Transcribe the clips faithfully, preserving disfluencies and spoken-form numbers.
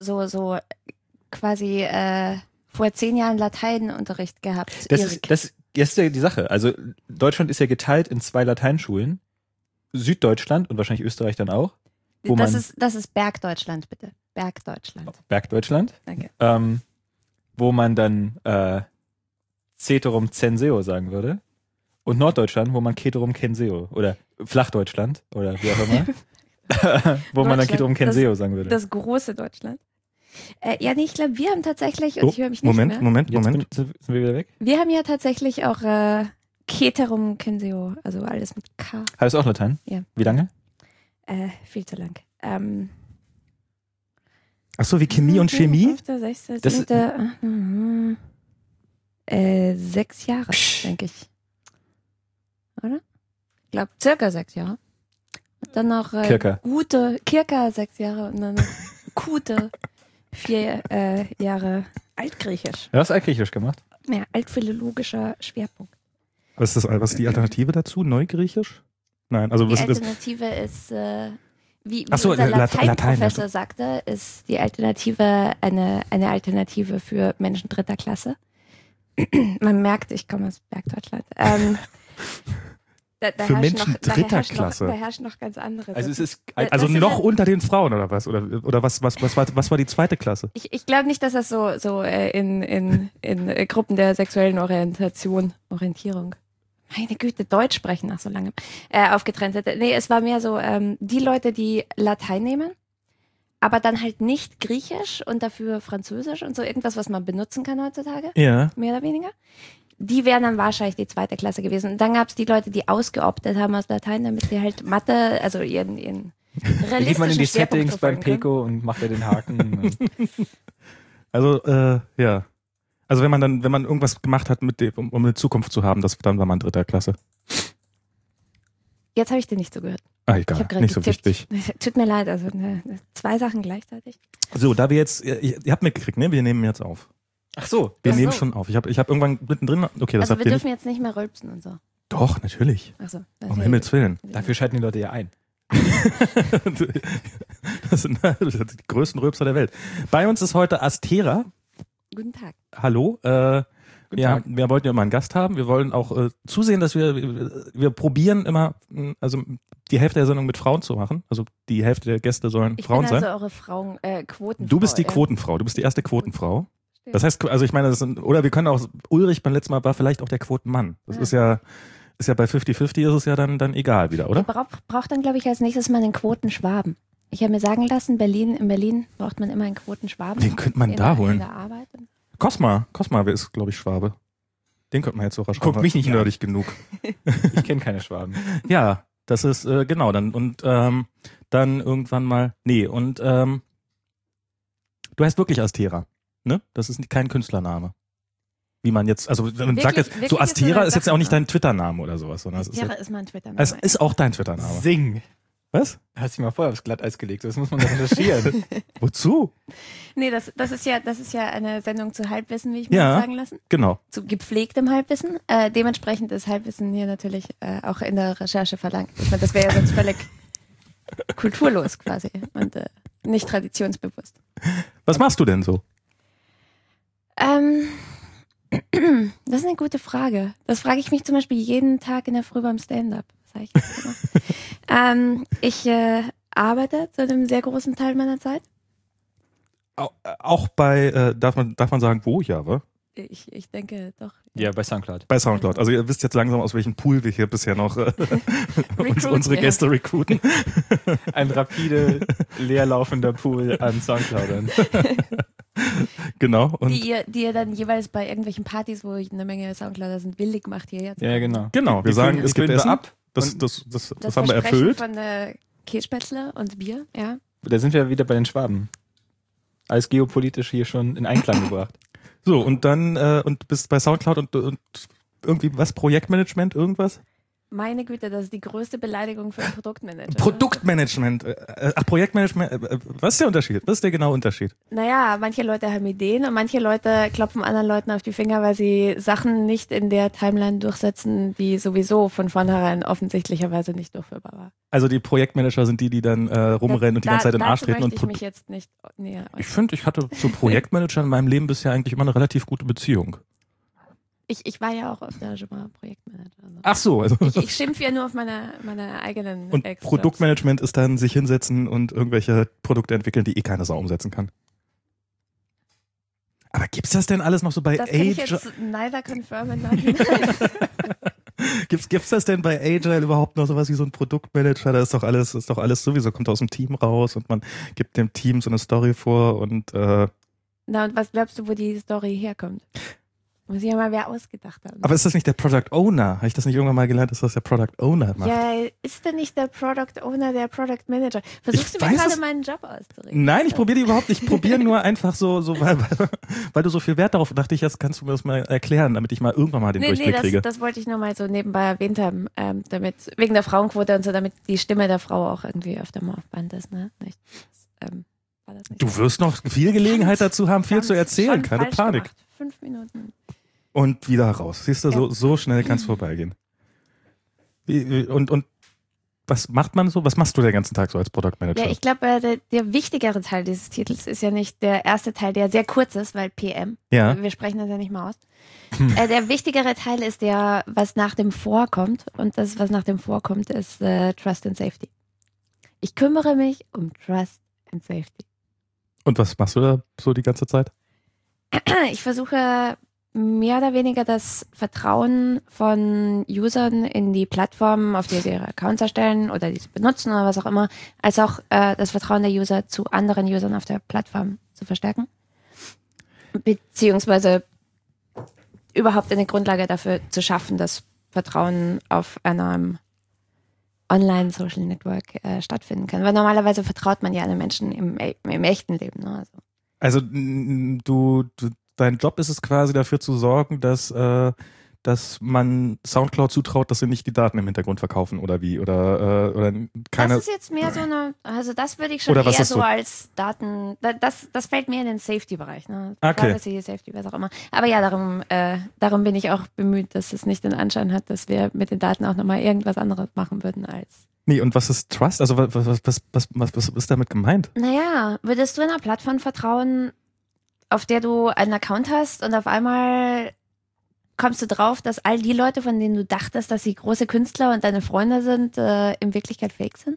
so, so quasi äh, vor zehn Jahren Lateinunterricht gehabt. Das ist, das, das ist ja die Sache. Also Deutschland ist ja geteilt in zwei Lateinschulen. Süddeutschland und wahrscheinlich Österreich dann auch. Wo das, man, ist, das ist Bergdeutschland, bitte. Bergdeutschland. Bergdeutschland. Danke. Ähm, wo man dann äh, Ceterum censeo sagen würde. Und Norddeutschland, wo man Ceterum censeo oder Flachdeutschland oder wie auch immer. Wo man dann Ceterum censeo sagen würde. Das große Deutschland. Äh, ja, nee, ich glaube, wir haben tatsächlich, und Oh, ich höre mich nicht Moment, mehr. Moment, Jetzt Moment. bin, sind wir wieder weg? Wir haben ja tatsächlich auch äh, Ceterum censeo, also alles mit K. Heißt auch Latein? Ja. Wie lange? Äh, viel zu lang. Ähm, Ach so, wie Chemie und Chemie? fünfte, sechste, Das- siebte, äh, äh, sechs Jahre, denke ich. Oder? Ich glaube, circa sechs Jahre. Und dann noch äh, Kirka. gute, Kirka sechs Jahre und dann noch gute vier äh, Jahre Altgriechisch. Du hast Altgriechisch gemacht? Ja, altphilologischer Schwerpunkt. Was ist, das, was ist die Alternative dazu? Neugriechisch? Nein, also Die was ist das? Alternative ist, äh, wie, wie Ach so, unser Lat- Lateinprofessor Latein, sagte, ist die Alternative eine, eine Alternative für Menschen dritter Klasse. Man merkt, ich komme aus Bergdeutschland. Ähm, da, da Für herrschen Menschen noch, da dritter herrschen Klasse. Noch, da herrschen noch ganz andere. Also es Sachen. ist Das Also ist noch ja- unter den Frauen oder was? Oder, oder was, was, was, war, was war die zweite Klasse? Ich, ich glaube nicht, dass das so, so äh, in, in, in äh, Gruppen der sexuellen Orientation, Orientierung, meine Güte, Deutsch sprechen nach so langem, äh, aufgetrennt hätte. Nee, es war mehr so, ähm, die Leute, die Latein nehmen, aber dann halt nicht Griechisch und dafür Französisch und so irgendwas, was man benutzen kann heutzutage, Ja. mehr oder weniger. Die wären dann wahrscheinlich die zweite Klasse gewesen. Und dann gab es die Leute, die ausgeoptet haben aus Latein, damit sie halt Mathe, also ihren, ihren Dann geht man in die realistischen Schwerpunkt Settings beim verfolgen können. Peko und macht ja den Haken. und Also, äh, ja. Also wenn man dann, wenn man irgendwas gemacht hat, mit dem, um, um eine Zukunft zu haben, das, dann war man dritter Klasse. Jetzt habe ich dir nicht zugehört. Ah, Ich egal, habe gerade nicht so getippt. wichtig. Tut mir leid, also ne, zwei Sachen gleichzeitig. So, da wir jetzt, ihr, ihr habt mitgekriegt, ne? Wir nehmen jetzt auf. Ach so. Wir Ach nehmen so. schon auf. Ich habe ich hab irgendwann mittendrin, okay, das Also habt wir ihr dürfen nicht. jetzt nicht mehr rülpsen und so. Doch, natürlich. Achso. Um Himmels Willen. Dafür schalten die Leute ja ein. Das sind das sind die größten Rülpser der Welt. Bei uns ist heute Astera. Guten Tag. Hallo. Äh, Guten wir, Tag. wir wollten ja immer einen Gast haben. Wir wollen auch äh, zusehen, dass wir, wir, wir probieren immer, mh, also die Hälfte der Sendung mit Frauen zu machen. Also die Hälfte der Gäste sollen Ich Frauen bin also sein. eure Frauen, äh, Quotenfrau. Du bist die äh, Quotenfrau. Du bist die erste Quotenfrau. Stimmt. Das heißt, also ich meine, das sind, oder wir können auch, Ulrich beim letzten Mal war vielleicht auch der Quotenmann. Das Ja. ist ja, ist ja bei fünfzig fünfzig ist es ja dann, dann egal wieder, oder? Ihr braucht, braucht dann, glaube ich, als nächstes mal einen Quotenschwaben. Ich habe mir sagen lassen, Berlin, in Berlin braucht man immer einen Quotenschwaben. Den könnte man in da der, holen. In der Arbeit. Cosma. Cosma ist, glaube ich, Schwabe. Den könnte man jetzt sogar Guck mich nicht an. nerdig genug. Ich kenne keine Schwaben. Ja, das ist, äh, genau, dann, und, ähm, dann irgendwann mal, nee, und, ähm, du heißt wirklich Astera, ne? Das ist kein Künstlername. Wie man jetzt, also, man Wirklich- sagt jetzt, wirklich so ist Astera es ist jetzt ja auch nicht Sachname. dein Twitter-Name oder sowas, sondern es ist, Astera jetzt, ist mein Twitter-Name. es ist auch dein Twitter-Name. Sing. Was? Hast du mal vorher aufs Glatteis gelegt. Das muss man doch recherchieren. Wozu? Nee, das, das ist ja, das ist ja eine Sendung zu Halbwissen, wie ich mir Ja. sagen lassen. Genau. Zu gepflegtem Halbwissen. Äh, dementsprechend ist Halbwissen hier natürlich äh, auch in der Recherche verlangt. Ich meine, das wäre ja sonst völlig kulturlos quasi und äh, nicht traditionsbewusst. Was machst du denn so? Ähm, das ist eine gute Frage. Das frage ich mich zum Beispiel jeden Tag in der Früh beim Stand-up. Das sag ich jetzt immer. ähm, ich äh, arbeite zu einem sehr großen Teil meiner Zeit. Au- Auch bei, äh, darf man, darf man sagen, wo, ja, wa? Ich, ich denke doch. Ja, bei Soundcloud. Bei Soundcloud. Also ihr wisst jetzt langsam, aus welchem Pool wir hier bisher noch äh, uns, Recruiten, unsere ja. Gäste recruiten. Ein rapide, leerlaufender Pool an Soundcloudern. Genau. Und Die ihr, die ihr dann jeweils bei irgendwelchen Partys, wo eine Menge Soundclouder sind, willig macht hier jetzt. Ja, genau. genau, wir Die sagen, füllen- es die gibt füllen wir Essen. ab. Das, Und das, das, das, Das haben wir Versprechen erfüllt. von der Kässpätzle und Bier, ja. Da sind wir wieder bei den Schwaben. Alles geopolitisch hier schon in Einklang gebracht. So, und dann, äh, und bist bei Soundcloud und, und irgendwie was, Projektmanagement, irgendwas? Meine Güte, das ist die größte Beleidigung für einen Produktmanager. Produktmanagement. Äh, ach, Projektmanagement. Äh, was ist der Unterschied? Was ist der genaue Unterschied? Naja, manche Leute haben Ideen und manche Leute klopfen anderen Leuten auf die Finger, weil sie Sachen nicht in der Timeline durchsetzen, die sowieso von vornherein offensichtlicherweise nicht durchführbar war. Also die Projektmanager sind die, die dann äh, rumrennen und die da, ganze Zeit in den Arsch dazu treten. möchte Und ich mich jetzt nicht näher äußern. Ich finde, ich hatte zu Projektmanagern in meinem Leben bisher eigentlich immer eine relativ gute Beziehung. Ich, ich war ja auch öfter schon mal Projektmanager. Also. Ach so. Also Ich, ich schimpfe ja nur auf meine, meine eigenen Und Ex-Jobs. Produktmanagement ist dann sich hinsetzen und irgendwelche Produkte entwickeln, die eh keine Sau umsetzen kann. Aber gibt's das denn alles noch so bei Das kann ich Agile? jetzt neither confirmen, nein. Gibt's, gibt's das denn bei Agile überhaupt noch sowas wie so ein Produktmanager? Da ist doch alles, ist doch alles sowieso, kommt aus dem Team raus und man gibt dem Team so eine Story vor und äh, Na, und was glaubst du, wo die Story herkommt? Muss ich ja mal wer ausgedacht haben. aber ist das nicht der Product Owner? Habe ich das nicht irgendwann mal gelernt, dass das der Product Owner macht? Ja, ist denn nicht der Product Owner der Product Manager? Versuchst Ich du mir weiß gerade es- meinen Job auszureden? Nein, ich probiere die überhaupt nicht. Ich probiere nur einfach so, so weil, weil, weil du so viel Wert darauf dachte ich, jetzt kannst du mir das mal erklären, damit ich mal irgendwann mal den Nee, nee, Durchblick das, kriege. das wollte ich nur mal so nebenbei erwähnt haben, ähm, damit, wegen der Frauenquote und so, damit die Stimme der Frau auch irgendwie öfter mal auf Band ist, ne? Nicht, das, ähm, war das nicht Du wirst noch viel Gelegenheit dazu haben, viel Verdammt, zu erzählen, schon keine falsch Panik. gemacht. Fünf Minuten. Und wieder raus. Siehst du, so, Ja. so schnell kann es vorbeigehen. Wie- Und, und was macht man so? Was machst du den ganzen Tag so als Product Manager? Ja, ich glaube, äh, der, der wichtigere Teil dieses Titels ist ja nicht der erste Teil, der sehr kurz ist, weil P M. Ja. Wir sprechen das ja nicht mal aus. Äh, der wichtigere Teil ist der, was nach dem Vorkommt. Und das, was nach dem Vorkommt, ist äh, Trust and Safety. Ich kümmere mich um Trust and Safety. Und was machst du da so die ganze Zeit? Ich versuche mehr oder weniger das Vertrauen von Usern in die Plattformen, auf die sie ihre Accounts erstellen oder die sie benutzen oder was auch immer, als auch äh, das Vertrauen der User zu anderen Usern auf der Plattform zu verstärken. Beziehungsweise überhaupt eine Grundlage dafür zu schaffen, dass Vertrauen auf einem Online-Social-Network äh, stattfinden kann. Weil normalerweise vertraut man ja einem Menschen im, im echten Leben. Ne? Also. Also n- du, du, dein Job ist es quasi dafür zu sorgen, dass, äh, dass man Soundcloud zutraut, dass sie nicht die Daten im Hintergrund verkaufen oder wie oder äh, oder keine. Das ist jetzt mehr so eine, also das würde ich schon Oder was eher ist so, so? als Daten, da- das, das fällt mehr in den Safety-Bereich, ne? Okay. Privacy, Safety, was auch immer. Aber ja, darum, äh, darum bin ich auch bemüht, dass es nicht den Anschein hat, dass wir mit den Daten auch nochmal irgendwas anderes machen würden als. Nee, und was ist Trust? Also was was was was was, was ist damit gemeint? Naja, würdest du einer Plattform vertrauen, auf der du einen Account hast und auf einmal kommst du drauf, dass all die Leute, von denen du dachtest, dass sie große Künstler und deine Freunde sind, äh, in Wirklichkeit fake sind?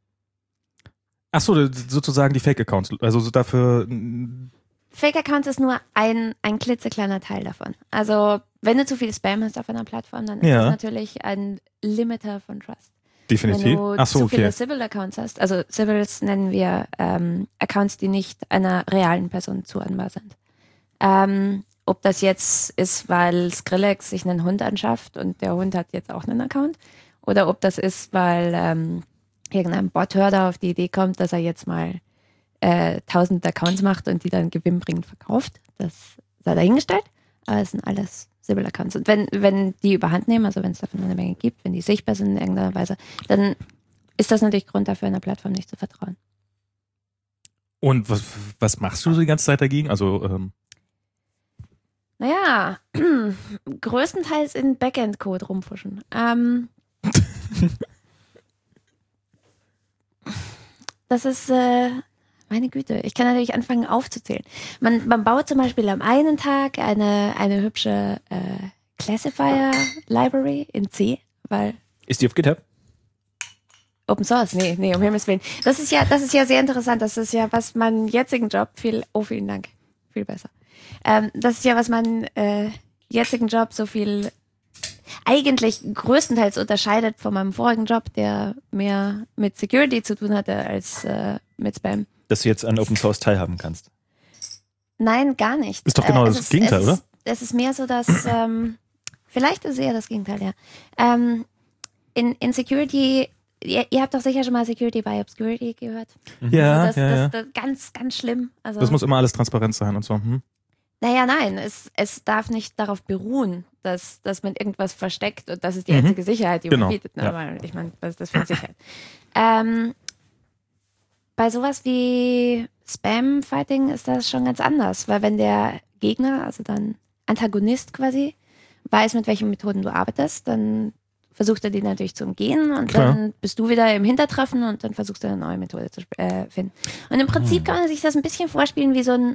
Ach so, sozusagen die Fake-Accounts. Also so dafür. Fake-Accounts ist nur ein, ein klitzekleiner Teil davon. Also, wenn du zu viel Spam hast auf einer Plattform, dann ist Ja. das natürlich ein Limiter von Trust. Definitiv. Wenn du Ach so, zu okay. viele Civil-Accounts hast, also Civils nennen wir ähm, Accounts, die nicht einer realen Person zuordnbar sind. Ähm, ob das jetzt ist, weil Skrillex sich einen Hund anschafft und der Hund hat jetzt auch einen Account, oder ob das ist, weil ähm, irgendein Bot-Hörer auf die Idee kommt, dass er jetzt mal äh, tausend Accounts macht und die dann gewinnbringend verkauft. Das sei dahingestellt. Aber es sind alles Civil-Accounts. Und wenn, wenn die überhand nehmen, also wenn es davon eine Menge gibt, wenn die sichtbar sind in irgendeiner Weise, dann ist das natürlich Grund dafür, einer Plattform nicht zu vertrauen. Und was, was machst du so die ganze Zeit dagegen? Also ähm, Naja, größtenteils in Backend-Code rumfuschen. Ähm, das ist, äh, meine Güte, ich kann natürlich anfangen aufzuzählen. Man, man baut zum Beispiel am einen Tag eine, eine hübsche äh, Classifier-Library in C, weil Ist die auf GitHub? Open Source, nee, nee, um Himmels Willen. Das ist ja, das ist ja sehr interessant. Das ist ja, was meinen jetzigen Job viel, oh, vielen Dank, viel besser. Ähm, das ist ja, was meinen äh, jetzigen Job so viel eigentlich größtenteils unterscheidet von meinem vorigen Job, der mehr mit Security zu tun hatte als äh, mit Spam. Dass du jetzt an Open Source teilhaben kannst. Nein, gar nicht. Ist doch genau Äh, das es Gegenteil, es oder? Ist, es ist mehr so, dass ähm, vielleicht ist eher das Gegenteil, ja. Ähm, in, in Security, ihr, ihr habt doch sicher schon mal Security by Obscurity gehört. ja, das, ja, das, ja. das ganz, ganz schlimm. Also Das muss immer alles transparent sein und so. Hm? Naja, nein, es, es darf nicht darauf beruhen, dass, dass man irgendwas versteckt und das ist die Mhm. einzige Sicherheit, die Genau. man bietet. Ne? Ja. Weil, ich meine, was ist das für eine Sicherheit? ähm, bei sowas wie Spam-Fighting ist das schon ganz anders, weil wenn der Gegner, also dann Antagonist quasi, weiß, mit welchen Methoden du arbeitest, dann versucht er die natürlich zu umgehen und Klar. dann bist du wieder im Hintertreffen und dann versuchst du eine neue Methode zu äh, finden. Und im Prinzip Hm. kann man sich das ein bisschen vorspielen wie so ein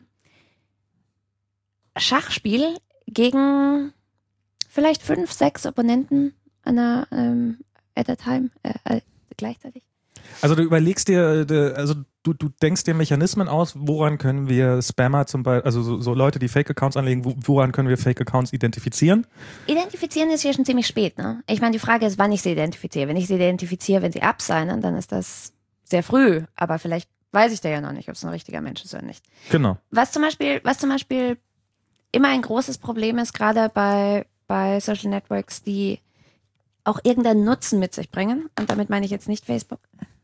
Schachspiel gegen vielleicht fünf, sechs Opponenten an einer, ähm, at a time, äh, äh, gleichzeitig. Also du überlegst dir, de- also du, du denkst dir Mechanismen aus, woran können wir Spammer zum Beispiel, also so, so Leute, die Fake-Accounts anlegen, wo, woran können wir Fake-Accounts identifizieren? Identifizieren ist hier schon ziemlich spät, ne? Ich meine, die Frage ist, wann ich sie identifiziere. Wenn ich sie identifiziere, wenn sie absignen, dann ist das sehr früh, aber vielleicht weiß ich da ja noch nicht, ob es ein richtiger Mensch ist oder nicht. Genau. Was zum Beispiel, was zum Beispiel immer ein großes Problem ist, gerade bei, bei Social Networks, die auch irgendeinen Nutzen mit sich bringen, und damit meine ich jetzt nicht Facebook,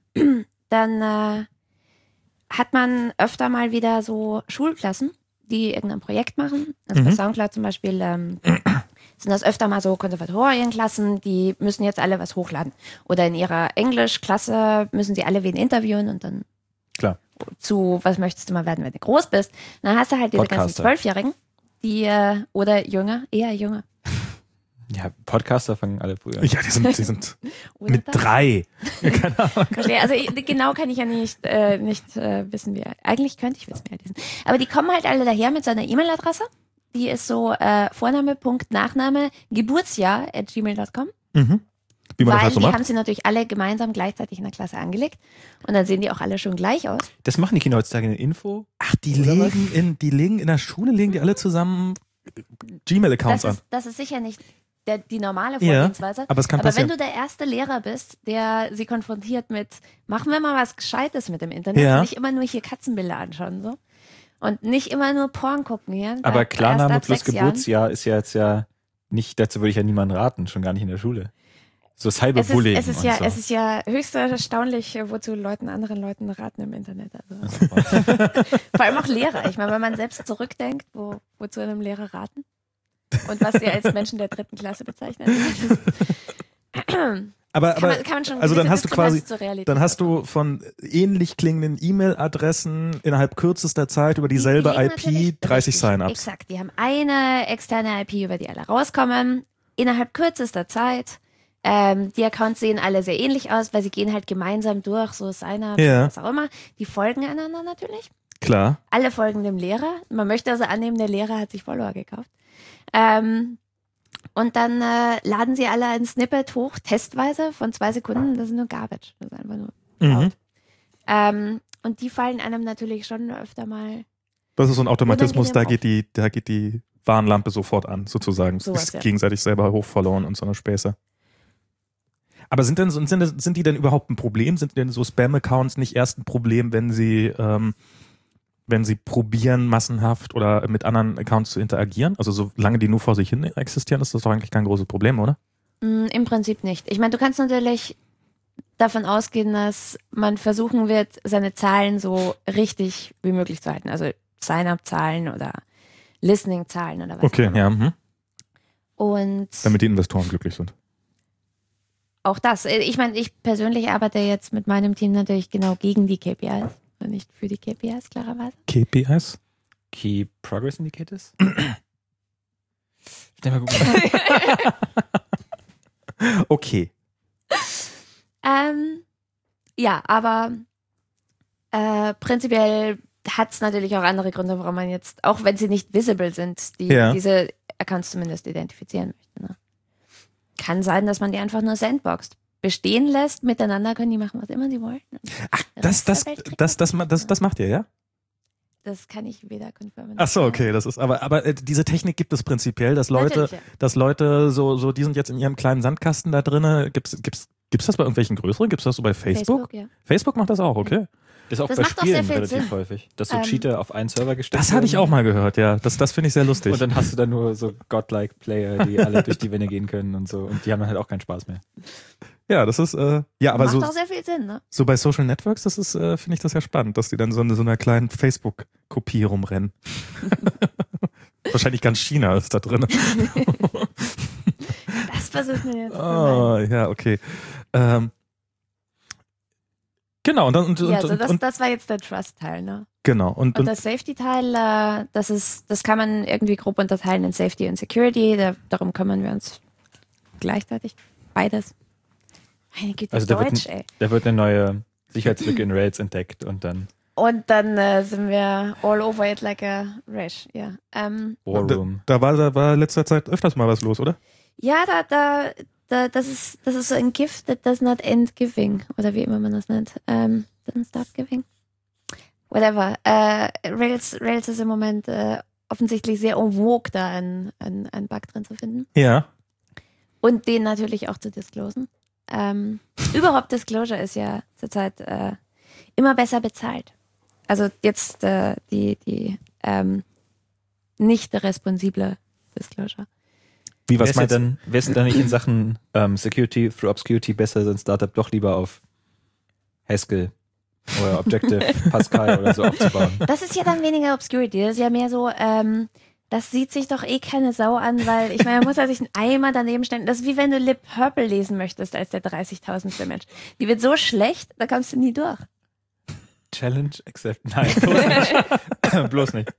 dann äh, hat man öfter mal wieder so Schulklassen, die irgendein Projekt machen. Also Mhm. bei Soundcloud zum Beispiel ähm, sind das öfter mal so Konservatorienklassen, die müssen jetzt alle was hochladen. Oder in ihrer Englischklasse müssen sie alle wen interviewen und dann Klar. zu, was möchtest du mal werden, wenn du groß bist. Dann hast du halt diese ganzen Podcaster. Zwölfjährigen, die, äh, oder jünger, eher jünger. Ja, Podcaster fangen alle früher. Ja, die sind, die sind Oder mit das? drei. Ja, keine Ahnung. Verstehe. Also ich- genau kann ich ja nicht, äh, nicht äh, wissen, wie eigentlich könnte ich wissen, wie alt die sind. Aber die kommen halt alle daher mit so einer E-Mail-Adresse. Die ist so äh, Vorname, Punkt, Nachname, Geburtsjahr at gmail Punkt com. Mhm. Wie man Weil das halt so die macht. haben sie natürlich alle gemeinsam gleichzeitig in der Klasse angelegt. Und dann sehen die auch alle schon gleich aus. Das machen die Kinder heutzutage in der Info. Ach, die Oder was? legen in, die legen in der Schule, legen die alle zusammen Gmail-Accounts Das an. ist, das ist sicher nicht der, die normale Ja, Vorgehensweise. aber es kann Aber passieren. wenn du der erste Lehrer bist, der sie konfrontiert mit, machen wir mal was Gescheites mit dem Internet, Ja. nicht immer nur hier Katzenbilder anschauen, so. Und nicht immer nur Porn gucken hier. Aber Erst Klarname ab plus sechs Jahren. Geburtsjahr ist ja jetzt ja nicht, dazu würde ich ja niemanden raten, schon gar nicht in der Schule. So Es ist, Cyberbullying es, ist und ja, so. es ist ja höchst erstaunlich, wozu Leuten, anderen Leuten raten im Internet. Also. Vor allem auch Lehrer. Ich meine, wenn man selbst zurückdenkt, wo, wozu einem Lehrer raten und was sie als Menschen der dritten Klasse bezeichnen. Das ist, Aber, kann, aber man, kann man schon also dann gewisse hast du quasi, Diskrepanz zur Realität dann hast aufbauen. du von ähnlich klingenden E-Mail-Adressen innerhalb kürzester Zeit über dieselbe Die legen I P natürlich- dreißig richtig, Sign-ups. Exakt, die haben eine externe I P, über die alle rauskommen, innerhalb kürzester Zeit. Ähm, die Accounts sehen alle sehr ähnlich aus, weil sie gehen halt gemeinsam durch, so Sign-ups, Ja. was auch immer. Die folgen einander natürlich. Klar. Alle folgen dem Lehrer. Man möchte also annehmen, der Lehrer hat sich Follower gekauft. Ähm, und dann äh, laden sie alle ein Snippet hoch, testweise von zwei Sekunden. Das ist nur Garbage. Das ist einfach nur Mhm. laut. Ähm, und die fallen einem natürlich schon öfter mal Das ist so ein Automatismus, da Unangenehm geht die, da geht die Warnlampe sofort an, sozusagen. Sowas, Ist ja. gegenseitig selber hochfollowen und so eine Späße. Aber sind denn sind, sind, sind die denn überhaupt ein Problem? Sind denn so Spam-Accounts nicht erst ein Problem, wenn sie ähm, wenn sie probieren, massenhaft oder mit anderen Accounts zu interagieren? Also solange die nur vor sich hin existieren, ist das doch eigentlich kein großes Problem, oder? Mm, Im Prinzip nicht. Ich meine, du kannst natürlich davon ausgehen, dass man versuchen wird, seine Zahlen so richtig wie möglich zu halten. Also Sign-up-Zahlen oder Listening-Zahlen oder was Okay, auch immer. ja. Mhm. Und Damit die Investoren glücklich sind. auch das. Ich meine, ich persönlich arbeite jetzt mit meinem Team natürlich genau gegen die K P Is und nicht für die K P Is, klarerweise. K P Is? Key Progress Indicators? Schnell mal gucken. Okay. Ähm, ja, aber äh, prinzipiell hat es natürlich auch andere Gründe, warum man jetzt, auch wenn sie nicht visible sind, die, Ja. diese Accounts zumindest identifizieren möchte. Ne? Kann sein, dass man die einfach nur sandboxt. Bestehen lässt, miteinander können die machen, was immer sie wollen. Ach, Der das, Rest der das, Welt kriegt das, das, nichts. das, das macht ihr, ja? Das kann ich weder konfirmieren. Ach so, okay, das ist, aber, aber äh, diese Technik gibt es prinzipiell, dass Leute, Natürlich, ja. dass Leute so, so, die sind jetzt in ihrem kleinen Sandkasten da drinne. Gibt's, gibt's, gibt's das bei irgendwelchen größeren? Gibt's das so bei Facebook? Facebook, ja. Facebook macht das auch, okay. Das ist auch Das bei macht auch sehr Spielen viel relativ Sinn. häufig. Dass so Ähm, Cheater auf einen Server gestellt Das habe ich werden. auch mal gehört, ja. Das, das finde ich sehr lustig. Und dann hast du da nur so godlike Player, die alle durch die Wände gehen können und so. Und die haben dann halt auch keinen Spaß mehr. ja, das ist, äh, ja, aber Macht so, auch sehr viel Sinn, ne? so bei Social Networks, das ist, äh, finde ich das ja spannend, dass die dann so in so einer kleinen Facebook-Kopie rumrennen. Wahrscheinlich ganz China ist da drin. Das versucht man jetzt. Oh, ja, okay. Ähm, genau, und dann und, ja, und, also das, und, das war jetzt der Trust-Teil, ne? genau. Und, Und und das Safety-Teil, äh, das ist, das kann man irgendwie grob unterteilen in Safety und Security. Da, darum kümmern wir uns gleichzeitig. Beides. Meine Güte, Also da wird, Deutsch, ein, ey. da wird eine neue Sicherheitslücke in Rails entdeckt und dann Und dann äh, sind wir all over it like a rash, ja. Ähm, da, Warroom. da war da war letzter Zeit öfters mal was los, oder? ja, da, da, da, das ist, das ist so ein Gift that does not end giving. Oder wie immer man das nennt. Ähm, doesn't start giving. Whatever. Äh, Rails, Rails ist im Moment äh, offensichtlich sehr en vogue, da einen, einen, einen Bug drin zu finden. Ja. Und den natürlich auch zu disclosen. Ähm, überhaupt Disclosure ist ja zurzeit äh, immer besser bezahlt. Also jetzt äh, die, die ähm, nicht responsible Disclosure. Wie, Wer was ist, ja meinst du? dann, wer ist denn dann nicht in Sachen ähm, Security through Obscurity besser, sein Startup doch lieber auf Haskell oder Objective Pascal oder so aufzubauen? Das ist ja dann weniger Obscurity. Das ist ja mehr so, ähm, das sieht sich doch eh keine Sau an, weil ich meine, man muss ja sich einen Eimer daneben stellen. Das ist wie wenn du Lib Purple lesen möchtest als der dreißigtausendste Mensch. Die wird so schlecht, da kommst du nie durch. Challenge accept. Nein, bloß nicht. Bloß nicht.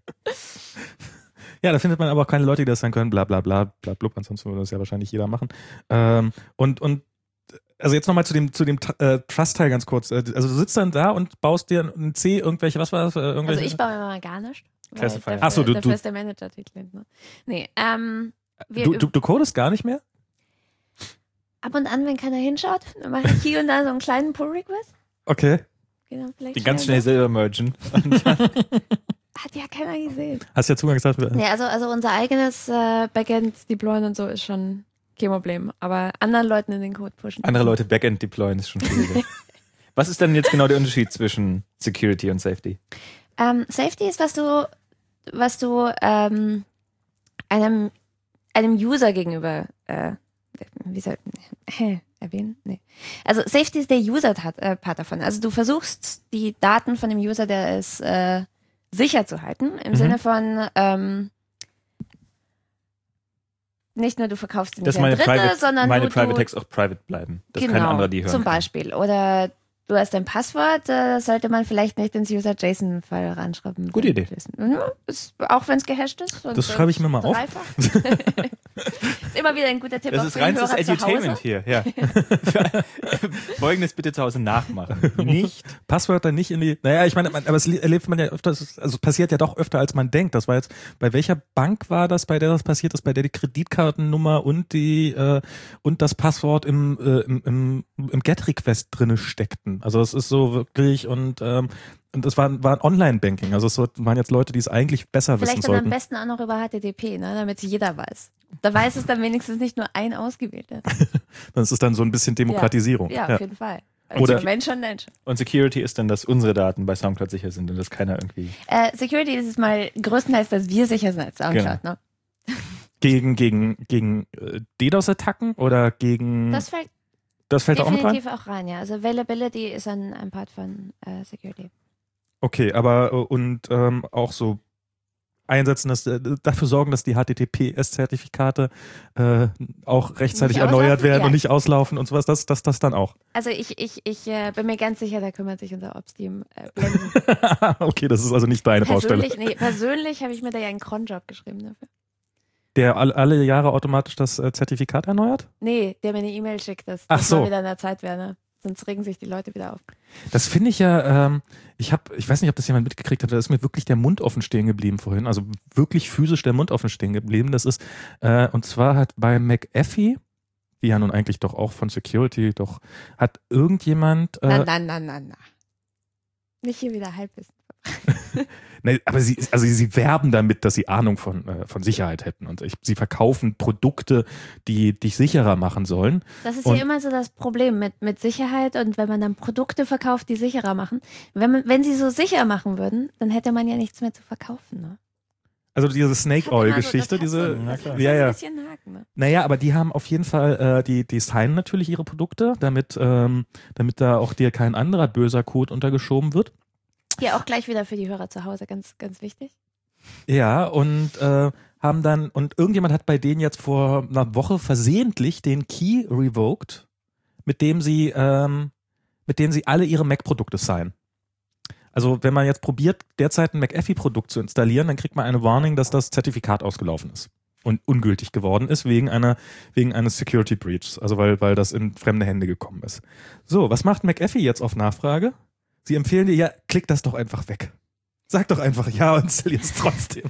Ja, da findet man aber auch keine Leute, die das dann können, bla bla bla, bla blub, ansonsten würde das ja wahrscheinlich jeder machen. Ähm, und, und also jetzt nochmal zu dem, zu dem äh, Trust-Teil ganz kurz. Also du sitzt dann da und baust dir ein C, irgendwelche, was war das? Äh, irgendwelche? Also ich baue immer gar nicht. Classifier. Dafür, Ach so, du- dafür du- ist der Manager-Titel. Ne? Nee, ähm, wir, Du, du, du codest gar nicht mehr? ab und an, wenn keiner hinschaut, dann mache ich hier und da so einen kleinen Pull-Request. Okay. Genau, vielleicht Die ganz schnell selber mergen. Hat ja keiner gesehen. Hast ja Zugangsdaten für. Nee, also, also unser eigenes äh, Backend deployen und so ist schon kein Problem. Aber anderen Leuten in den Code pushen. Andere Leute Backend deployen ist schon schwierig. Was ist denn jetzt genau der Unterschied zwischen Security und Safety? Ähm, Safety ist, was du, was du ähm, einem, einem User gegenüber äh, wie soll, äh, erwähnen? Nee. Also Safety ist der User-Part äh, Part davon. Also du versuchst, die Daten von dem User, der ist, äh, sicher zu halten, im Mhm. Sinne von ähm, nicht nur du verkaufst sie nicht Dass an meine Dritte, Private, sondern meine du, Private du Tags auch private bleiben. Dass genau, kein anderer die hören zum kann. Beispiel. Oder du hast ein Passwort, äh, sollte man vielleicht nicht ins User-JSON-File ranschreiben. Gute Idee. Ja, ist, auch wenn es gehasht ist. Und Das schreibe ich mir mal auf. dreifach. Ist immer wieder ein guter Tipp. Das auch ist für die reinstes Hörer zu Edutainment Hause. hier, ja. Folgendes bitte zu Hause nachmachen. Nicht Passwörter nicht in die. Naja, ich meine, man, aber es erlebt man ja öfter, also passiert ja doch öfter, als man denkt. Das war jetzt, bei welcher Bank war das, bei der das passiert ist, bei der die Kreditkartennummer und die äh, und das Passwort im, äh, im, im, im Get-Request drinne steckten. Also das ist so wirklich und ähm, und das war, war ein Online-Banking. Also es waren jetzt Leute, die es eigentlich besser Vielleicht wissen dann am sollten. besten auch noch über H T T P, ne, damit es jeder weiß. Da weiß es dann wenigstens nicht nur ein Ausgewählter. Das ist dann so ein bisschen Demokratisierung. Ja, auf jeden Fall. Also Oder- Mensch und Mensch. und Security ist dann, dass unsere Daten bei Soundcloud sicher sind und dass keiner irgendwie. Äh, Security ist es mal größtenteils, dass wir sicher sind als Soundcloud. Ne? Gegen, gegen, gegen äh, DDoS-Attacken oder gegen. Das fällt das fällt da auch mit rein? definitiv auch rein, ja. Also Availability ist ein, ein Part von äh, Security. Okay, aber äh, und ähm, auch so einsetzen, dass äh, dafür sorgen, dass die H T T P S-Zertifikate äh, auch rechtzeitig Nicht erneuert auslaufen? werden Ja. und nicht auslaufen und sowas, das, das, das dann auch. Also ich, ich, ich äh, bin mir ganz sicher, da kümmert sich unser Ops-Team äh, blenden. Okay, das ist also nicht deine Baustelle. Persönlich, nee, persönlich habe ich mir da ja einen Cronjob geschrieben dafür. Der all, alle Jahre automatisch das äh, Zertifikat erneuert? Nee, der mir eine E-Mail schickt, dass Ach das so. mal wieder in der Zeit wäre. Ne? Sonst regen sich die Leute wieder auf. Das finde ich ja, ähm, ich habe, ich weiß nicht, ob das jemand mitgekriegt hat, da ist mir wirklich der Mund offen stehen geblieben vorhin, also wirklich physisch der Mund offen stehen geblieben. Das ist, äh, und zwar hat bei McAfee, die ja nun eigentlich doch auch von Security, doch hat irgendjemand. Äh, Na, na, na, na, na. Nicht hier wieder Halbwissen. Ne, aber sie, also sie werben damit, dass sie Ahnung von, äh, von Sicherheit hätten und ich, sie verkaufen Produkte, die dich sicherer machen sollen. Das ist Und- ja immer so das Problem mit, mit Sicherheit und wenn man dann Produkte verkauft, die sicherer machen. Wenn, man, wenn sie so sicher machen würden, dann hätte man ja nichts mehr zu verkaufen. Ne? Also diese Das Snake hat immer Oil so- Geschichte, das hat diese, so, Ja, das klar. hat so ja, ein ja. bisschen Haken. Ne? Naja, aber die haben auf jeden Fall, äh, die, die signen natürlich ihre Produkte, damit, ähm, damit da auch dir kein anderer böser Code untergeschoben wird. Hier auch gleich wieder für die Hörer zu Hause ganz, ganz wichtig. Ja, und äh, haben dann, und irgendjemand hat bei denen jetzt vor einer Woche versehentlich den Key revoked, mit dem sie, ähm, mit dem sie alle ihre Mac-Produkte signen. Also wenn man jetzt probiert, derzeit ein McAfee-Produkt zu installieren, dann kriegt man eine Warning, dass das Zertifikat ausgelaufen ist und ungültig geworden ist wegen einer wegen eines Security Breaches, also weil weil das in fremde Hände gekommen ist. So, was macht McAfee jetzt auf Nachfrage? Sie empfehlen dir, ja, klick das doch einfach weg. Sag doch einfach ja und installier es trotzdem.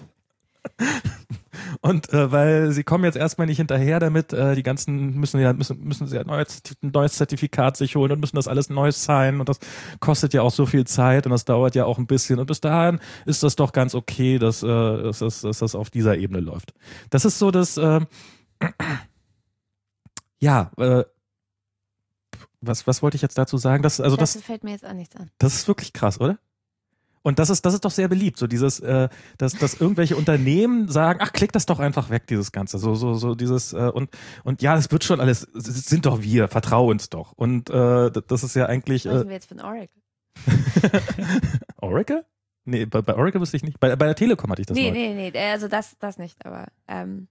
Und äh, weil sie kommen jetzt erstmal nicht hinterher damit, äh, die ganzen müssen ja müssen müssen sie ja neues, ein neues Zertifikat sich holen und müssen das alles neu sein und das kostet ja auch so viel Zeit und das dauert ja auch ein bisschen und bis dahin ist das doch ganz okay, dass, äh, dass, dass, dass das auf dieser Ebene läuft. Das ist so das äh, ja äh, was was wollte ich jetzt dazu sagen? Das also das, das fällt mir jetzt auch nichts an. Das ist wirklich krass, oder? Und das ist, das ist doch sehr beliebt, so dieses, äh, dass, dass irgendwelche Unternehmen sagen, ach, klick das doch einfach weg, dieses Ganze, so, so, so dieses äh, und und ja, das wird schon alles, das sind doch wir, vertrau uns doch. Und äh, das ist ja eigentlich. Sprechen äh, wir jetzt von Oracle? Oracle? Nee, bei, bei Oracle wusste ich nicht. Bei, bei der Telekom hatte ich das Nee, mal. nee, nee, also das, das nicht, aber ähm,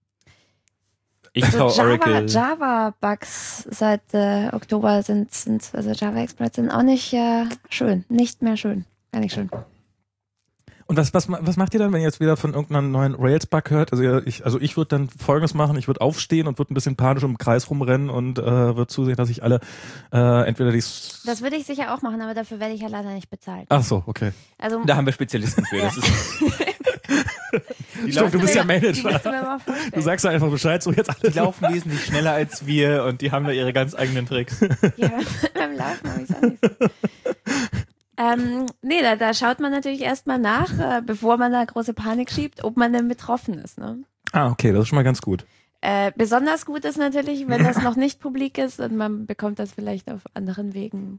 Ich so traue Oracle. Java, Java-Bugs seit äh, Oktober sind, sind, also Java-Exploits sind auch nicht äh, schön, nicht mehr schön. Gar nicht schön. Und was, was, was macht ihr dann, wenn ihr jetzt wieder von irgendeinem neuen Rails-Bug hört? Also ich, also ich würde dann Folgendes machen, ich würde aufstehen und würde ein bisschen panisch im Kreis rumrennen und äh, würde zusehen, dass ich alle äh, entweder die... Das würde ich sicher auch machen, aber dafür werde ich ja leider nicht bezahlt. Ach so, okay. Also, Da haben wir Spezialisten für. Das ist die Stimmt, du bist ja Die Manager. musst du mir mal vorstellen. Du sagst ja einfach Bescheid, so jetzt alle. Die laufen wesentlich schneller als wir und die haben da ihre ganz eigenen Tricks. Ja, beim Laufen habe ich es auch nicht so. Ähm, nee, da, da schaut man natürlich erstmal nach, äh, bevor man da große Panik schiebt, ob man denn betroffen ist. Ne? Ah, okay, das ist schon mal ganz gut. Äh, besonders gut ist natürlich, wenn das noch nicht publik ist und man bekommt das vielleicht auf anderen Wegen.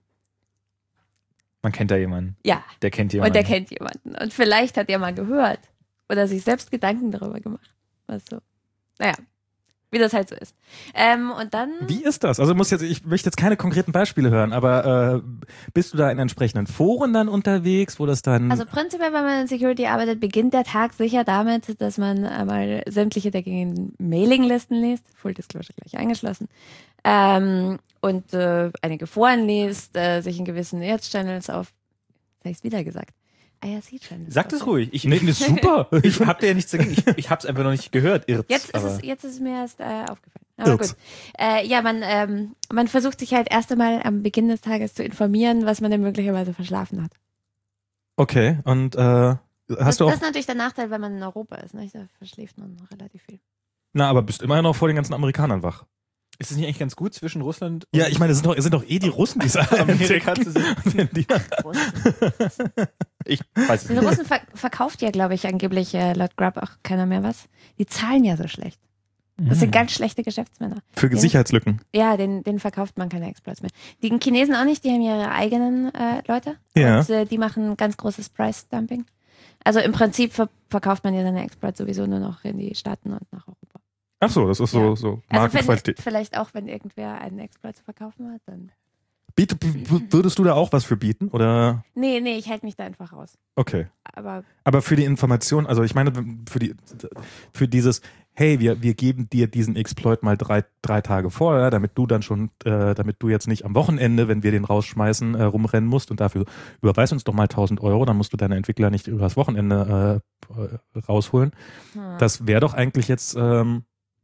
Man kennt da jemanden. Ja, Der kennt jemanden. und der kennt jemanden. Und vielleicht hat er mal gehört oder sich selbst Gedanken darüber gemacht. Was so. Naja, wie das halt so ist. Ähm, und dann. Wie ist das? Also muss jetzt, ich möchte jetzt keine konkreten Beispiele hören, aber äh, bist du da in entsprechenden Foren dann unterwegs, wo das dann... Also prinzipiell, wenn man in Security arbeitet, beginnt der Tag sicher damit, dass man einmal sämtliche der gängigen Mailinglisten liest, Full Disclosure gleich eingeschlossen, ähm, und äh, einige Foren liest, äh, sich in gewissen Ads-Channels auf, jetzt habe ich es wieder gesagt, I R C-Channels. Sag das ruhig. Ich, Nee, nee, super. ich hab dir ja nichts dagegen. Ich, ich hab's einfach noch nicht gehört. Irrt's, Jetzt ist, aber es, jetzt ist es mir erst äh, aufgefallen. Aber Irrt's. gut. Äh, ja, man, ähm, man versucht sich halt erst einmal am Beginn des Tages zu informieren, was man denn möglicherweise verschlafen hat. Okay, und äh, hast das, du auch... das ist natürlich der Nachteil, wenn man in Europa ist. Ne? Da verschläft man relativ viel. Na, aber bist immer noch vor den ganzen Amerikanern wach. ist es nicht eigentlich ganz gut zwischen Russland und Ja, ich meine, es sind doch, es sind doch eh die Russen, die sagen. Amerika zu sind? Die- Russen. Ich weiß es Den nicht. Russen ver verkauft ja, glaube ich, angeblich äh, laut Grub auch keiner mehr was. Die zahlen ja so schlecht. Das sind ganz schlechte Geschäftsmänner. Für Den- Sicherheitslücken. Ja, den, den verkauft man keine Exploits mehr. Die Chinesen auch nicht, die haben ihre eigenen äh, Leute. Ja. Und äh, die machen ganz großes Price-Dumping. Also im Prinzip ver verkauft man ja seine Exploits sowieso nur noch in die Staaten und nach Europa. Ach so, das ist so, Ja. so Also wenn, Markenqualität. vielleicht auch, wenn irgendwer einen Exploit zu verkaufen hat, dann... Biet, w- würdest du da auch was für bieten? Oder? Nee, nee, ich halte mich da einfach raus. Okay. Aber Aber für die Information, also ich meine, für die, für dieses, hey, wir, wir geben dir diesen Exploit mal drei, drei Tage vorher, damit du dann schon, äh, damit du jetzt nicht am Wochenende, wenn wir den rausschmeißen, äh, rumrennen musst und dafür überweis uns doch mal tausend Euro, dann musst du deine Entwickler nicht übers Wochenende äh, rausholen. hm. Das wäre doch eigentlich jetzt ähm,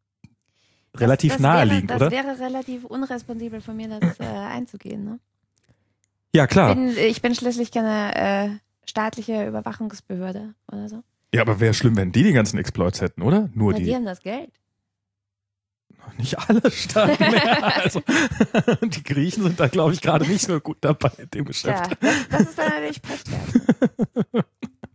relativ das, das naheliegend, wäre, oder? Das wäre relativ unresponsibel von mir, das äh, einzugehen. Ne? Ja, klar. Bin, ich bin schließlich keine äh, staatliche Überwachungsbehörde oder so. Ja, aber wäre schlimm, wenn die die ganzen Exploits hätten, oder? Nur Na, die die. haben das Geld. Nicht alle Staaten mehr. Also, die Griechen sind da, glaube ich, gerade nicht so gut dabei in dem Geschäft. Ja, das, das ist dann natürlich Pech wert.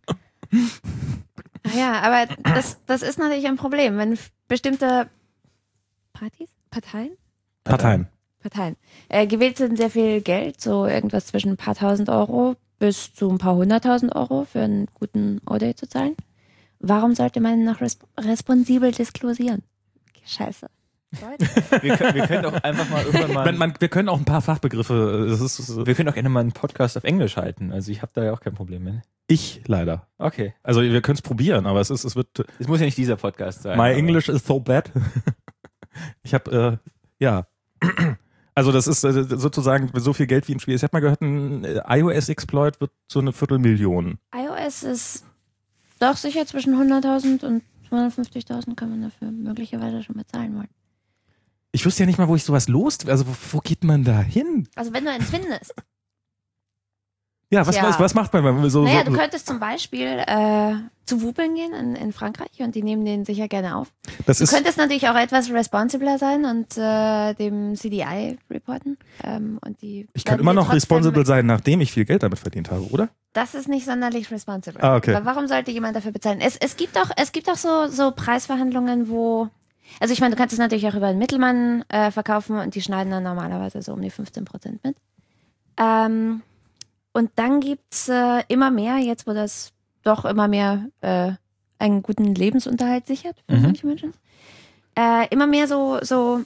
Ach ja, aber das, das ist natürlich ein Problem, wenn f- bestimmte Partys, Parteien, Parteien. Parteien äh, gewählt sind, sehr viel Geld, so irgendwas zwischen ein paar tausend Euro bis zu ein paar hunderttausend Euro für einen guten O-Day zu zahlen. Warum sollte man noch resp responsibel disclosieren? Scheiße. Deutsch. Wir können, wir können doch einfach mal irgendwann mal. Man, man, wir können auch ein paar Fachbegriffe. Das ist, das ist, wir können auch gerne mal einen Podcast auf Englisch halten. Also ich habe da ja auch kein Problem mit. ich leider. Okay. Also wir können es probieren, aber es ist, es wird. Es muss ja nicht dieser Podcast sein. My aber- English is so bad. Ich habe, äh, ja. Also das ist äh, sozusagen so viel Geld wie ein Spiel. Ich habe mal gehört, ein äh, iOS-Exploit wird so eine Viertelmillion. iOS ist doch sicher zwischen hunderttausend und zweihundertfünfzigtausend kann man dafür möglicherweise schon bezahlen wollen. Ich wüsste ja nicht mal, wo ich sowas los. Also wo, wo geht man da hin? Also wenn du eins findest. Ja, was, Tja. was, was macht man, wenn man so. Naja, so du könntest zum Beispiel äh, zu Wupeln gehen in, in Frankreich und die nehmen den sicher gerne auf. das Du ist, könntest natürlich auch etwas responsibler sein und äh, dem C D I reporten. Ähm, und die ich kann werden immer dir noch trotzdem- responsible sein, nachdem ich viel Geld damit verdient habe, oder? Das ist nicht sonderlich responsible. Ah, okay. Aber warum sollte jemand dafür bezahlen? Es, es gibt auch, es gibt auch so, so Preisverhandlungen, wo, also ich meine, du kannst es natürlich auch über einen Mittelmann äh, verkaufen und die schneiden dann normalerweise so um die fünfzehn Prozent mit. Ähm, und dann gibt's äh, immer mehr, jetzt wo das doch immer mehr äh, einen guten Lebensunterhalt sichert für Mhm. manche Menschen, äh, immer mehr so, so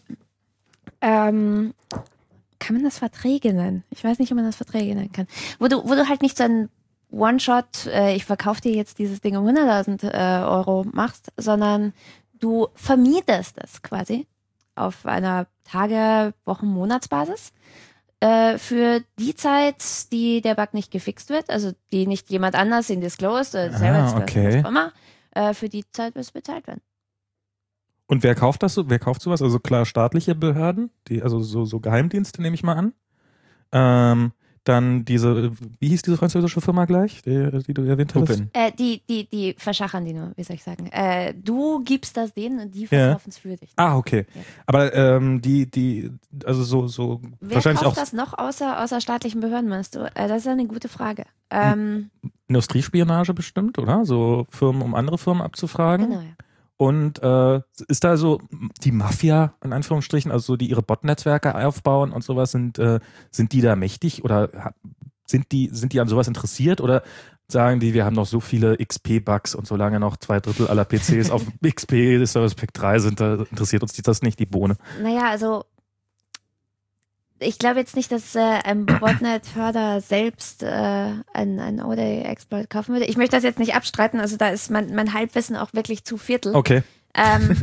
ähm, kann man das Verträge nennen? Ich weiß nicht, ob man das Verträge nennen kann. Wo du, wo du halt nicht so ein One-Shot, äh, ich verkaufe dir jetzt dieses Ding um hunderttausend äh, Euro machst, sondern du vermietest es quasi auf einer Tage-, Wochen-, Monatsbasis äh, für die Zeit, die der Bug nicht gefixt wird, also die nicht jemand anders in disclosed oder selber Ah, disclosed, okay. was auch immer, äh, für die Zeit wird es bezahlt werden. Und wer kauft das so? Wer kauft sowas? Also klar staatliche Behörden, die, also so, so Geheimdienste nehme ich mal an. Ähm, dann diese, wie hieß diese französische Firma gleich, die, die du erwähnt hast? Wupeln. Äh, die, die, die verschachern die nur, wie soll ich sagen. Äh, du gibst das denen und die Ja. verkaufen es für dich. Ah, okay. Ja. Aber ähm, die, die, also so, so Wer wahrscheinlich kauft auch das noch außer, außer staatlichen Behörden, meinst du? Äh, das ist eine gute Frage. Ähm, Industriespionage bestimmt, oder? So Firmen, um andere Firmen abzufragen. genau, ja. Und äh, ist da so die Mafia, in Anführungsstrichen, also so, die ihre Bot-Netzwerke aufbauen und sowas, sind, äh, sind die da mächtig oder ha- sind die, sind die an sowas interessiert oder sagen die, wir haben noch so viele X P-Bugs und solange noch zwei Drittel aller P Cs auf X P Service Pack drei sind, da interessiert uns das nicht, die Bohne. Naja, also ich glaube jetzt nicht, dass äh, ein Botnet-Förder selbst äh, einen, einen O Day-Exploit kaufen würde. Ich möchte das jetzt nicht abstreiten, also da ist mein, mein Halbwissen auch wirklich zu Viertel. Okay. Ähm,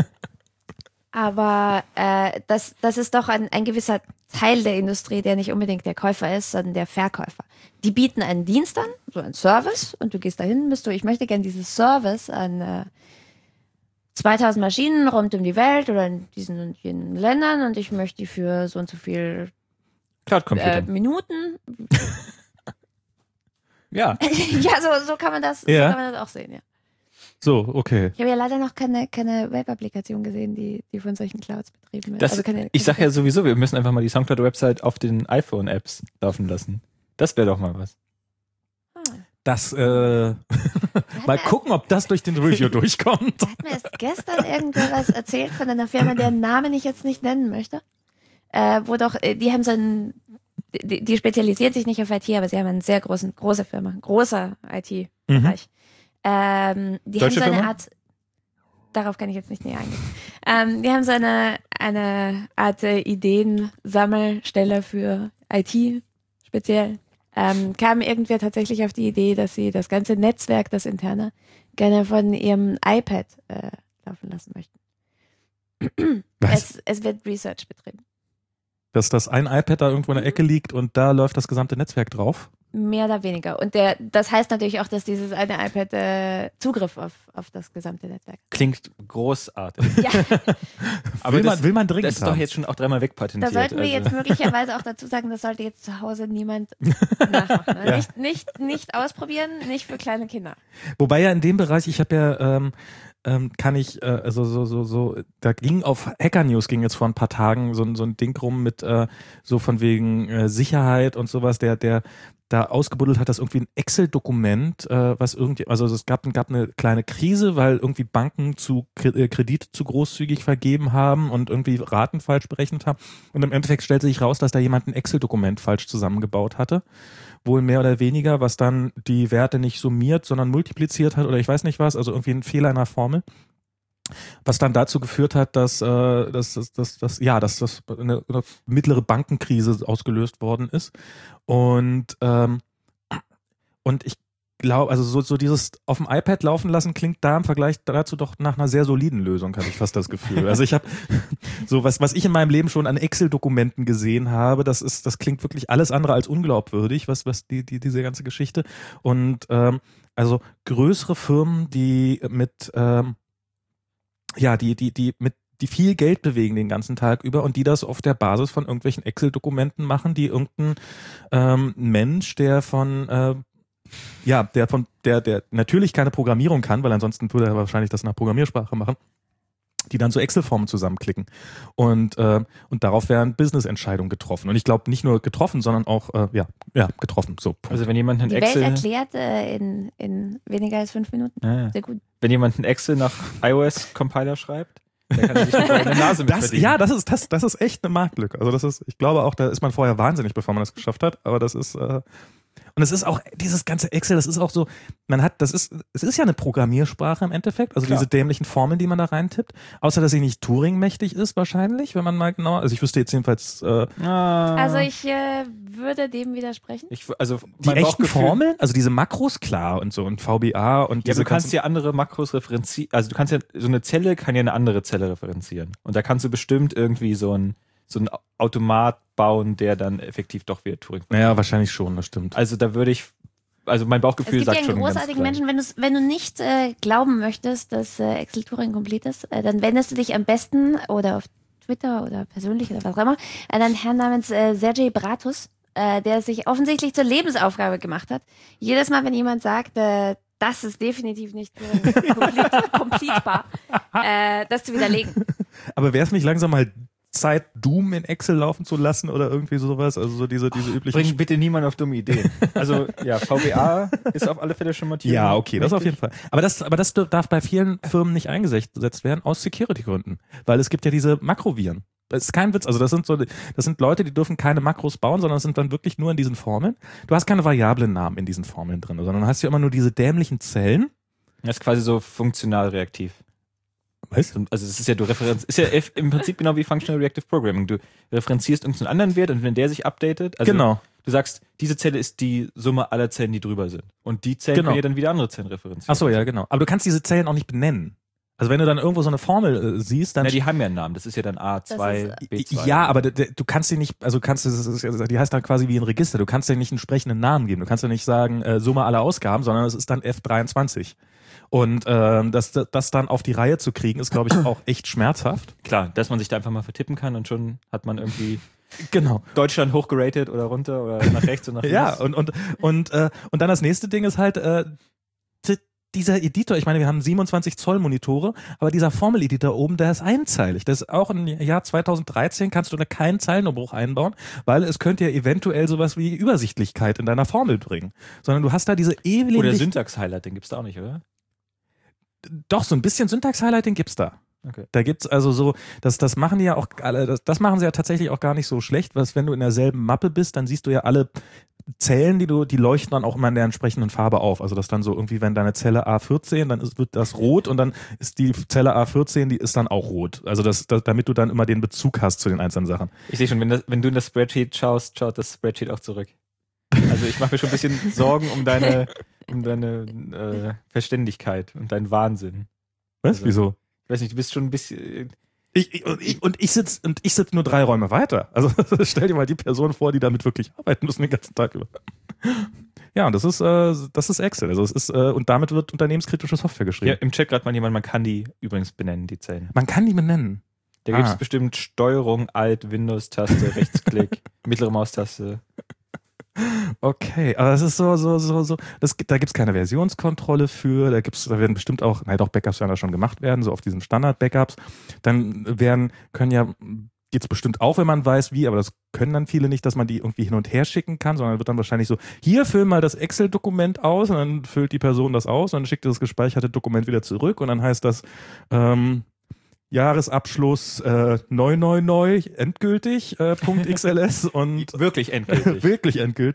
aber äh, das, das ist doch ein, ein gewisser Teil der Industrie, der nicht unbedingt der Käufer ist, sondern der Verkäufer. Die bieten einen Dienst an, so einen Service, und du gehst dahin, bist du, ich möchte gerne dieses Service an äh, zweitausend Maschinen rund um die Welt oder in diesen und jenen Ländern und ich möchte die für so und so viel Cloud äh, Computing. Minuten. Ja. Ja, so, so kann man das, Ja. so kann man das auch sehen, ja. So, okay. Ich habe ja leider noch keine, keine Web-Applikation gesehen, die, die von solchen Clouds betrieben wird. Das, also keine, ich sag keine- ja sowieso, wir müssen einfach mal die Soundcloud-Website auf den iPhone-Apps laufen lassen. Das wäre doch mal was. Ah. Das, äh, Da hat mal mir gucken, ob das durch den Review durchkommt. Da hat mir erst gestern irgendwer was erzählt von einer Firma, deren Namen ich jetzt nicht nennen möchte. Äh, wo doch, äh, die haben so einen, die, die spezialisiert sich nicht auf I T, aber sie haben einen sehr großen, große Firma, großer I T-Bereich. Ähm, die Deutsche haben so eine Firma? Art, darauf kann ich jetzt nicht näher eingehen. Ähm, die haben so eine, eine Art äh, Ideensammelstelle für I T speziell. Ähm, kam irgendwer tatsächlich auf die Idee, dass sie das ganze Netzwerk, das interne, gerne von ihrem iPad äh, laufen lassen möchten. Was? Es, es wird Research betrieben. Dass das ein iPad da irgendwo in der Ecke liegt und da läuft das gesamte Netzwerk drauf. Mehr oder weniger. Und der, das heißt natürlich auch, dass dieses eine iPad äh, Zugriff auf, auf das gesamte Netzwerk Klingt großartig. hat. Ja, Aber will, das, man, will man dringend das ist doch haben. jetzt schon auch dreimal da wegpatentiert. sollten wir also. jetzt möglicherweise auch dazu sagen, das sollte jetzt zu Hause niemand nachmachen. Ne? Ja. Nicht, nicht, nicht ausprobieren, nicht für kleine Kinder. Wobei ja in dem Bereich, ich habe ja, ähm, ähm, kann ich, äh, also so, so, so, da ging auf Hacker News ging jetzt vor ein paar Tagen so, ein- so ein Ding rum mit äh, so von wegen äh, Sicherheit und sowas, der, der da ausgebuddelt hat, dass irgendwie ein Excel-Dokument, äh, was irgendwie, also es gab, gab eine kleine Krise, weil irgendwie Banken zu Kre- äh, Kredite zu großzügig vergeben haben und irgendwie Raten falsch berechnet haben. Und im Endeffekt stellte sich raus, dass da jemand ein Excel-Dokument falsch zusammengebaut hatte. Wohl mehr oder weniger, was dann die Werte nicht summiert, sondern multipliziert hat oder ich weiß nicht was, also irgendwie ein Fehler in der Formel. Was dann dazu geführt hat, dass, äh, dass, dass, dass, dass ja, dass das eine, eine mittlere Bankenkrise ausgelöst worden ist. Und ähm, und ich glaube, also so, so dieses auf dem iPad laufen lassen klingt da im Vergleich dazu doch nach einer sehr soliden Lösung, habe ich fast das Gefühl. Also ich habe so was, was ich in meinem Leben schon an Excel-Dokumenten gesehen habe, das ist, das klingt wirklich alles andere als unglaubwürdig, was, was die, die, diese ganze Geschichte. Und ähm, also größere Firmen, die mit ähm, ja, die, die, die mit die viel Geld bewegen den ganzen Tag über und die das auf der Basis von irgendwelchen Excel-Dokumenten machen, die irgendein ähm, Mensch, der von äh, ja, der von der der natürlich keine Programmierung kann, weil ansonsten würde er wahrscheinlich das nach Programmiersprache machen, die dann so Excel-Formen zusammenklicken und äh, und darauf werden Business-Entscheidungen getroffen und ich glaube nicht nur getroffen, sondern auch äh, ja ja getroffen. So. Also wenn jemand ein Die Excel Welt erklärt äh, in, in weniger als fünf Minuten. Ja. Sehr gut. Wenn jemand ein Excel nach iOS-Compiler schreibt, dann kann er sich eine goldene Nase mit Das, verdienen. ja, das ist das, das ist echt eine Marktlücke. Also das ist, ich glaube auch, da ist man vorher wahnsinnig, bevor man das geschafft hat. Aber das ist äh, und es ist auch dieses ganze Excel, das ist auch so, man hat, das ist, es ist ja eine Programmiersprache im Endeffekt, also Klar. diese dämlichen Formeln, die man da reintippt. Außer dass sie nicht Turing-mächtig ist wahrscheinlich, wenn man mal genau, also ich wüsste jetzt jedenfalls äh, Ah. Also ich äh, würde dem widersprechen. Ich, also die mein echten Bauchgefühl- Formeln, also diese Makros klar und so und V B A und Ja, diese du kannst ganzen- ja andere Makros referenzieren, also du kannst ja, so eine Zelle kann ja eine andere Zelle referenzieren. Und da kannst du bestimmt irgendwie so ein, so ein Automat bauen, der dann effektiv doch wieder Turing. Naja, wahrscheinlich schon, das stimmt. Also da würde ich, also mein Es Bauchgefühl gibt ja sagt einen schon ganz großartigen klar. Menschen, wenn, du's- wenn du nicht äh, glauben möchtest, dass äh, Excel Turing komplett ist, äh, dann wendest du dich am besten oder auf Twitter oder persönlich oder was auch immer an einen Herrn namens äh, Sergej Bratus, äh, der es sich offensichtlich zur Lebensaufgabe gemacht hat. Jedes Mal, wenn jemand sagt, äh, das ist definitiv nicht Turing komplett, kompletbar, äh, das zu widerlegen. Aber wäre es nicht langsam mal Zeit, Doom in Excel laufen zu lassen oder irgendwie sowas? Also so diese, diese üblichen. Bring bitte niemand auf dumme Ideen. Also ja, V B A ist auf alle Fälle schon mal Turing. Ja, okay, das auf jeden mächtig. Fall. Aber das, aber das darf bei vielen Firmen nicht eingesetzt werden aus Security-Gründen, weil es gibt ja diese Makroviren. Das ist kein Witz. Also das sind so, das sind Leute, die dürfen keine Makros bauen, sondern es sind dann wirklich nur in diesen Formeln. Du hast keine variablen Namen in diesen Formeln drin, sondern du hast ja immer nur diese dämlichen Zellen. Das ist quasi so funktional reaktiv. Was? Also es ist ja, du referenz, ist ja im Prinzip genau wie Functional Reactive Programming. Du referenzierst irgendeinen anderen Wert und wenn der sich updatet, also Genau. du sagst, diese Zelle ist die Summe aller Zellen, die drüber sind. Und die Zellen Genau. können ja dann wieder andere Zellen referenzieren. Ach so, ja, genau. Aber du kannst diese Zellen auch nicht benennen. Also wenn du dann irgendwo so eine Formel äh, siehst, dann Na, die haben ja einen Namen. Das ist ja dann A zwei, Das ist- B zwei. ja, aber d- d- du kannst sie nicht, also kannst du, das ist, also die heißt dann quasi wie ein Register. Du kannst dir nicht einen entsprechenden Namen geben. Du kannst ja nicht sagen äh, Summe aller Ausgaben, sondern es ist dann F dreiundzwanzig. Und ähm, das, das dann auf die Reihe zu kriegen, ist, glaube ich, auch echt schmerzhaft. Klar, dass man sich da einfach mal vertippen kann und schon hat man irgendwie Genau. Deutschland hochgeratet oder runter oder nach rechts und nach links. Ja, und und und äh, und dann das nächste Ding ist halt äh, t- dieser Editor. Ich meine, wir haben siebenundzwanzig Zoll Monitore, aber dieser Formel-Editor oben, der ist einzeilig. Das ist auch im Jahr zweitausenddreizehn kannst du da keinen Zeilenumbruch einbauen, weil es könnte ja eventuell sowas wie Übersichtlichkeit in deiner Formel bringen. Sondern du hast da diese ewigen Oder Syntax-Highlight, den gibt's da auch nicht, oder? Doch, so ein bisschen Syntax-Highlighting gibt's da. Okay. Da gibt's also so, das, das machen die ja auch alle, das, das machen sie ja tatsächlich auch gar nicht so schlecht, weil wenn du in derselben Mappe bist, dann siehst du ja alle Zellen, die du, die leuchten dann auch immer in der entsprechenden Farbe auf. Also das dann so irgendwie, wenn deine Zelle A vierzehn, dann ist, wird das rot und dann ist die Zelle A vierzehn, die ist dann auch rot. Also das, das, damit du dann immer den Bezug hast zu den einzelnen Sachen. Ich sehe schon, wenn, das, wenn du in das Spreadsheet schaust, schaut das Spreadsheet auch zurück. Also ich mache mir schon ein bisschen Sorgen um deine, um deine äh, Verständigkeit und deinen Wahnsinn. Was? Also- Wieso? Ich weiß nicht, du bist schon ein bisschen. Ich, ich, und ich, und ich sitze und ich sitz nur drei Räume weiter. Also stell dir mal die Person vor, die damit wirklich arbeiten müssen den ganzen Tag über. Ja, und das ist, äh, das ist Excel. Also es ist, äh, und damit wird unternehmenskritische Software geschrieben. Ja, im Chat gerade mal jemand, man kann die übrigens benennen, die Zellen. Man kann die benennen. Da gibt's Ah. bestimmt Steuerung, Alt, Windows-Taste, Rechtsklick, mittlere Maustaste. Okay, aber das ist so, so, so, so, das, gibt- da gibt's keine Versionskontrolle für, da gibt's, da werden bestimmt auch, nein, doch, Backups werden da schon gemacht werden, so auf diesen Standard-Backups. Dann werden, können ja, geht's bestimmt auch, wenn man weiß, wie, aber das können dann viele nicht, dass man die irgendwie hin und her schicken kann, sondern wird dann wahrscheinlich so, hier füll mal das Excel-Dokument aus und dann füllt die Person das aus und dann schickt das gespeicherte Dokument wieder zurück und dann heißt das, ähm, Jahresabschluss äh, neu, neu, neu, endgültig, äh, Punkt .xls und Wirklich endgültig. wirklich endgültig.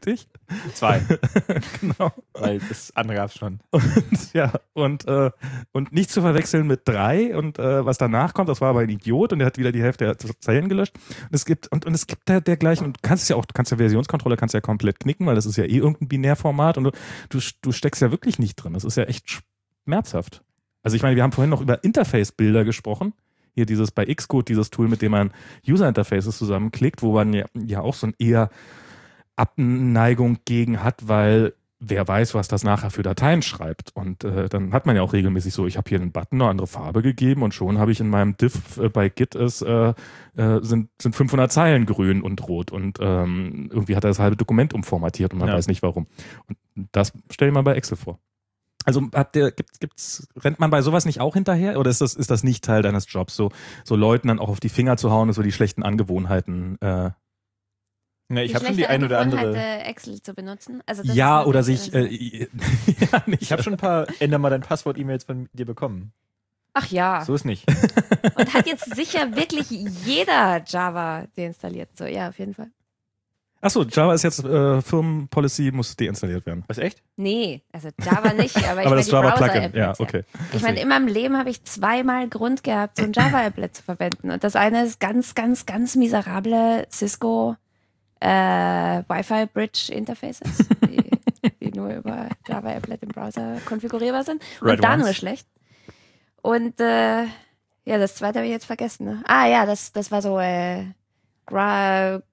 Zwei. Genau. Weil das andere gab's schon. Und, ja, und, äh, und nicht zu verwechseln mit drei und äh, was danach kommt, das war aber ein Idiot und der hat wieder die Hälfte der Zeilen gelöscht. Und es gibt, und, und es gibt da dergleichen, und du kannst es ja auch, du kannst ja Versionskontrolle kannst ja komplett knicken, weil das ist ja eh irgendein Binärformat und du, du, du steckst ja wirklich nicht drin. Das ist ja echt schmerzhaft. Also ich meine, wir haben vorhin noch über Interface-Bilder gesprochen. Hier dieses bei Xcode, dieses Tool, mit dem man User-Interfaces zusammenklickt, wo man ja, ja auch so ein eher Abneigung gegen hat, weil wer weiß, was das nachher für Dateien schreibt. Und äh, dann hat man ja auch regelmäßig so, ich habe hier einen Button, eine andere Farbe gegeben und schon habe ich in meinem Diff äh, bei Git es äh, äh, sind, sind fünfhundert Zeilen grün und rot und ähm, irgendwie hat er das halbe Dokument umformatiert und man ja. weiß nicht warum. Und das stell dir mal bei Excel vor. Also habt ihr, gibt, gibt's, rennt man bei sowas nicht auch hinterher oder ist das, ist das nicht Teil deines Jobs, so, so Leuten dann auch auf die Finger zu hauen und so die schlechten Angewohnheiten? Äh, ja, ich habe schon die die ein oder andere. Excel zu benutzen. Also das ja, ist oder sich. Äh, ja, ich habe schon ein paar änder mal dein Passwort-E-Mails von dir bekommen. Ach ja. So ist nicht. Und hat jetzt sicher wirklich jeder Java deinstalliert. So, ja, auf jeden Fall. Achso, Java ist jetzt äh, Firmenpolicy, muss deinstalliert werden. Was, echt? Nee, also Java nicht, aber ich aber meine das die Java-Plugin, ja, Browser-Applets, okay. Ich meine, in meinem Leben habe ich zweimal Grund gehabt, so ein Java-Applet zu verwenden. Und das eine ist ganz, ganz, ganz miserable Cisco äh, Wi-Fi-Bridge-Interfaces, die, die nur über Java-Applet im Browser konfigurierbar sind. Und Red da ones. nur schlecht. Und äh, ja, das zweite habe ich jetzt vergessen. Ne? Ah ja, das, das war so äh, Gra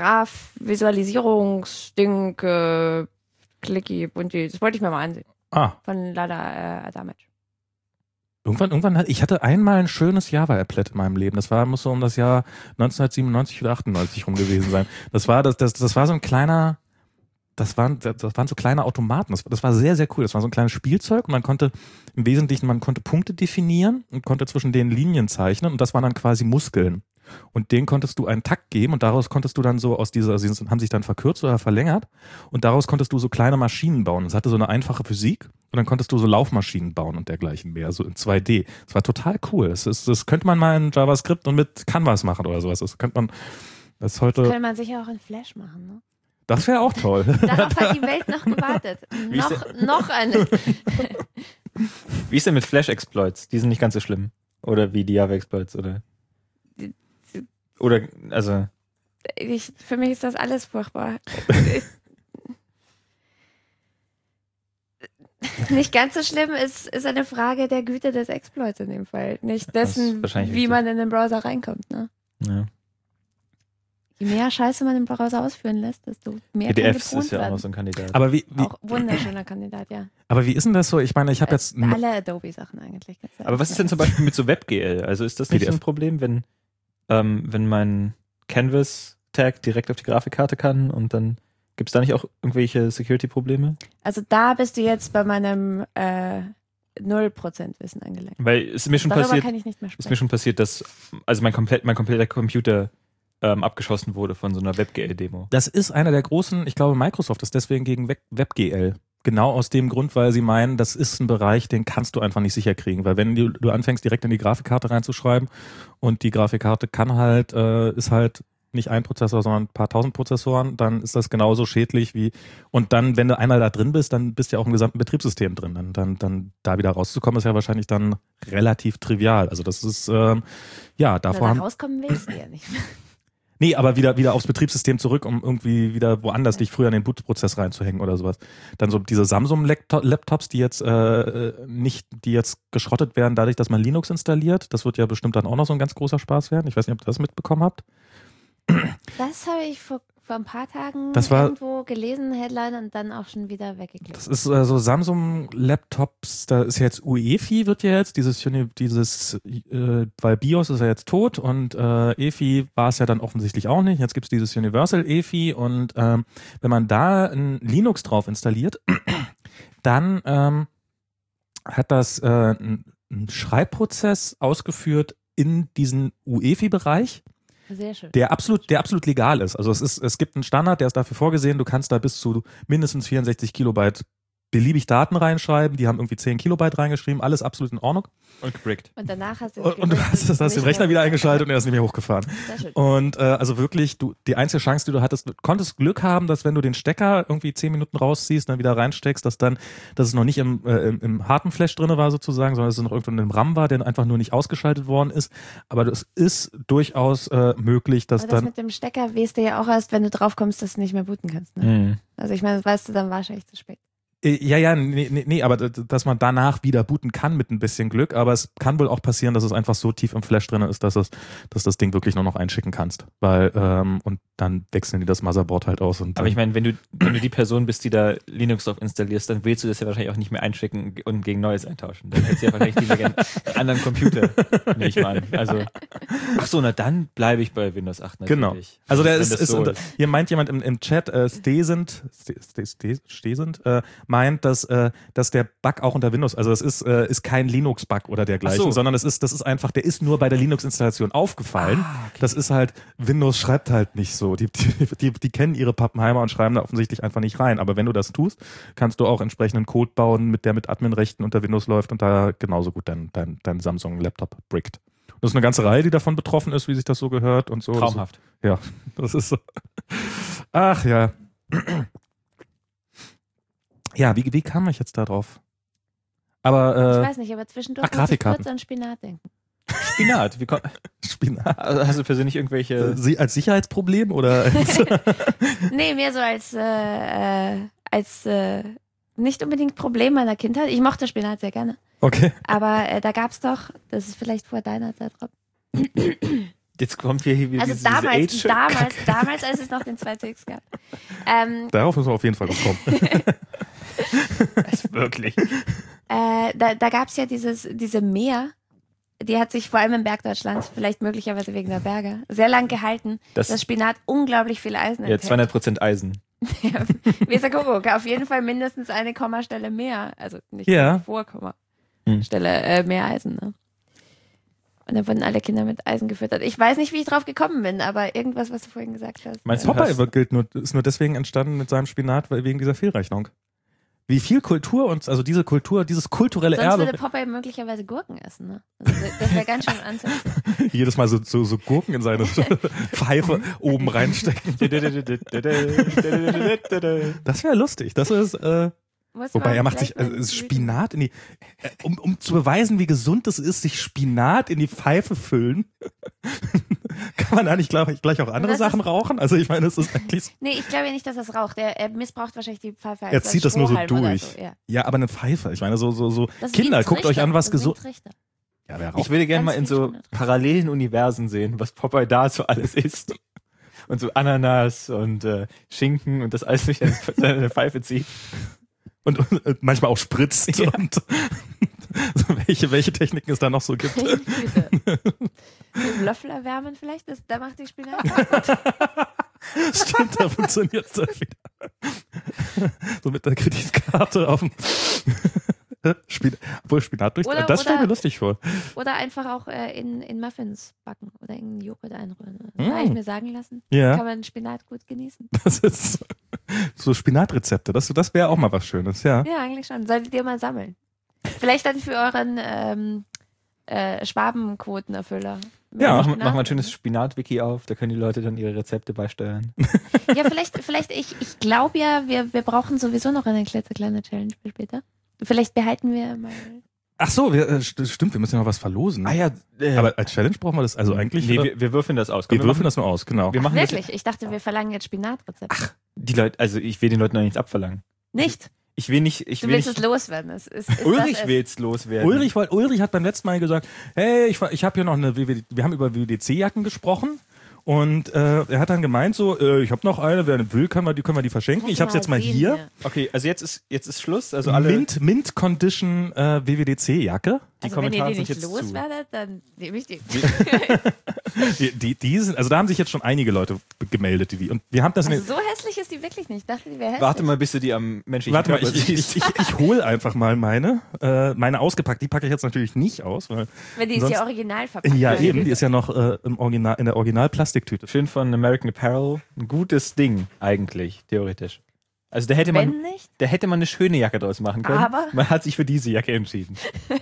Graph-Visualisierungsding, äh, Clicky, Bunti. Das wollte ich mir mal ansehen. Ah. Von Lada äh, Damage. Irgendwann, irgendwann hat, ich hatte einmal ein schönes Java-Applet in meinem Leben. Das war, muss so um das Jahr neunzehnhundertsiebenundneunzig oder achtundneunzig rum gewesen sein. Das war, das, das, das war so ein kleiner, das waren, das waren so kleine Automaten. Das, das war sehr, sehr cool. Das war so ein kleines Spielzeug und man konnte im Wesentlichen, man konnte Punkte definieren und konnte zwischen denen Linien zeichnen und das waren dann quasi Muskeln. Und denen konntest du einen Takt geben und daraus konntest du dann so aus dieser, sie haben sich dann verkürzt oder verlängert und daraus konntest du so kleine Maschinen bauen. Es hatte so eine einfache Physik und dann konntest du so Laufmaschinen bauen und dergleichen mehr, so in zwei D. Das war total cool. Das, ist, das könnte man mal in JavaScript und mit Canvas machen oder sowas. Das könnte man, das heute. Das könnte man sicher auch in Flash machen, ne? Das wäre auch toll. Darauf hat die Welt noch gewartet. noch, noch eine. Wie ist denn mit Flash-Exploits? Die sind nicht ganz so schlimm. Oder wie die Java-Exploits, oder? Oder, also. Ich, für mich ist das alles furchtbar. Nicht ganz so schlimm ist, ist eine Frage der Güte des Exploits in dem Fall. Nicht dessen, wie richtig. man in den Browser reinkommt. Ne? Ja. Je mehr Scheiße man im Browser ausführen lässt, desto mehr P D kann Fs getront ist ja auch werden. noch so ein Kandidat. Aber wie, wie, Auch wunderschöner Kandidat, ja. aber wie ist denn das so? Ich meine, ich habe jetzt. Alle Adobe-Sachen eigentlich. Aber was ist denn zum Beispiel mit so WebGL? Also ist das nicht P D F. ein Problem, wenn, ähm, wenn mein Canvas-Tag direkt auf die Grafikkarte kann und dann gibt es da nicht auch irgendwelche Security-Probleme? Also da bist du jetzt bei meinem äh, null Prozent Wissen angelangt. Weil es ist mir schon Darüber passiert, kann ich nicht mehr ist mir sprechen. schon passiert, dass also mein komplett mein kompletter Computer ähm, abgeschossen wurde von so einer WebGL-Demo. Das ist einer der großen, ich glaube, Microsoft ist deswegen gegen Web- WebGL. Genau aus dem Grund, weil sie meinen, das ist ein Bereich, den kannst du einfach nicht sicher kriegen. Weil wenn du, du anfängst, direkt in die Grafikkarte reinzuschreiben und die Grafikkarte kann halt, äh, ist halt nicht ein Prozessor, sondern ein paar tausend Prozessoren, dann ist das genauso schädlich wie, und dann, wenn du einmal da drin bist, dann bist du ja auch im gesamten Betriebssystem drin. Dann, dann, dann da wieder rauszukommen, ist ja wahrscheinlich dann relativ trivial. Also das ist, ähm, ja, davor Na, haben... da rauskommen willst du ja nicht. Nee, aber wieder, wieder aufs Betriebssystem zurück, um irgendwie wieder woanders dich früher in den Bootprozess reinzuhängen oder sowas. Dann so diese Samsung-Laptops, die jetzt äh, nicht, die jetzt geschrottet werden, dadurch, dass man Linux installiert. Das wird ja bestimmt dann auch noch so ein ganz großer Spaß werden. Ich weiß nicht, ob ihr das mitbekommen habt. Das habe ich vor, vor ein paar Tagen Das war- irgendwo gelesen, Headline, und dann auch schon wieder weggeklickt. Das ist äh, so Samsung-Laptops, da ist jetzt U E F I wird ja jetzt, dieses, Uni- dieses äh, weil BIOS ist ja jetzt tot und äh, E F I war es ja dann offensichtlich auch nicht. Jetzt gibt es dieses Universal E F I und ähm, wenn man da ein Linux drauf installiert, dann ähm, hat das äh, einen Schreibprozess ausgeführt in diesen U E F I-Bereich, Sehr schön. der absolut, der absolut legal ist. Also es ist, es gibt einen Standard, der ist dafür vorgesehen, du kannst da bis zu mindestens vierundsechzig Kilobyte beliebig Daten reinschreiben, die haben irgendwie zehn Kilobyte reingeschrieben, alles absolut in Ordnung. Und gebrickt. Und danach hast du Und, und du hast, hast, hast den Rechner wieder eingeschaltet und er ist nicht mehr hochgefahren. Sehr schön. Und äh, also wirklich, du die einzige Chance, die du hattest, du konntest Glück haben, dass wenn du den Stecker irgendwie zehn Minuten rausziehst, dann wieder reinsteckst, dass dann, dass es noch nicht im, äh, im, im harten Flash drinne war sozusagen, sondern dass es noch irgendwo in einem RAM war, der einfach nur nicht ausgeschaltet worden ist. Aber das ist durchaus äh, möglich, dass Aber das dann... mit dem Stecker weißt du ja auch erst, wenn du drauf kommst, dass du nicht mehr booten kannst. Ne? Mhm. Also ich meine, das weißt du dann wahrscheinlich zu spät. Ja, ja, nee, nee, nee, aber dass man danach wieder booten kann mit ein bisschen Glück, aber es kann wohl auch passieren, dass es einfach so tief im Flash drin ist, dass es, dass das Ding wirklich nur noch einschicken kannst, weil ähm, und dann wechseln die das Motherboard halt aus. Und Aber ich meine, wenn du wenn du die Person bist, die da Linux drauf installierst, dann willst du das ja wahrscheinlich auch nicht mehr einschicken und gegen Neues eintauschen. Dann hättest du ja wahrscheinlich lieber gerne einen anderen Computer, nehme ich mal an. Also, ach so, na dann bleibe ich bei Windows acht natürlich. Genau. Also der Wenn ist, das ist so und hier meint jemand im, im Chat, äh, Stesend, Stesend, äh, meint, dass äh, dass der Bug auch unter Windows, also es ist äh, ist kein Linux-Bug oder dergleichen, so. sondern es ist das ist einfach, der ist nur bei der Linux-Installation aufgefallen. Ah, okay. Das ist halt, Windows schreibt halt nicht so. Die, die, die, die kennen ihre Pappenheimer und schreiben da offensichtlich einfach nicht rein. Aber wenn du das tust, kannst du auch entsprechenden Code bauen, mit der mit Admin-Rechten unter Windows läuft und da genauso gut dein, dein, dein Samsung-Laptop brickt. Das ist eine ganze Reihe, die davon betroffen ist, wie sich das so gehört und so. Traumhaft. Ja, das ist so. Ach ja. Ja, wie, wie kam ich jetzt da drauf? Aber, äh, Ich weiß nicht, aber zwischendurch ach, muss ich Grafikkarten. kurz an Spinat denken. Spinat. Wie kommt, Spinat. also hast du persönlich irgendwelche... Sie als Sicherheitsproblem oder als, Nee, mehr so als, äh, äh, als äh, nicht unbedingt Problem meiner Kindheit. Ich mochte Spinat sehr gerne. okay. Aber äh, da gab's doch, das ist vielleicht vor deiner Zeit, Rob. Jetzt kommt hier wieder Also diese, damals, diese damals, damals, als es noch den zwei C X gab. Ähm, Darauf müssen wir auf jeden Fall noch kommen. Age. Wirklich. äh, da da gab's ja dieses, diese Meer, die hat sich vor allem im Bergdeutschland, vielleicht möglicherweise wegen der Berge, sehr lang gehalten, Das- dass Spinat unglaublich viel Eisen Ja, enthält. zweihundert Prozent Eisen. Weser Kuckuck, auf jeden Fall mindestens eine Kommastelle mehr. Also nicht Ja. eine Vorkommastelle äh, mehr Eisen. Ne? Und dann wurden alle Kinder mit Eisen gefüttert. Ich weiß nicht, wie ich drauf gekommen bin, aber irgendwas, was du vorhin gesagt hast. Meinst äh, du, Popeye hast- gilt nur, ist nur deswegen entstanden mit seinem Spinat, weil wegen dieser Fehlrechnung. Wie viel Kultur uns, also diese Kultur, dieses kulturelle Sonst Erbe, würde Popeye möglicherweise Gurken essen. Ne? Also das wäre ganz schön ansetzen. jedes Mal so, so, so Gurken in seine Pfeife oben reinstecken. Das wäre lustig. Das ist, äh, Muss wobei man er macht sich vielleicht also mal Spinat in die, äh, um, um zu beweisen, wie gesund es ist, sich Spinat in die Pfeife füllen. Kann man da nicht gleich, gleich auch andere Das Sachen ist- rauchen? Also ich meine, es ist eigentlich, so- Nee, ich glaube ja nicht, dass das raucht. Er, er missbraucht wahrscheinlich die Pfeife als er zieht das nur so Strohhalm oder durch. So, ja. Ja, aber eine Pfeife. Ich meine, so, so, so, Das ist wie Kinder, ein guckt euch Trichter. an, was Das ist wie ein gesund. Trichter. Ja, wer Ich raucht? würde gerne Ganz mal in viel so Spinat. parallelen Universen sehen, was Popeye da so alles isst. Und so Ananas und äh, Schinken und das alles durch seine seine Pfeife zieht. Und, und manchmal auch spritzt Ja. und so welche, welche Techniken es da noch so gibt. Meine Güte. Mit Löffel erwärmen vielleicht, das, da macht die Spinat. Stimmt, da funktioniert es dann wieder. So mit der Kreditkarte auf dem Spinat, obwohl Spinat durch. Oder- Das stelle ich mir oder- lustig vor. Oder einfach auch äh, in, in Muffins backen oder in Joghurt einrühren. Mm. Habe ich mir sagen lassen. Ja. Kann man Spinat gut genießen. Das ist so Spinatrezepte. Das, das wäre auch mal was Schönes, ja. Ja, eigentlich schon. Solltet ihr mal sammeln. Vielleicht dann für euren ähm, äh, Schwabenquotenerfüller. Mehr Ja, Machen, Spinat. machen wir ein schönes Spinat-Wiki auf, da können die Leute dann ihre Rezepte beisteuern. Ja, vielleicht, vielleicht ich, ich glaube ja, wir, wir brauchen sowieso noch eine klitzekleine Challenge für später. Vielleicht behalten wir mal. Ach so, wir, äh, st- stimmt, wir müssen ja noch was verlosen. ja, äh, Aber als Challenge brauchen wir das, also eigentlich, nee, äh, wir, wir würfeln das aus. Komm, wir würfeln machen, das nur aus, genau. Wir machen das, Wirklich? Ich dachte, wir verlangen jetzt Spinatrezepte. die Leute, also ich will den Leuten noch nichts abverlangen. Nicht? Ich will nicht, ich Du will willst nicht, es loswerden. Es ist, ist Ulrich das will es. jetzt loswerden. Ulrich, wollt- Ulrich hat beim letzten Mal gesagt, hey, ich, ich habe hier noch eine, W W D wir haben über W W D C-Jacken gesprochen und äh, er hat dann gemeint so, äh, ich habe noch eine, wer eine will, können wir die, können wir die verschenken. Ich habe es jetzt mal sehen hier. hier. Okay, also jetzt ist, jetzt ist Schluss, also alle, Mint, Mint Condition äh, W W D C-Jacke. die Also wenn ihr Kommentare die sind nicht jetzt zu. loswerdet, dann nehme ich die. Die, die, die sind, also da haben sich jetzt schon einige Leute b- gemeldet, die und wir haben das in Also den, so hässlich ist die wirklich nicht. Ich dachte, die wäre hässlich. Warte mal, bis du die am menschlichen Warte mal, Körper ich, ich, siehst. ich, ich, ich hole einfach mal meine, äh, meine ausgepackt. Die packe ich jetzt natürlich nicht aus, weil Weil die ist sonst- ja original verpackt. ja Meine eben, Güte. die ist ja noch äh, im Original in der Original Plastiktüte. Schön von American Apparel. Ein gutes Ding, eigentlich, theoretisch. Also da hätte man, Wenn nicht? da hätte man eine schöne Jacke draus machen können. Aber? Man hat sich für diese Jacke entschieden.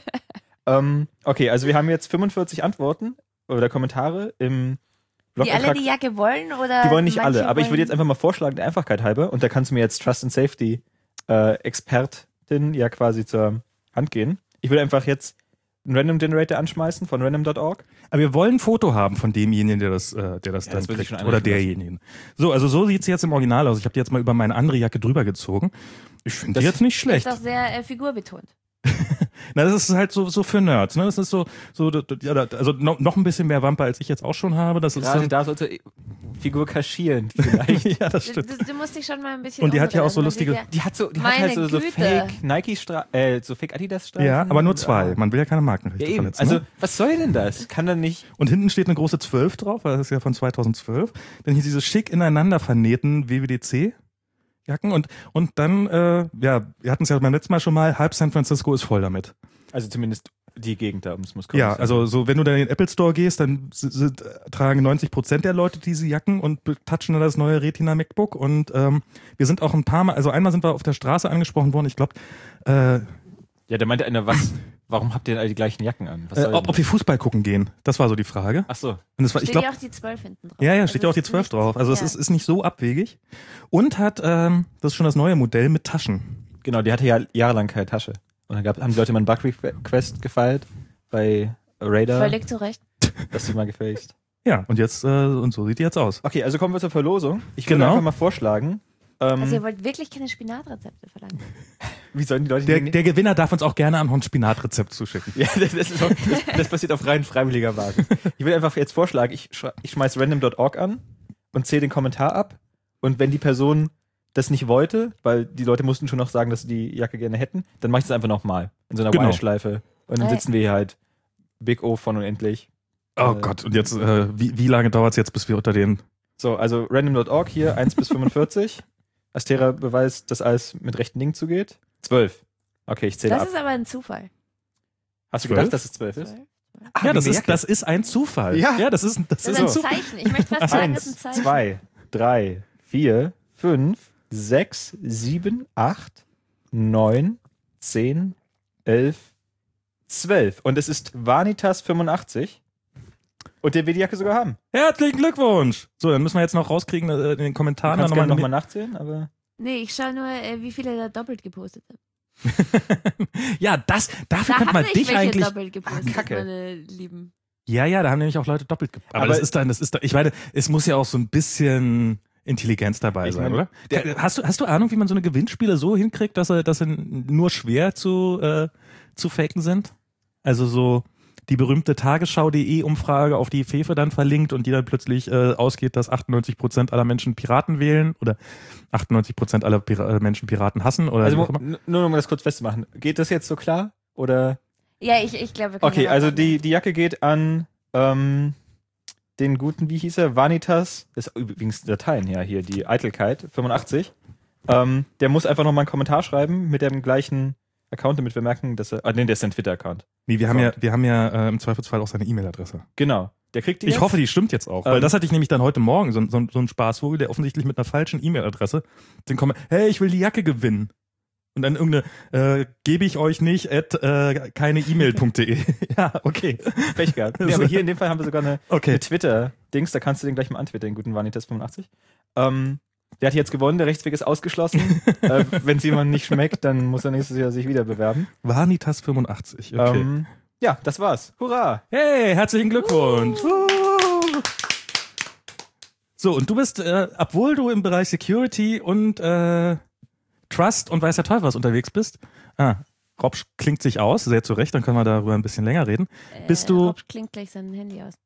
ähm, okay, also wir haben jetzt fünfundvierzig Antworten oder Kommentare im Die alle Blogbeitrag. die Jacke wollen oder? Die wollen nicht manche alle, aber ich würde wollen- jetzt einfach mal vorschlagen, der Einfachkeit halber, und da kannst du mir jetzt Trust and Safety äh, Expertin ja quasi zur Hand gehen. Ich würde einfach jetzt einen Random Generator anschmeißen von random Punkt org. Aber wir wollen ein Foto haben von demjenigen, der das, äh, der das Ja, dann das wird sich kriegt. schon Oder einrichten lassen. derjenigen. So, also so sieht's jetzt im Original aus. Ich habe die jetzt mal über meine andere Jacke drüber gezogen. Ich finde die Das- jetzt nicht Ist schlecht. doch sehr äh, figurbetont. Na, das ist halt so, so für Nerds, ne? Das ist so, so, ja, da- also noch, noch ein bisschen mehr Wampe, als ich jetzt auch schon habe. Das ist Gerade dann, da sollte Figur kaschieren vielleicht. ja, das Du, stimmt. du, du musst dich schon mal ein bisschen. Und die hat ja auch so umdrehen. lustige- Man sieht Die hat so, die hat Meine halt so, so Güte. Fake Nike Stra äh, so Fake Adidas Streifen. Ja, aber nur zwei. Ah. Man will ja keine Ja, Markenrechte eben. verletzen. Also, ne? was soll denn das? Kann dann nicht. Und hinten steht eine große zwölf drauf, weil das ist ja von zweitausendzwölf. Dann hier diese schick ineinander vernähten W W D C-Jacken und, und dann, äh, ja, wir hatten es ja beim letzten Mal schon mal, halb San Francisco ist voll damit. Also zumindest die Gegend da, muss muss Ja, also so, wenn du dann in den Apple Store gehst, dann s- sind, äh, tragen neunzig Prozent der Leute diese Jacken und touchen dann das neue Retina MacBook. Und ähm, wir sind auch ein paar Mal, also einmal sind wir auf der Straße angesprochen worden, ich glaube, äh, Ja, da meinte einer, was, warum habt ihr denn alle die gleichen Jacken an? Was äh, soll ob, denn ob wir Fußball gucken gehen. Das war so die Frage. Ach so. Und das war, ich Steht glaube, ja auch die zwölf hinten drauf. ja, ja, Also steht ja auch die es ist zwölf nicht- drauf. Also es ja. ist, ist nicht so abwegig. Und hat, ähm, das ist schon das neue Modell mit Taschen. Genau, die hatte ja jahrelang keine Tasche. Und dann gab, haben die Leute mal einen Bug-Request gefeilt bei Radar, Völlig zu Recht. dass sie mal gefälscht. Ja, und jetzt, äh, und so sieht die jetzt aus. Okay, also kommen wir zur Verlosung. Ich würde Genau. einfach mal vorschlagen, ähm, Also ihr wollt wirklich keine Spinatrezepte verlangen. wie sollen die Leute Der, die- der Gewinner darf uns auch gerne noch ein Spinatrezept zuschicken. Ja, das, das, ist auch, das, das passiert auf rein freiwilliger Basis. Ich will einfach jetzt vorschlagen, ich, sch ich schmeiß random Punkt org an und zähle den Kommentar ab. Und wenn die Person das nicht wollte, weil die Leute mussten schon noch sagen, dass sie die Jacke gerne hätten, dann mache ich das einfach nochmal. In so einer Genau. While-Schleife. Und dann Äh. sitzen wir hier halt Big O von unendlich. Oh Äh, Gott, und jetzt, äh, wie, wie lange dauert es jetzt, bis wir unter den... So, also random Punkt org hier, eins bis fünfundvierzig. Astera beweist, dass alles mit rechten Dingen zugeht. zwölf. Okay, ich zähle Das ab. ist aber ein Zufall. Hast du zwölf? gedacht, dass es zwölf ist? Ah, Ja, wegen das der ist, Jacke. das ist ein Zufall. Ja. ja das ist, das Das ist ist ein so. Zeichen. Ich möchte fast sagen, das ist ein Eins, Zeichen. zwei, drei, vier, fünf, sechs, sieben, acht, neun, zehn, elf, zwölf. Und es ist Vanitas fünfundachtzig. Und der will die Jacke sogar haben. Herzlichen Glückwunsch! So, dann müssen wir jetzt noch rauskriegen äh, in den Du Kommentaren. kannst dann gerne nochmal nochmal nachzählen, aber... Nee, ich schaue nur, äh, wie viele da doppelt gepostet haben. Ja, das, dafür Da könnte haben man nicht dich welche eigentlich... doppelt gepostet, Kacke. meine Lieben. Ja, ja, da haben nämlich auch Leute doppelt ge Aber, Aber- das ist dann, das ist dann, ich meine, es muss ja auch so ein bisschen Intelligenz dabei Ich sein, meine, oder? der- hast du, hast du Ahnung, wie man so eine Gewinnspiele so hinkriegt, dass er, dass sie nur schwer zu, äh, zu faken sind? Also so die berühmte Tagesschau Punkt de Umfrage, auf die Fefe dann verlinkt und die dann plötzlich äh, ausgeht, dass achtundneunzig Prozent aller Menschen Piraten wählen oder achtundneunzig Prozent aller Pira äh, Menschen Piraten hassen oder Also wie auch mo- immer. n- nur um das kurz festzumachen. Geht das jetzt so klar? Oder... Ja, ich, ich glaube, wir können Okay, ja also weitermachen. die, die Jacke geht an ähm, den guten, wie hieß er? Vanitas. Das ist übrigens Dateien ja hier, die Eitelkeit fünfundachtzig. Ähm, der muss einfach nochmal einen Kommentar schreiben mit dem gleichen Account, damit wir merken, dass er. Ah, nee, der ist sein Twitter-Account. Nee, wir haben ja, wir haben ja äh, im Zweifelsfall auch seine E-Mail-Adresse. Genau. Der kriegt die Ich jetzt. hoffe, die stimmt jetzt auch. Weil Ähm, das hatte ich nämlich dann heute Morgen, so, so, so ein Spaßvogel, der offensichtlich mit einer falschen E-Mail-Adresse den kommt, hey, ich will die Jacke gewinnen. Und dann irgendeine, äh, gebe ich euch nicht, at äh, keine E-Mail Punkt de. Ja, okay. Pech gehabt. Nee, aber hier in dem Fall haben wir sogar eine, Okay. eine Twitter-Dings, da kannst du den gleich mal antwittern, den guten Vanitas fünfundachtzig. Ähm, der hat jetzt gewonnen, der Rechtsweg ist ausgeschlossen. äh, Wenn es jemandem nicht schmeckt, dann muss er nächstes Jahr sich wieder bewerben. Vanitas fünfundachtzig. Okay. Ähm, ja, das war's. Hurra! Hey, herzlichen Glückwunsch. So, und du bist, äh, obwohl du im Bereich Security und äh, Trust und weiß der Teufel was unterwegs bist, ah, Rob klingt sich aus, sehr zu Recht, dann können wir darüber ein bisschen länger reden. Bist äh, du- Rob klingt gleich sein Handy aus.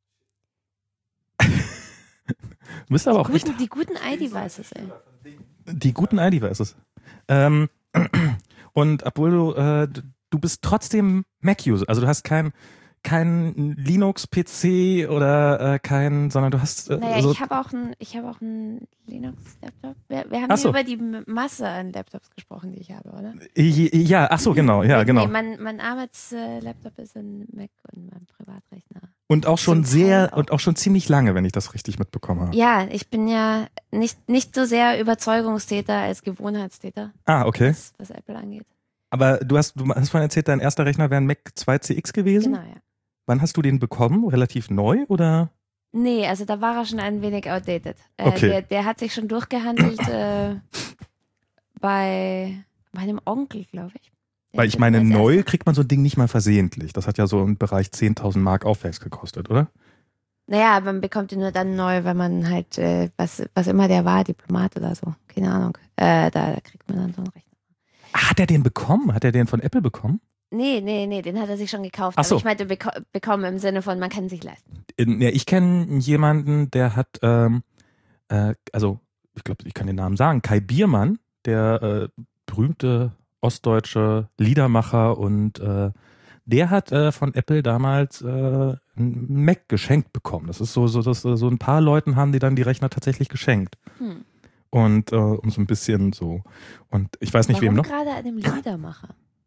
Du bist aber auch echt Guten, die guten iDevices, ey. die guten iDevices. Ähm, und obwohl du, äh, du bist trotzdem Mac-User, also du hast kein kein Linux-P C oder äh, kein, sondern du hast äh, Naja, so, ich habe auch einen ich habe auch einen Linux-Laptop. Wir, wir haben Ach hier so. über die M- Masse an Laptops gesprochen, die ich habe, oder? ja, ach so, genau, ja, Nee, genau. Nee, mein, mein Arbeitslaptop ist ein Mac und mein Privatrechner Und auch schon Zum sehr, Teil auch. und auch schon ziemlich lange, wenn ich das richtig mitbekommen habe. Ja, ich bin ja nicht, nicht so sehr Überzeugungstäter als Gewohnheitstäter, Ah, okay. was, was Apple angeht. Aber du hast, du hast vorhin erzählt, dein erster Rechner wäre ein Mac zwei C X gewesen? Genau, ja. Wann hast du den bekommen? Relativ neu oder? Nee, also da war er schon ein wenig outdated. Äh, Okay. der, der hat sich schon durchgehandelt äh, bei meinem Onkel, glaube ich. Der Weil ich hat meine, den als neu erster- kriegt man so ein Ding nicht mal versehentlich. Das hat ja so im Bereich zehntausend Mark aufwärts gekostet, oder? Naja, man bekommt ihn nur dann neu, wenn man halt, äh, was, was immer der war, Diplomat oder so, keine Ahnung. Äh, da, da kriegt man dann so einen Rechner. Ah, hat er den bekommen? Hat er den von Apple bekommen? Nee, nee, nee, den hat er sich schon gekauft. Ach so. Aber ich meinte, beko bekommen im Sinne von, man kann sich leisten. In, ja, ich kenne jemanden, der hat, ähm, äh, also ich glaube, ich kann den Namen sagen, Kai Biermann, der äh, berühmte ostdeutsche Liedermacher, und äh, der hat äh, von Apple damals äh, einen Mac geschenkt bekommen. Das ist so, so, dass äh, so ein paar Leuten haben die dann die Rechner tatsächlich geschenkt. Hm. Und äh, um so ein bisschen so. Und ich weiß nicht, Warum wem noch. gerade einem Liedermacher?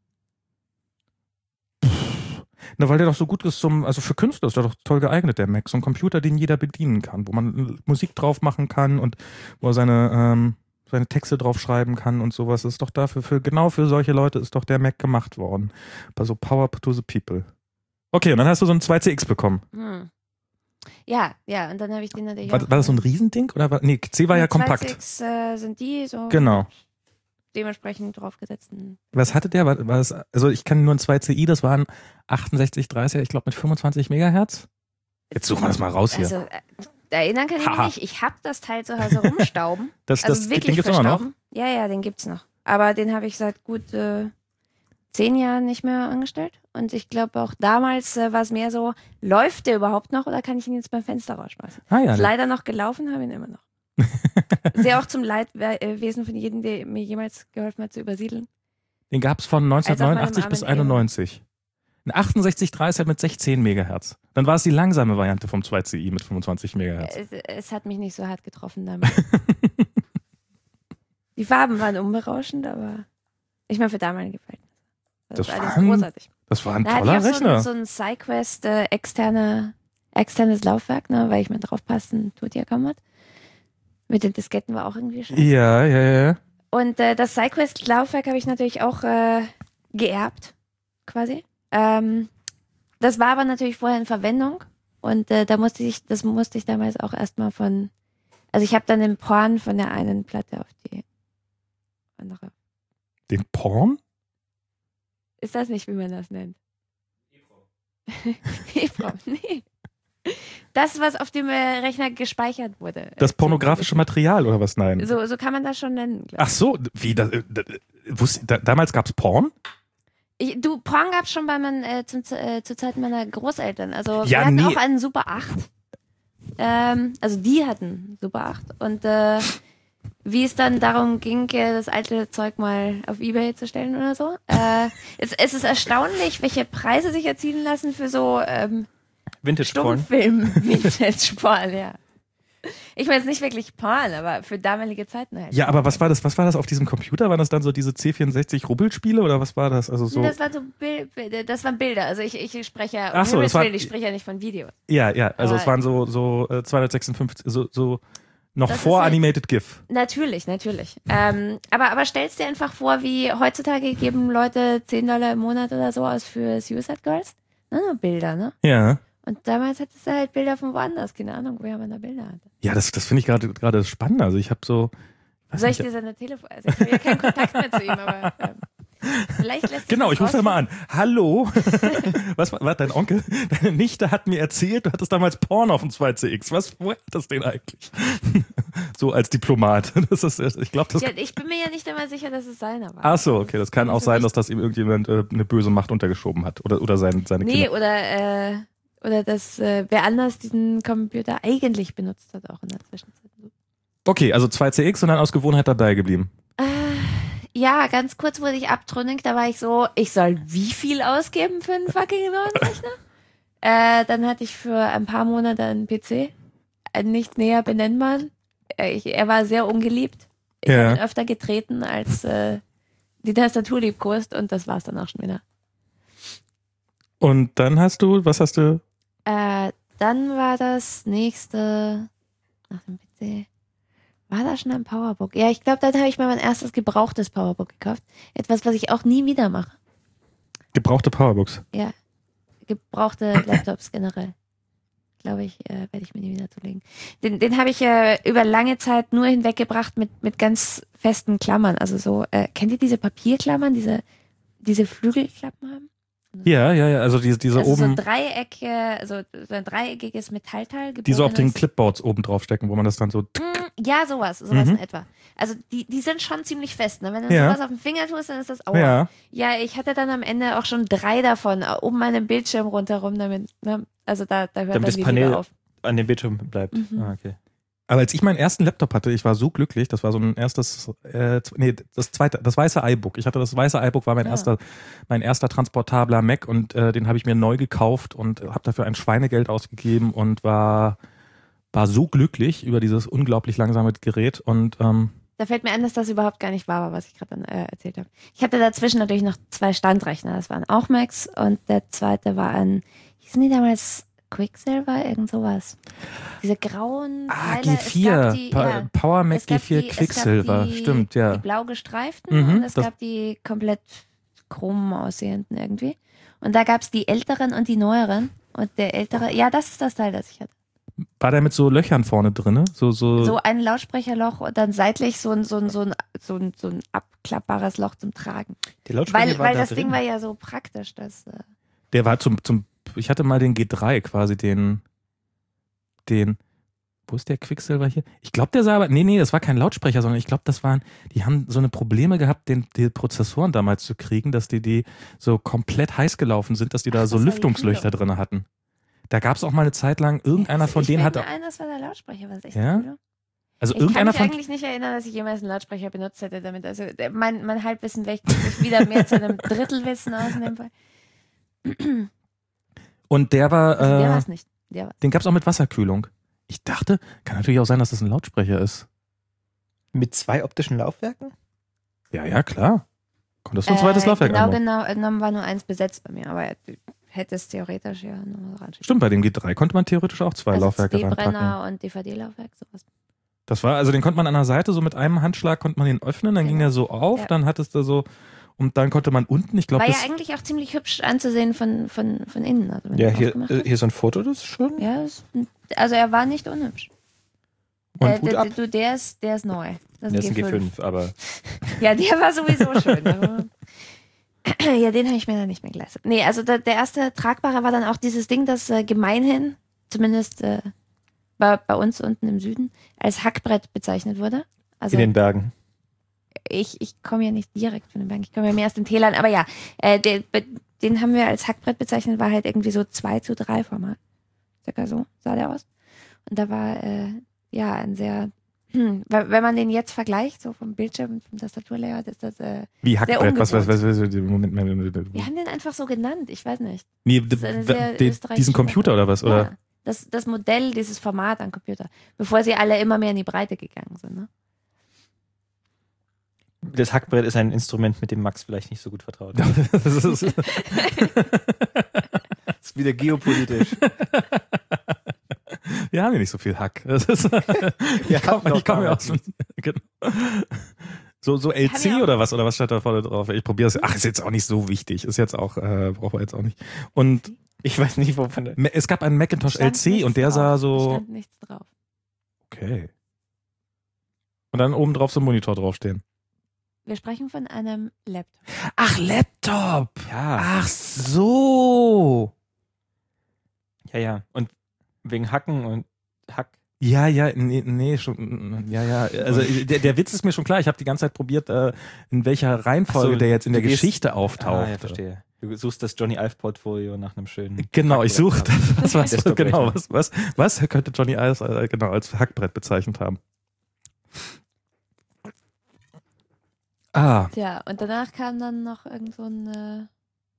Na, weil der doch so gut ist zum, also für Künstler ist der doch toll geeignet, der Mac. So ein Computer, den jeder bedienen kann, wo man Musik drauf machen kann und wo er seine, ähm, seine Texte drauf schreiben kann und sowas. Das ist doch dafür, für, genau für solche Leute ist doch der Mac gemacht worden. Bei so Power to the People. Okay, und dann hast du so einen zwei C X bekommen. Hm. Ja, ja, und dann habe ich den natürlich War, auch, war das so ein Riesending? Oder war, nee, C war ja kompakt. zwei sechs äh, sind die so Genau. dementsprechend draufgesetzten. Was hatte der? War, war das, also ich kenne nur ein zwei C I, das waren achtundsechzig dreißig, ich glaube mit fünfundzwanzig Megahertz. Jetzt suchen wir das mal raus hier. Also, äh, erinnern kann ich mich Haha. nicht. Ich habe das Teil zu Hause rumstauben. Das, Also das wirklich Ding gibt's immer noch. verstauben. Ja, ja, den gibt's noch. Aber den habe ich seit gut äh, zehn Jahren nicht mehr angestellt. Und ich glaube auch damals äh, war es mehr so, läuft der überhaupt noch oder kann ich ihn jetzt beim Fenster rausschmeißen? Ah ja, Ist leider noch gelaufen, habe ihn immer noch. Sehr auch zum Leidwesen von jedem, der mir jemals geholfen hat zu übersiedeln. den gab es von neunzehnhundertneunundachtzig meinem bis armen einundneunzig. Ein achtundsechzig dreißig mit sechzehn Megahertz. Dann war es die langsame Variante vom zwei C I mit fünfundzwanzig Megahertz. Es, es hat mich nicht so hart getroffen damals. Die Farben waren unberauschend, aber ich meine für damalige Verhältnisse. Das war alles waren- großartig. Das war ein Da hatte toller ich auch so Rechner. ein, so ein SideQuest äh, externe, externes Laufwerk, ne, weil ich mir draufpassen tut ja kaum was. Mit den Disketten war auch irgendwie scheiße. Ja, ja, ja. Und äh, das SideQuest-Laufwerk habe ich natürlich auch äh, geerbt, quasi. Ähm, das war aber natürlich vorher in Verwendung und äh, da musste ich, das musste ich damals auch erstmal von, also ich habe dann den Porn von der einen Platte auf die andere. Den Porn? Ist das nicht, wie man das nennt? EEPROM, nee. Das, was auf dem äh, Rechner gespeichert wurde. Das Äh, pornografische Material oder was? Nein. So, so kann man das schon nennen. glaub Ach so, wie? Da, da, wusste, da, damals gab's Porn? ich. Du, Porn gab es schon bei man, äh, zum, äh, zur Zeit meiner Großeltern. Also Ja, wir hatten nee. auch einen Super acht. Ähm, also die hatten Super acht. Und äh, wie es dann darum ging, äh, das alte Zeug mal auf Ebay zu stellen oder so. Äh, es, es ist erstaunlich, welche Preise sich erzielen lassen für so ähm, Vintage-Porn. Stummfilm, Vintage-Porn, ja. Ich meine, es ist nicht wirklich Porn, aber für damalige Zeiten halt. Ja, aber was war das? Was war das auf diesem Computer? Waren das dann so diese C vierundsechzig Rubbelspiele oder was war das? Also so. Das, war so Bil das waren Bilder. Also ich, ich spreche ja, um Ach so, Himmels das war- Willen, ich spreche ja nicht von Videos. Ja, ja. Also Aber- es waren so so äh, zweihundertsechsundfünfzig, so so noch Das ist vor halt- Animated GIF. Natürlich, natürlich. Ähm, aber, aber stellst dir einfach vor, wie heutzutage geben Leute zehn Dollar im Monat oder so aus für Suicide Girls? Na, nur Bilder, ne? Ja. Und damals hattest du halt Bilder von woanders. Keine Ahnung, woher man da Bilder hatte. Ja, das das finde ich gerade gerade spannend. Also ich habe so. weiß Soll ich nicht, dir seine Telefon... Also ich habe ja keinen Kontakt mehr zu ihm, aber... Ähm, vielleicht lässt sich Genau, das ich rufe da mal rausfinden. an. Hallo? Was war, war dein Onkel? Deine Nichte hat mir erzählt, du hattest damals Porn auf dem zwei C X. Was, woher hat das denn eigentlich? So als Diplomat. Das ist, ich glaube, das. Ja, ich bin mir ja nicht einmal sicher, dass es seiner war. Ach so, okay. Das kann auch Also sein, nicht- dass das ihm irgendjemand äh, eine böse Macht untergeschoben hat. Oder, oder sein, seine Nee, Kinder. oder, äh, oder dass äh, wer anders diesen Computer eigentlich benutzt hat, auch in der Zwischenzeit. Okay, also zwei C X und dann aus Gewohnheit dabei geblieben. Äh, ja, ganz kurz wurde ich abtrünnig, da war ich so, ich soll wie viel ausgeben für einen fucking neuen Rechner? äh, dann hatte ich für ein paar Monate einen P C, einen nicht näher benennbaren. Äh, ich, er war sehr ungeliebt. Ich Ja. habe ihn öfter getreten als äh, die Tastatur liebkost und das war's dann auch schon wieder. Und dann hast du, was hast du? Äh, dann war das nächste nach dem P C. War da schon ein Powerbook? Ja, ich glaube, dann habe ich mir mein erstes gebrauchtes Powerbook gekauft. Etwas, was ich auch nie wieder mache. Gebrauchte Powerbooks. Ja, gebrauchte Laptops generell. Glaube ich, äh, werde ich mir nie wieder zulegen. Den, den habe ich äh, über lange Zeit nur hinweggebracht mit, mit ganz festen Klammern. Also so, äh, kennt ihr diese Papierklammern, diese, diese Flügelklappen haben? Ja, ja, ja, also diese, diese also oben, so Dreiecke, also so ein dreieckiges Metallteil. die so auf den gebogenes. Clipboards oben drauf stecken, wo man das dann so, Mm, Ja, sowas, sowas Mhm. in etwa. Also die, die sind schon ziemlich fest. Ne? Wenn du Ja. sowas auf den Finger tust, dann ist das Aua. ja, Ja, ich hatte dann am Ende auch schon drei davon, äh, um meinen Bildschirm rundherum, damit, ne? Also da, da hört Damit dann das die Panel Liebe auf. an dem Bildschirm bleibt. Mhm. Ah, okay. aber als ich meinen ersten Laptop hatte, ich war so glücklich, das war so ein erstes, äh, z- nee, das zweite, das weiße iBook. Ich hatte das weiße iBook, war mein Ja. erster, mein erster transportabler Mac und äh, den habe ich mir neu gekauft und habe dafür ein Schweinegeld ausgegeben und war, war so glücklich über dieses unglaublich langsame Gerät und ähm, Da fällt mir ein, dass das überhaupt gar nicht wahr war, was ich gerade dann äh, erzählt habe. Ich hatte dazwischen natürlich noch zwei Standrechner. Das waren auch Macs und der zweite war ein, hießen die damals Quicksilver, irgend sowas. Diese grauen ah, Teile. G vier, Es gab die, Pa- ja, Power Mac es gab G vier die, Quicksilver, es gab die, stimmt, ja. Die blau gestreiften Mhm, und es das- gab die komplett chrom aussehenden irgendwie. Und da gab es die älteren und die neueren. Und der ältere, ja, das ist das Teil, das ich hatte. War der mit so Löchern vorne drinne? So, so, So ein Lautsprecherloch und dann seitlich so ein, so ein, so ein, so ein, so ein abklappbares Loch zum Tragen. Die Lautsprecher Weil, waren weil da das drin. Ding war ja so praktisch, dass. Äh, der war zum, zum, ich hatte mal den G drei quasi, den, den, wo ist der Quicksilver hier? Ich glaube, der sah aber, nee, nee, das war kein Lautsprecher, sondern ich glaube, das waren, die haben so eine Probleme gehabt, den, die Prozessoren damals zu kriegen, dass die, die so komplett heiß gelaufen sind, dass die da Ach, so das war die Lüftungslöcher Kühlung. drin hatten. Da gab es auch mal eine Zeit lang, irgendeiner also von ich denen fällt hatte, mir ein, das war der Lautsprecher, was echt Ja? cool. also Ich kann irgendeiner mich von, eigentlich nicht erinnern, dass ich jemals einen Lautsprecher benutzt hätte damit. Also der- mein, mein Halbwissen wächst sich wieder mehr zu einem Drittelwissen aus in dem Fall. und der war, Also der war äh, es nicht. Der war. den gab es auch mit Wasserkühlung. Ich dachte, kann natürlich auch sein, dass das ein Lautsprecher ist. Mit zwei optischen Laufwerken? Ja, ja, klar. Konntest du ein zweites Äh, Laufwerk Genau, einbauen? genau, genommen war nur eins besetzt bei mir, aber du hättest theoretisch ja nur ran. Stimmt, bei dem G drei konnte man theoretisch auch zwei also Laufwerke reinpacken. C D-Brenner und D V D-Laufwerk, sowas. Das war, also den konnte man an der Seite so mit einem Handschlag konnte man den öffnen, dann ging Genau. er so auf, Ja. dann hattest du so, und dann konnte man unten, ich glaube, War ja das, eigentlich auch ziemlich hübsch anzusehen von, von, von innen. Also wenn Ja, du hier, aufgemacht äh, hast. hier so ein Foto, das ist schon. Ja, es- also er war nicht unhübsch. Und Der, Hut der, ab. du, der ist, der ist neu. Das Das ist ist ein G fünf, aber Ja, der war sowieso schön. aber- ja, den habe ich mir dann nicht mehr geleistet. Nee, also der, der erste tragbare war dann auch dieses Ding, das äh, gemeinhin, zumindest äh, bei, bei uns unten im Süden, als Hackbrett bezeichnet wurde. Also in den Bergen. ich, ich komme ja nicht direkt von den Bergen, ich komme ja mehr aus den Tälern, aber ja, äh, der, den haben wir als Hackbrett bezeichnet, war halt irgendwie so zwei zu drei Format. Circa so sah der aus. Und da war, äh, ja, ein sehr, hm, weil- wenn man den jetzt vergleicht, so vom Bildschirm und vom Tastaturlayout, ist das, äh, wie Hackbrett, was, was, was, was, ungewohnt. Moment, Moment, Moment. wir haben den einfach so genannt, ich weiß nicht. Nee, Das ist eine d- sehr d- österreichische diesen Computer Sache. oder was, oder? Ja, das, das Modell, dieses Format an Computer, bevor sie alle immer mehr in die Breite gegangen sind, ne? Das Hackbrett ist ein Instrument, mit dem Max vielleicht nicht so gut vertraut ist. das ist, Das ist wieder geopolitisch. wir haben ja nicht so viel Hack. Das ist, ich komme hatten noch ich komm ja damals aus. Genau. So, so L C ja auch- oder was? Oder was steht da vorne drauf? Ich probiere es. Ach, ist jetzt auch nicht so wichtig. Ist jetzt auch, äh, brauchen wir jetzt auch nicht. Und Ich weiß nicht, wovon der. me- es gab einen Macintosh L Stand C nichts und der drauf. sah so. Stand nichts drauf. Okay. Und dann oben drauf so ein Monitor draufstehen. Wir sprechen von einem Laptop. Ach, Laptop. Ja, Ach so. ja, ja. Und wegen Hacken und Hack. Ja, ja, nee, nee, schon, ja, ja. Also der, der Witz ist mir schon klar. Ich habe die ganze Zeit probiert, äh, in welcher Reihenfolge Ach so, der jetzt in du der gehst- Geschichte auftaucht. Ah, ja, verstehe. Du suchst das Johnny Ive Portfolio nach einem schönen. Genau, ich suche Hackbrett. das, was, was, Desktop-Rechner. genau, was, was, was könnte Johnny Ive äh, genau als Hackbrett bezeichnet haben? Ah, Tja, und danach kam dann noch irgend so ein äh,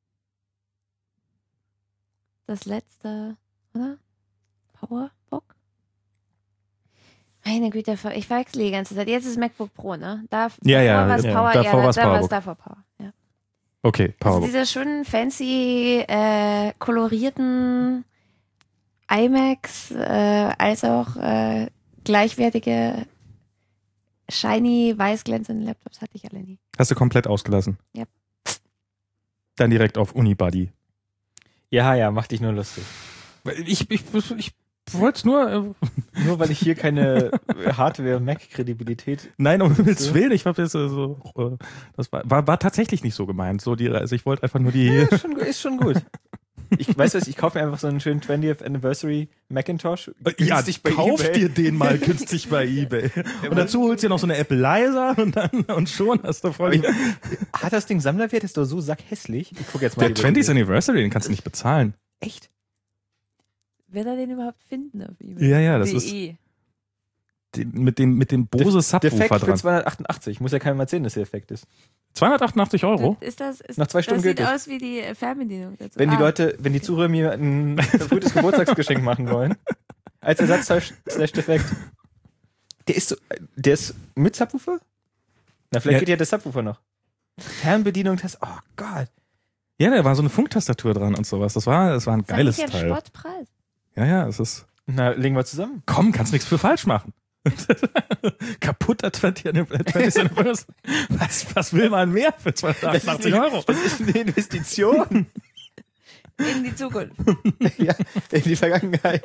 das letzte, oder? Powerbook? Meine Güte, ich verwechsel die ganze Zeit. Jetzt ist MacBook Pro, ne? Da, Ja, ja, davor war's ja. Power, Davor ja, war's da, da war's Powerbook. davor Power. Ja. okay, Also Powerbook. diese schönen, fancy, äh, kolorierten iMacs äh, als auch äh, gleichwertige shiny, weiß glänzende Laptops hatte ich alle nie. Hast du komplett ausgelassen? Ja. Dann direkt auf Unibuddy. Ja, ja, mach dich nur lustig. Ich, ich, ich wollte es nur... Äh, Nur weil ich hier keine Hardware-Mac-Kredibilität... Nein, um Himmels Willen, ich war so, so äh, das war, war, war tatsächlich nicht so gemeint. So die, also ich wollte einfach nur die... Ja, ist, schon, ist schon gut. Ich weiß was, ich kaufe mir einfach so einen schönen twentieth Anniversary Macintosh. Ja, bei kauf eBay. dir den mal günstig bei eBay. Und dazu holst du dir noch so eine Apple Leiser und dann und schon hast du voll... Ich, hat das Ding Sammlerwert? Ist doch so sackhässlich. Ich guck jetzt mal. Der twentieth Anniversary, den kannst du nicht bezahlen. Echt? Wird er den überhaupt finden auf eBay? Ja, ja, das ist Die, mit dem mit dem Bose Defekt Subwoofer für dran. zweihundertachtundachtzig. Muss ja keiner mal erzählen, dass der Effekt ist. zweihundertachtundachtzig Euro? Ist das, ist, Nach zwei Stunden das sieht gültig. aus wie die Fernbedienung dazu. Wenn die Ah, Leute, wenn die Zuhörer mir ein verfrühtes Geburtstagsgeschenk machen wollen, als Ersatzteil slash Defekt, der ist so, der ist mit Subwoofer? Na, vielleicht Ja. geht ja der Subwoofer noch. Fernbedienung, das, oh Gott. Ja, da war so eine Funktastatur dran und sowas. Das war, das war ein sag geiles ich ja, Teil. Spottpreis. Ja, ja, es ist. Na, legen wir zusammen. Komm, kannst nichts für falsch machen. Kaputter twentieth Anniversary. Was, was will man mehr für zweihundertachtundachtzig Euro? Das ist eine Investition. In die Zukunft. Ja, in die Vergangenheit.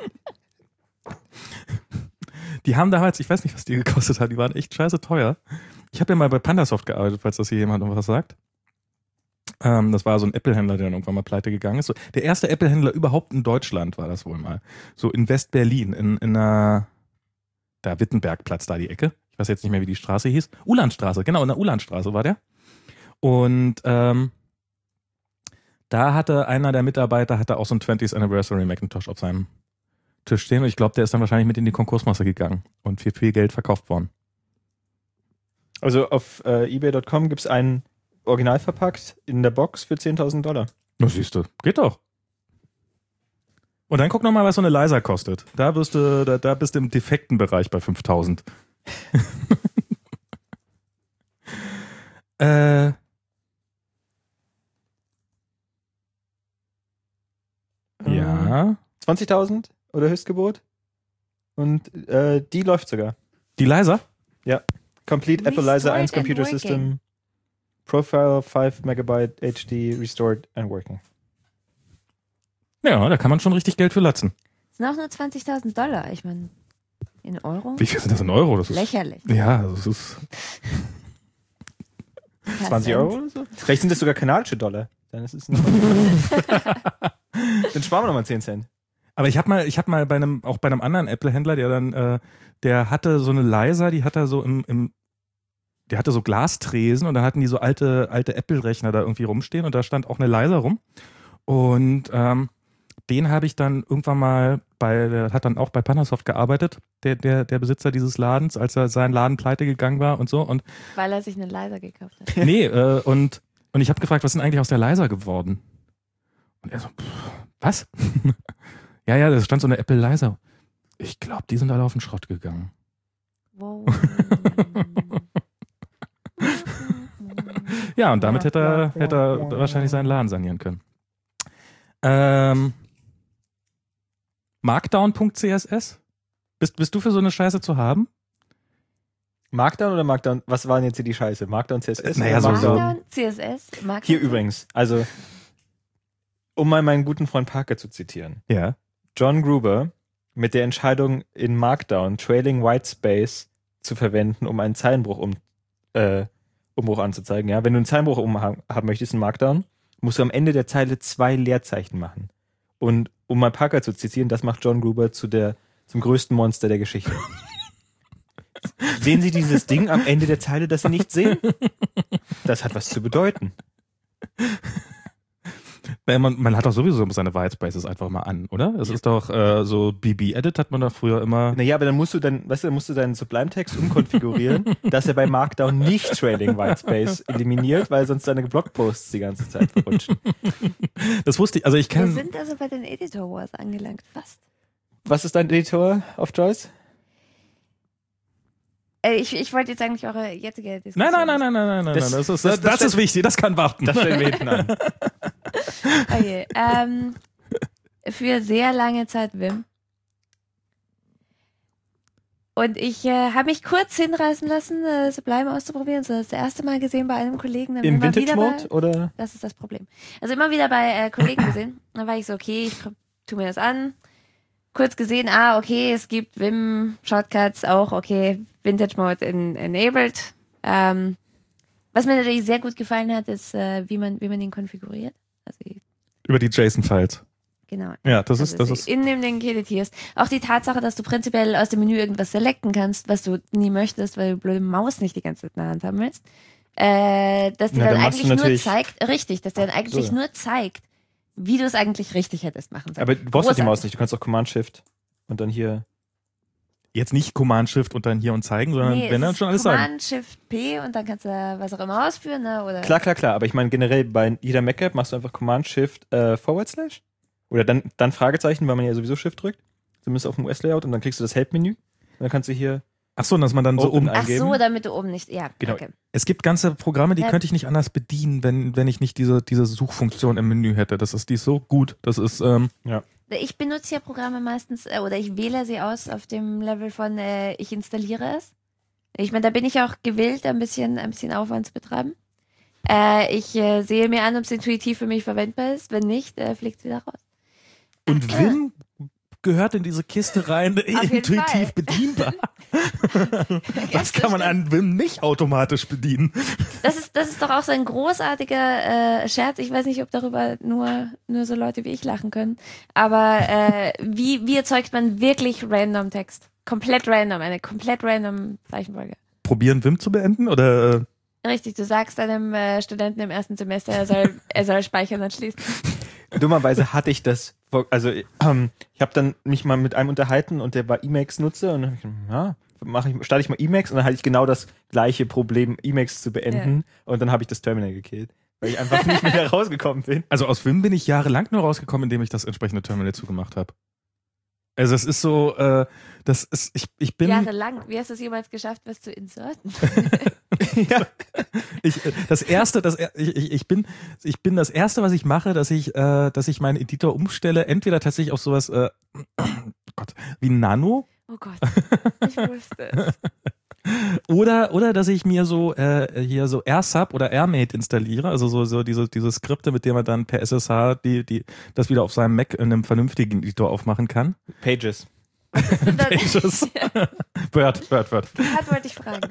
Die haben damals, ich weiß nicht, was die gekostet hat, die waren echt scheiße teuer. Ich habe ja mal bei Pandasoft gearbeitet, falls das hier jemand noch was sagt. Ähm, das war so ein Apple-Händler, der dann irgendwann mal pleite gegangen ist. So, der erste Apple-Händler überhaupt in Deutschland war das wohl mal. So in West-Berlin, in, in einer, da Wittenbergplatz, da die Ecke. Ich weiß jetzt nicht mehr, wie die Straße hieß. Ulandstraße, genau, in der Ulandstraße war der. Und ähm, da hatte einer der Mitarbeiter hatte auch so ein twentieth Anniversary Macintosh auf seinem Tisch stehen. Und ich glaube, der ist dann wahrscheinlich mit in die Konkursmasse gegangen und für viel Geld verkauft worden. Also auf äh, ebay Punkt com gibt's einen original verpackt in der Box für zehntausend Dollar. Na siehst du, geht doch. Und dann guck noch mal, was so eine Leiser kostet. Da wirst du, da, da bist du im defekten Bereich bei fünftausend. äh, ja. zwanzigtausend oder Höchstgebot. Und äh, die läuft sogar. Die Leiser? Complete Apple Restored Leiser eins and Computer working. System. Profile five Megabyte H D restored and working. Ja, da kann man schon richtig Geld für latzen. Das sind auch nur zwanzigtausend Dollar. Ich meine, in Euro? Wie viel sind das in Euro? Das ist, Lächerlich. ja, das ist. zwanzig Euro oder so? Vielleicht sind das sogar kanadische Dollar. Dann ist es ein Dann sparen wir nochmal zehn Cent. Aber ich habe mal, ich habe mal bei einem, auch bei einem anderen Apple-Händler, der dann, äh, der hatte so eine Leiser, die hat er so im, im, der hatte so Glastresen und dann hatten die so alte, alte Apple-Rechner da irgendwie rumstehen und da stand auch eine Leiser rum. Und ähm, den habe ich dann irgendwann mal bei, der hat dann auch bei Pandasoft gearbeitet, der, der, der Besitzer dieses Ladens, als er sein Laden pleite gegangen war und so. Und Weil er sich einen Leiser gekauft hat. nee, äh, und, und ich habe gefragt, was ist denn eigentlich aus der Leiser geworden? Und er so, pff, was? ja, ja, da stand so eine Apple Leiser. Ich glaube, die sind alle auf den Schrott gegangen. Wow. Ja, und damit hätte er, hätte er wahrscheinlich seinen Laden sanieren können. Ähm, Markdown Punkt C S S? Bist, bist du für so eine Scheiße zu haben? Markdown oder Markdown? Was war denn jetzt hier die Scheiße? Markdown C S S? Naja, oder so- Markdown? Markdown, C S S, Markdown. Hier übrigens, also um mal meinen guten Freund Parker zu zitieren. Ja. John Gruber mit der Entscheidung in Markdown Trailing Whitespace zu verwenden, um einen Zeilenbruch um, äh, Umbruch anzuzeigen. Ja, wenn du einen Zeilenbruch um haben möchtest in Markdown, musst du am Ende der Zeile zwei Leerzeichen machen. Und um mal Parker zu zitieren, das macht John Gruber zu der zum größten Monster der Geschichte. Sehen Sie dieses Ding am Ende der Zeile, das Sie nicht sehen? Das hat was zu bedeuten. Naja, Man, man hat doch sowieso seine Whitespaces einfach mal an, oder? Es ist doch äh, so B B-Edit hat man doch früher immer. Naja, aber dann musst du dann, weißt du, dann musst du deinen Sublime-Text umkonfigurieren, dass er bei Markdown nicht Trailing Whitespace eliminiert, weil sonst deine Blogposts die ganze Zeit verrutschen. Das wusste ich, also ich Wir kenne. sind also bei den Editor Wars angelangt, fast. Was ist dein Editor auf Joyce? Äh, ich, ich wollte jetzt eigentlich eure jetzige Diskussion. Nein, nein, nein, nein, nein, nein, nein, Das- das, ist, das- das, das- ist wichtig, das kann warten. Das stellen wir hinten an. Okay, ähm, für sehr lange Zeit Wim. Und ich äh, habe mich kurz hinreißen lassen, äh, Sublime auszuprobieren. So das erste Mal gesehen bei einem Kollegen. Dann Im immer wieder Vintage-Mode, bei, oder? Das ist das Problem. Also immer wieder bei äh, Kollegen gesehen. Dann war ich so, okay, ich tu mir das an. Kurz gesehen, ah, okay, es gibt Vim Shortcuts auch, okay, Vintage Mode in, enabled. Ähm, was mir natürlich sehr gut gefallen hat, ist, äh, wie man, wie man ihn konfiguriert. Also, Über die JSON-Files. genau. Ja, das Also ist, das ist. in dem Ding editierst. Auch die Tatsache, dass du prinzipiell aus dem Menü irgendwas selecten kannst, was du nie möchtest, weil du blöde Maus nicht die ganze Zeit in der Hand haben willst. Äh, dass dir Ja, dann dann machst du eigentlich nur natürlich- zeigt, richtig, dass der dann eigentlich so. nur zeigt, wie du es eigentlich richtig hättest machen sollen. Aber du brauchst ja die Großartig. Maus nicht. Du kannst auch Command-Shift und dann hier. Jetzt nicht Command-Shift und dann hier und zeigen, sondern Nee, wenn es dann ist schon alles sagen. Command-Shift-P und dann kannst du was auch immer ausführen, ne? Oder Klar, klar, klar. Aber ich meine generell bei jeder Mac-App machst du einfach Command-Shift äh, Forward Slash. Oder dann, dann Fragezeichen, weil man ja sowieso Shift drückt. Zumindest auf dem U S-Layout. Und dann kriegst du das Help-Menü. Und dann kannst du hier Ach so, dass man dann so Open oben. ein- Ach eingeben. so, damit du oben nicht. Ja, Genau. okay. Es gibt ganze Programme, die Ja. könnte ich nicht anders bedienen, wenn, wenn ich nicht diese, diese Suchfunktion im Menü hätte. Das ist, die ist so gut. Das ist, ähm, Ich benutze ja Programme meistens äh, oder ich wähle sie aus auf dem Level von äh, ich installiere es. Ich meine, da bin ich auch gewillt, ein bisschen, ein bisschen Aufwand zu betreiben. Äh, ich äh, sehe mir an, ob es intuitiv für mich verwendbar ist. Wenn nicht, äh, fliegt es wieder raus. und Äh, Vim gehört in diese Kiste rein, jeden intuitiv Fall. bedienbar. Ja, Das kann man stimmt. an Vim nicht automatisch bedienen. Das ist, das ist doch auch so ein großartiger äh, Scherz. Ich weiß nicht, ob darüber nur, nur so Leute wie ich lachen können. Aber äh, wie, wie erzeugt man wirklich random Text? Komplett random, eine komplett random Zeichenfolge. Probieren Vim zu beenden oder? Äh, Richtig, du sagst einem äh, Studenten im ersten Semester, er soll, er soll speichern und schließen. Dummerweise hatte ich das, vor- also ähm, ich habe dann mich mal mit einem unterhalten und der war Emacs-Nutzer und dann hab ich, ja, mache ich, starte ich mal Emacs und dann hatte ich genau das gleiche Problem, Emacs zu beenden und dann habe ich das Terminal gekillt, weil ich einfach nicht mehr rausgekommen bin. also aus Vim bin ich jahrelang nur rausgekommen, indem ich das entsprechende Terminal zugemacht habe. Also es ist so, äh, das ist, ich, ich bin, Jahrelang. Wie hast du es jemals geschafft, was zu inserten? Ja. ich, äh, das erste, das, er- ich, ich ich bin, ich bin das erste, was ich mache, dass ich, äh, dass ich meinen Editor umstelle, entweder tatsächlich auf sowas, äh, oh Gott, wie Nano, Oh Gott, ich wusste es. oder, oder dass ich mir so, äh, hier so AirSub oder AirMate installiere, also so, so diese, diese Skripte, mit denen man dann per S S H die, die, das wieder auf seinem Mac in einem vernünftigen Editor aufmachen kann. Pages. Und dann, Pages. Word, Word, Word. das wollte ich fragen.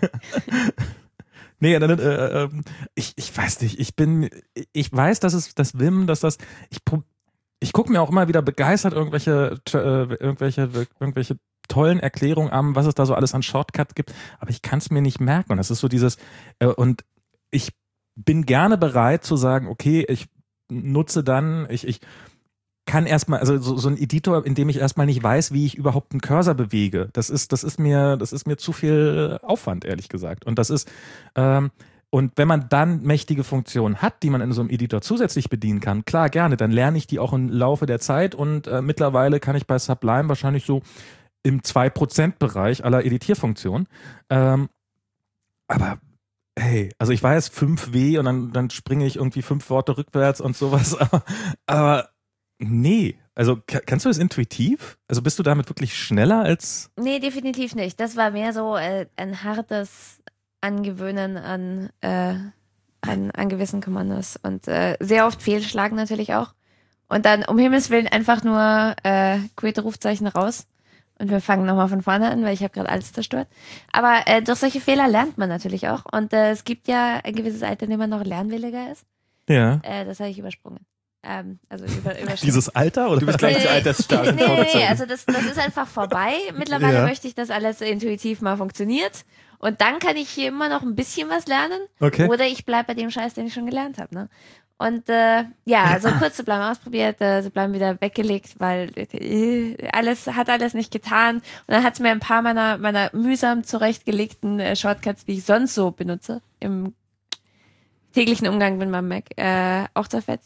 Nee, dann, äh, ähm, ich, ich weiß nicht, ich bin, ich weiß, dass es das Vim, dass das, ich, prob- ich gucke mir auch immer wieder begeistert irgendwelche, äh, irgendwelche, irgendwelche tollen Erklärungen an, was es da so alles an Shortcuts gibt, aber ich kann es mir nicht merken und das ist so dieses, äh, und ich bin gerne bereit zu sagen, okay, ich nutze dann, ich, ich kann erstmal, also so, so ein Editor, in dem ich erstmal nicht weiß, wie ich überhaupt einen Cursor bewege. Das ist, das ist mir, das ist mir zu viel Aufwand, ehrlich gesagt. Und das ist, ähm, und wenn man dann mächtige Funktionen hat, die man in so einem Editor zusätzlich bedienen kann, klar, gerne, dann lerne ich die auch im Laufe der Zeit und äh, mittlerweile kann ich bei Sublime wahrscheinlich so im zwei Prozent Bereich aller Editierfunktionen. Ähm, aber hey, also ich weiß fünf W und dann, dann springe ich irgendwie fünf Worte rückwärts und sowas, aber, aber nee, also ka- kannst du das intuitiv? Also bist du damit wirklich schneller als Nee, definitiv nicht. Das war mehr so äh, ein hartes Angewöhnen an, äh, an, an gewissen Kommandos und äh, sehr oft Fehlschlagen natürlich auch. Und dann um Himmels Willen einfach nur äh, Quit-Rufzeichen raus. Und wir fangen nochmal von vorne an, weil ich habe gerade alles zerstört. Aber äh, durch solche Fehler lernt man natürlich auch. Und äh, es gibt ja ein gewisses Alter, in dem man noch lernwilliger ist. ja Äh, das habe ich übersprungen. Ähm, also über, überschritten. dieses Alter oder Du bist gleich Nee, zu altersstark. Nee, nee, nee, also das, das ist einfach vorbei. Mittlerweile Ja. möchte ich, dass alles intuitiv mal funktioniert. Und dann kann ich hier immer noch ein bisschen was lernen. okay? Oder ich bleibe bei dem Scheiß, den ich schon gelernt habe. Ne? Und äh, ja, also kurz zu bleiben ausprobiert, äh, zu bleiben wieder weggelegt, weil äh, alles hat alles nicht getan. Und dann hat es mir ein paar meiner meiner mühsam zurechtgelegten äh, Shortcuts, die ich sonst so benutze, im täglichen Umgang mit meinem Mac, äh, auch zerfetzt.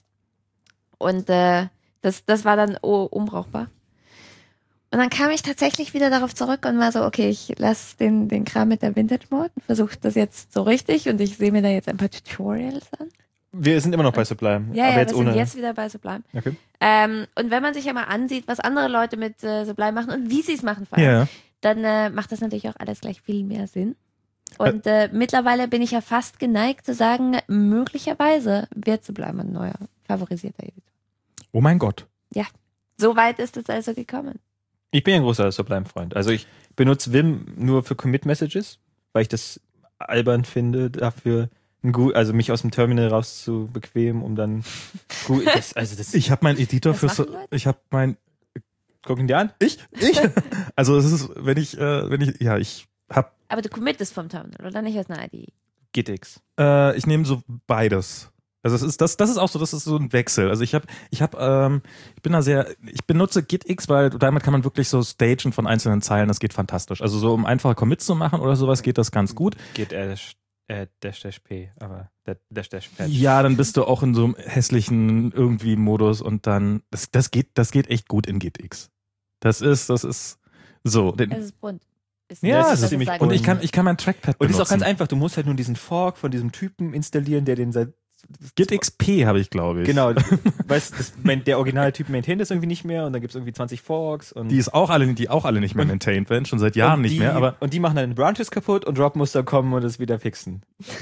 Und äh, das, das war dann oh, unbrauchbar. Und dann kam ich tatsächlich wieder darauf zurück und war so, okay, ich lasse den, den Kram mit der Vintage-Mode und versuche das jetzt so richtig und ich sehe mir da jetzt ein paar Tutorials an. Wir sind immer noch bei Sublime, Ja, aber ja, jetzt wir ohne. sind jetzt wieder bei Sublime. Okay. Ähm, und wenn man sich ja mal ansieht, was andere Leute mit äh, Sublime machen und wie sie es machen vor allem, Ja. dann äh, macht das natürlich auch alles gleich viel mehr Sinn. Und äh, mittlerweile bin ich ja fast geneigt zu sagen, möglicherweise wird Sublime ein neuer favorisierter Editor. Oh mein Gott. Ja, so weit ist es also gekommen. Ich bin ein großer Sublime-Freund. Also ich benutze Vim nur für Commit-Messages, weil ich das albern finde, dafür ein gut, also mich aus dem Terminal raus zu bequemen, um dann gut, das, also das. Ich habe meinen Editor Was für, machen so, Leute? ich habe mein, Gucken die an? ich, ich. Also es ist, wenn ich, äh, wenn ich, ja, ich habe, Aber du committest vom Terminal, oder nicht aus einer I D E? Gitx. äh, ich nehme so beides. Also es ist das, das ist auch so, das ist so ein Wechsel. Also ich habe, ich habe, ähm, ich bin da sehr, ich benutze Gitx, weil damit kann man wirklich so stagen von einzelnen Zeilen. Das geht fantastisch. Also so um einfache Commits zu machen oder sowas geht das ganz gut. Git dash, äh, dash dash p, aber dash dash patch. Ja, dann bist du auch in so einem hässlichen irgendwie Modus und dann, das, das geht, das geht echt gut in Gitx. Das ist, das ist so. Den, Es ist bunt. Ist ja, nicht, es dass ist es ziemlich sagen und bunt. ich kann, ich kann mein Trackpad Und benutzen. ist auch ganz einfach. Du musst halt nur diesen Fork von diesem Typen installieren, der den seit GitXP habe ich, glaube ich. Genau, weißt das, der Originaltyp maintaint das irgendwie nicht mehr und dann gibt es irgendwie zwanzig Forks und Die ist auch alle, die auch alle nicht mehr maintained werden, schon seit Jahren und nicht die, mehr, aber. und die machen dann Branches kaputt und Drop muss dann kommen und es wieder fixen.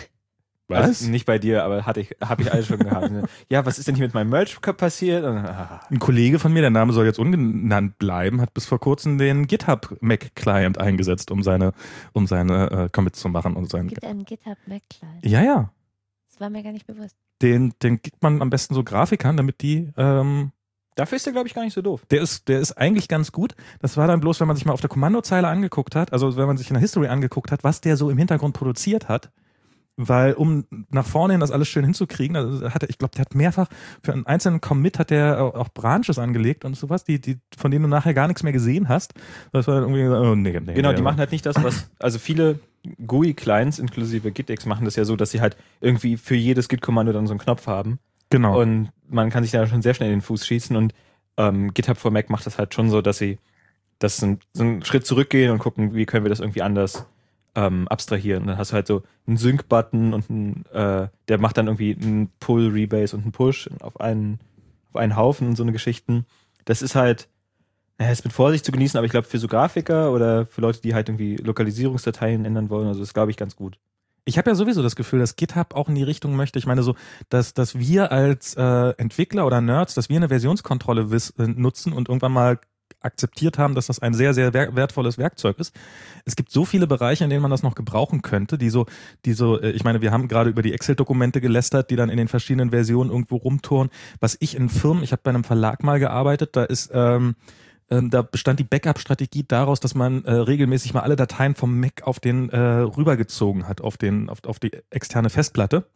Was? Also nicht bei dir, aber hatte ich, habe ich alles schon gehabt. Ja, was ist denn hier mit meinem Merch passiert? Und, ah. Ein Kollege von mir, der Name soll jetzt ungenannt bleiben, hat bis vor kurzem den GitHub Mac Client eingesetzt, um seine, um seine äh, Commits zu machen und Es sein. gibt einen GitHub Mac Client. Ja, ja. Das war mir gar nicht bewusst. Den, den gibt man am besten so Grafikern, damit die, ähm, Dafür ist der, glaube ich, gar nicht so doof. der ist, der ist eigentlich ganz gut. Das war dann bloß, wenn man sich mal auf der Kommandozeile angeguckt hat, also wenn man sich in der History angeguckt hat, was der so im Hintergrund produziert hat. Weil, um nach vorne hin das alles schön hinzukriegen, also hat er, ich glaube, der hat mehrfach für einen einzelnen Commit hat der auch Branches angelegt und sowas, die, die, von denen du nachher gar nichts mehr gesehen hast. Das war irgendwie, oh, nee, nee. Genau, nee, die machen halt nicht das, was, also viele G U I-Clients inklusive Gitx machen das ja so, dass sie halt irgendwie für jedes Git-Kommando dann so einen Knopf haben. Genau. Und man kann sich da schon sehr schnell in den Fuß schießen und ähm, GitHub for Mac macht das halt schon so, dass sie das so, so einen Schritt zurückgehen und gucken, wie können wir das irgendwie anders ähm, abstrahieren. Und dann hast du halt so einen Sync-Button und einen, äh, der macht dann irgendwie einen Pull, Rebase und einen Push auf einen, auf einen Haufen und so eine Geschichten. Das ist halt, naja, ist mit Vorsicht zu genießen, aber ich glaube für so Grafiker oder für Leute, die halt irgendwie Lokalisierungsdateien ändern wollen, also das glaube ich ganz gut. Ich habe ja sowieso das Gefühl, dass GitHub auch in die Richtung möchte. Ich meine so, dass dass wir als äh, Entwickler oder Nerds, dass wir eine Versionskontrolle wiss, äh, nutzen und irgendwann mal akzeptiert haben, dass das ein sehr, sehr wer- wertvolles Werkzeug ist. Es gibt so viele Bereiche, in denen man das noch gebrauchen könnte, die so, die so, äh, ich meine, wir haben gerade über die Excel-Dokumente gelästert, die dann in den verschiedenen Versionen irgendwo rumtouren. Was ich in Firmen, ich habe bei einem Verlag mal gearbeitet, da ist ähm, ähm, da bestand die Backup-Strategie daraus, dass man äh, regelmäßig mal alle Dateien vom Mac auf den äh, rübergezogen hat, auf den, auf, auf die externe Festplatte.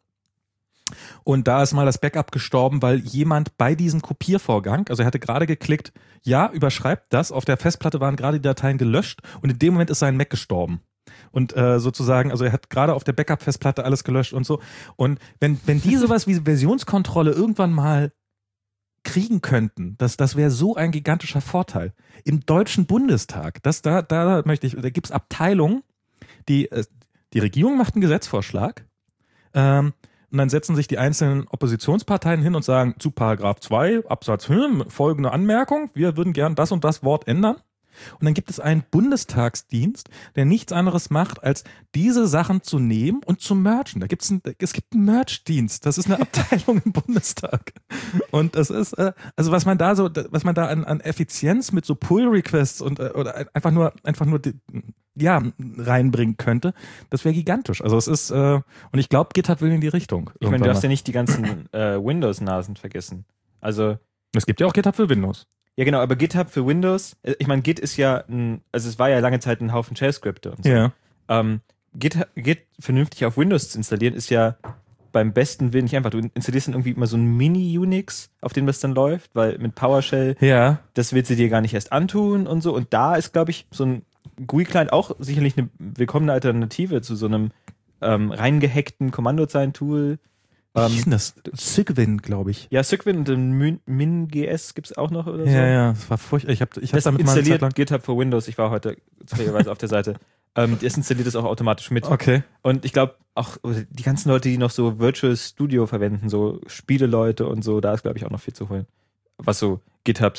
Und da ist mal das Backup gestorben, weil jemand bei diesem Kopiervorgang, also er hatte gerade geklickt, ja, überschreibt das, auf der Festplatte waren gerade die Dateien gelöscht und in dem Moment ist sein Mac gestorben. Und äh, sozusagen, also er hat gerade auf der Backup-Festplatte alles gelöscht und so. Und wenn, wenn die sowas wie Versionskontrolle irgendwann mal kriegen könnten, das, das wäre so ein gigantischer Vorteil. Im Deutschen Bundestag, das, da, da möchte ich, da gibt's Abteilungen, die, äh, die Regierung macht einen Gesetzvorschlag, ähm, und dann setzen sich die einzelnen Oppositionsparteien hin und sagen, zu Paragraph zwei Absatz fünf folgende Anmerkung, wir würden gern das und das Wort ändern. Und dann gibt es einen Bundestagsdienst, der nichts anderes macht, als diese Sachen zu nehmen und zu mergen. Da gibt's ein, es gibt einen Merge-Dienst. Das ist eine Abteilung im Bundestag. Und das ist, äh, also was man da so, was man da an, an Effizienz mit so Pull-Requests und äh, oder einfach nur, einfach nur, die, ja, reinbringen könnte, das wäre gigantisch. Also es ist, äh, und ich glaube, GitHub will in die Richtung. Ich meine, du darfst mal. ja nicht die ganzen äh, Windows-Nasen vergessen. Also Es gibt ja auch GitHub für Windows. ja, genau, aber GitHub für Windows, äh, ich meine, Git ist ja ein, also es war ja lange Zeit ein Haufen Shell-Skripte und so. Ja. Ähm, Git, Git vernünftig auf Windows zu installieren, ist ja beim besten Willen nicht einfach. Du installierst dann irgendwie immer so ein Mini-Unix, auf dem das dann läuft, weil mit PowerShell, Ja. das willst du dir gar nicht erst antun und so. Und da ist, glaube ich, so ein G U I-Client auch sicherlich eine willkommene Alternative zu so einem ähm, reingehackten Kommandozeilen-Tool. Wie Ähm, hieß denn das? Cygwin, glaube ich. ja, Cygwin und den Min- MinGS gibt's auch noch oder so. Ja, ja, das war furchtbar. Ich habe ich hab Das damit mal eine Zeit installiert lang. GitHub für Windows. Ich war heute zufälligerweise auf der Seite. Ähm, das installiert es auch automatisch mit. Okay. Und ich glaube auch die ganzen Leute, die noch so Virtual Studio verwenden, so Spieleleute und so, da ist glaube ich auch noch viel zu holen. Was so GitHubs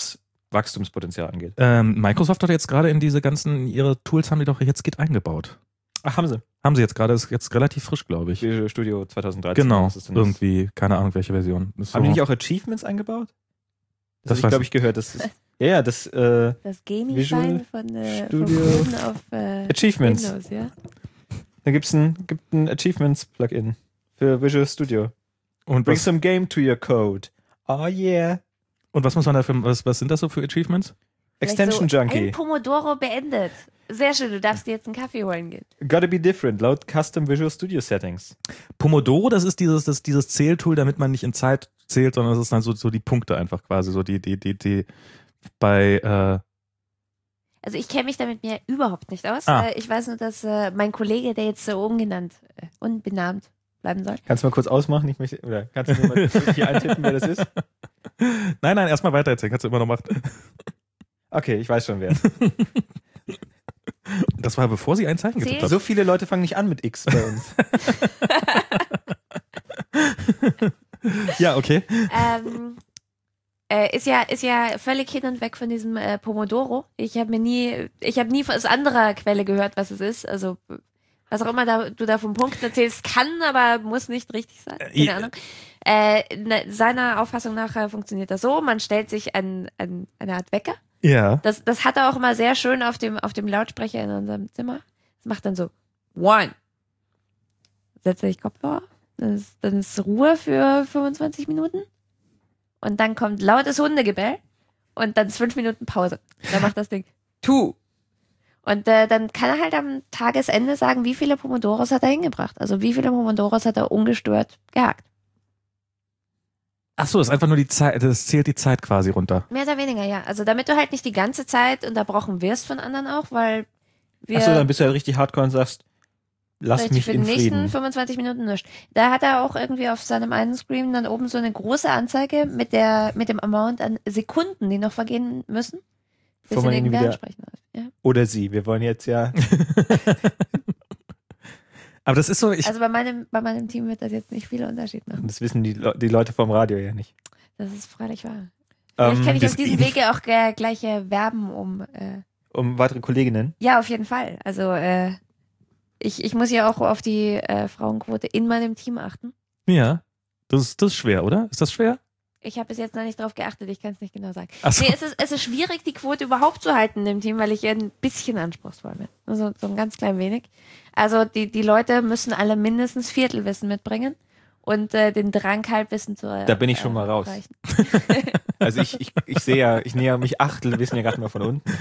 Wachstumspotenzial angeht. Ähm, Microsoft hat jetzt gerade in diese ganzen, ihre Tools haben die doch jetzt Git eingebaut. Ach, haben sie. Haben sie jetzt gerade, ist jetzt relativ frisch, glaube ich. Visual Studio zwanzig dreizehn. Genau, was ist denn das? irgendwie, keine Ahnung, welche Version. Ist Haben so, die nicht auch Achievements eingebaut? Das, Das habe ich, weiß glaube ich, gehört. Das ist, ja, ja, das äh, Das Genie-Schein Visual von äh, Studio vom Boden auf äh, Achievements. Windows, ja. Da gibt's ein, gibt ein Achievements-Plugin für Visual Studio. und, Bring was, some game to your code. Oh yeah. und was muss man da für, was, was sind das so für Achievements? Extension Vielleicht so Junkie. Ein Pomodoro beendet. Sehr schön, du darfst dir jetzt einen Kaffee holen gehen. Gotta be different. Laut Custom Visual Studio Settings. Pomodoro, das ist dieses, das, dieses Zähltool, damit man nicht in Zeit zählt, sondern das ist dann so, so die Punkte einfach quasi, so die, die, die, die bei, äh, Also ich kenne mich damit mir überhaupt nicht aus. Ah. Äh, Ich weiß nur, dass äh, mein Kollege, der jetzt so ungenannt, äh, unbenannt bleiben soll. Kannst du mal kurz ausmachen? Ich möchte, oder kannst du mir mal hier eintippen, wer das ist? nein, nein, erstmal weiter erzählen, kannst du immer noch machen. Okay, ich weiß schon wer. Das war bevor sie ein Zeichen getippt hat. So viele Leute fangen nicht an mit X bei uns. Ja, okay. ähm, äh, ist ja ist ja völlig hin und weg von diesem äh, Pomodoro. Ich habe mir nie, ich habe nie aus anderer Quelle gehört, was es ist. Also was auch immer da, du da vom Punkt erzählst, kann, aber muss nicht richtig sein. Keine Äh, Ahnung. Äh, ne, seiner Auffassung nach äh, funktioniert das so: Man stellt sich ein, ein, eine Art Wecker. Ja. Das, das hat er auch immer sehr schön auf dem, auf dem Lautsprecher in unserem Zimmer. Das macht dann so, one. Setzt er sich Kopfhörer, dann ist, dann ist Ruhe für fünfundzwanzig Minuten. Und dann kommt lautes Hundegebell und dann ist fünf Minuten Pause. Dann macht das Ding, two. Und äh, dann kann er halt am Tagesende sagen, wie viele Pomodoros hat er hingebracht. Also wie viele Pomodoros hat er ungestört gehakt. Ach so, ist einfach nur die Zeit, das zählt die Zeit quasi runter. Mehr oder weniger, ja. Also damit du halt nicht die ganze Zeit unterbrochen wirst von anderen auch, weil wir Achso, dann bist du halt richtig hardcore und sagst, lass richtig mich für in die nächsten Frieden. fünfundzwanzig Minuten nicht. Da hat er auch irgendwie auf seinem einen Screen dann oben so eine große Anzeige mit der mit dem Amount an Sekunden, die noch vergehen müssen, bis Bevor man ihn ihn irgendwer wieder- ansprechen darf. Ja. Oder sie. Wir wollen jetzt ja. Aber das ist so, ich, Also bei meinem bei meinem Team wird das jetzt nicht viel Unterschied machen. Das wissen die, Le- die Leute vom Radio ja nicht. Das ist freilich wahr. Vielleicht Ähm, kann ich das auf diesem Wege auch äh, gleich äh, werben um äh, um weitere Kolleginnen. ja, auf jeden Fall. Also äh, ich, ich muss ja auch auf die äh, Frauenquote in meinem Team achten. ja, das ist, das ist schwer, oder? Ist das schwer? Ich habe bis jetzt noch nicht drauf geachtet, ich kann es nicht genau sagen. Ach so. Nee, es ist, es ist schwierig, die Quote überhaupt zu halten im Team, weil ich ein bisschen anspruchsvoll bin. Also so ein ganz klein wenig. Also die, die Leute müssen alle mindestens Viertelwissen mitbringen und äh, den Drang Halbwissen zu äh, Da bin ich schon mal raus. erreichen. Also ich, ich, ich sehe ja, ich näher mich Achtel, wissen ja gerade mal von unten.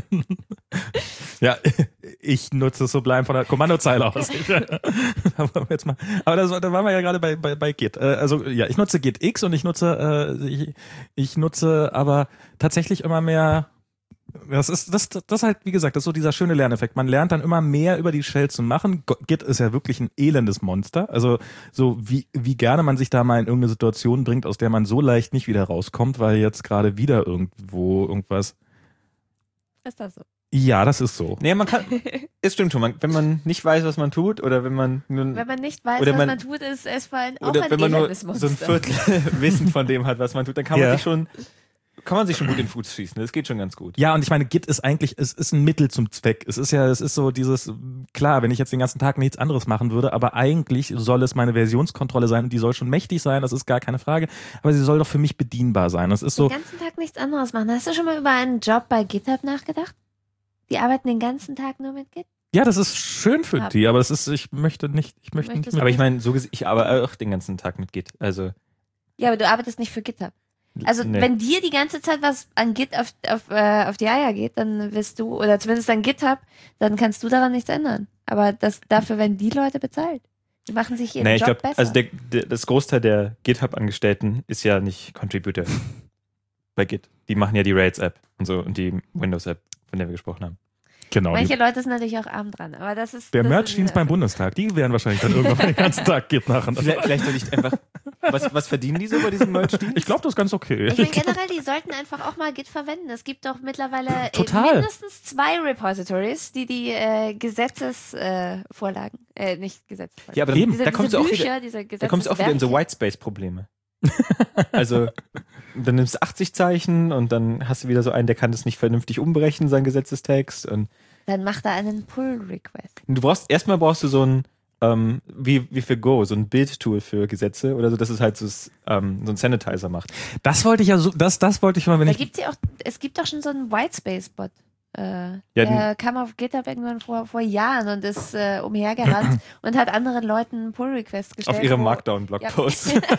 Ja, ich nutze es so bleiben von der Kommandozeile aus. aber jetzt mal, aber das, da waren wir ja gerade bei, bei, bei Git. Äh, Also ja, ich nutze Git X und ich nutze, äh, ich, ich nutze aber tatsächlich immer mehr. Das ist, das, das ist halt, wie gesagt, das ist so dieser schöne Lerneffekt. Man lernt dann immer mehr über die Shell zu machen. Git ist ja wirklich ein elendes Monster. Also, so wie, wie gerne man sich da mal in irgendeine Situation bringt, aus der man so leicht nicht wieder rauskommt, weil jetzt gerade wieder irgendwo irgendwas. Ist das so? Ja, das ist so. Nee, man kann, es stimmt schon, man, wenn man nicht weiß, was man tut, oder wenn man nun, Wenn man nicht weiß, Oder was man- man, tut, ist es vor allem auch oder ein wenn man nur elendes so Monster. ein Viertel Wissen von dem hat, was man tut, dann kann Ja. man sich schon, kann man sich schon gut in den Fuß schießen. Das geht schon ganz gut. Ja, und ich meine, Git ist eigentlich, es ist ein Mittel zum Zweck. Es ist ja, es ist so dieses, klar, wenn ich jetzt den ganzen Tag nichts anderes machen würde, aber eigentlich soll es meine Versionskontrolle sein und die soll schon mächtig sein, das ist gar keine Frage, aber sie soll doch für mich bedienbar sein. Das ist so, Den ganzen Tag nichts anderes machen. Hast du schon mal über einen Job bei GitHub nachgedacht? Die arbeiten den ganzen Tag nur mit Git? ja, das ist schön für Ja. die, aber es ist, ich möchte nicht, ich möchte nicht Möchtest mit. Aber ich meine, so ges- ich arbeite auch den ganzen Tag mit Git. Also, Ja, aber du arbeitest nicht für GitHub. Also nee. wenn dir die ganze Zeit was an Git auf, auf, äh, auf die Eier geht, dann wirst du, oder zumindest an GitHub, dann kannst du daran nichts ändern. Aber das, dafür werden die Leute bezahlt. Die machen sich ihren nee, ich Job glaube, besser. also der, der, das Großteil der GitHub-Angestellten ist ja nicht Contributor bei Git. Die machen ja die Rails-App und so und die Windows-App, von der wir gesprochen haben. Genau. Manche Die, Leute sind natürlich auch arm dran, aber das ist... der das Merch-Dienst ist, beim Bundestag, die werden wahrscheinlich dann irgendwann den ganzen Tag Git machen. Vielleicht, vielleicht soll ich einfach, was, was verdienen die so bei diesem Merch-Dienst? Ich glaube, das ist ganz okay. Ich meine, generell, die sollten einfach auch mal Git verwenden. Es gibt doch mittlerweile äh, Total. mindestens zwei Repositories, die die äh, Gesetzesvorlagen, äh, Vorlagen- äh, nicht Gesetzesvorlagen, Ja, aber dann, Eben. diese, da kommst diese du auch Bücher, wieder, diese da kommst du auch wieder in so Gesetzeswerke. Whitespace-Probleme. Also, dann nimmst du achtzig Zeichen und dann hast du wieder so einen, der kann das nicht vernünftig umberechnen, sein Gesetzestext. Und Dann macht er einen Pull-Request. du brauchst, erstmal brauchst du so ein, ähm, wie, wie für Go, so ein Bildtool für Gesetze oder so, dass es halt so, ähm, so ein Sanitizer macht. Das wollte ich ja so, das, das wollte ich mal, wenn Da ich. gibt's ja auch, es gibt doch schon so einen Whitespace-Bot. Äh, Ja, der kam auf GitHub irgendwann vor, vor Jahren und ist äh, umhergerannt und hat anderen Leuten einen Pull-Request gestellt. Auf ihre wo- Markdown-Blogposts. Ja.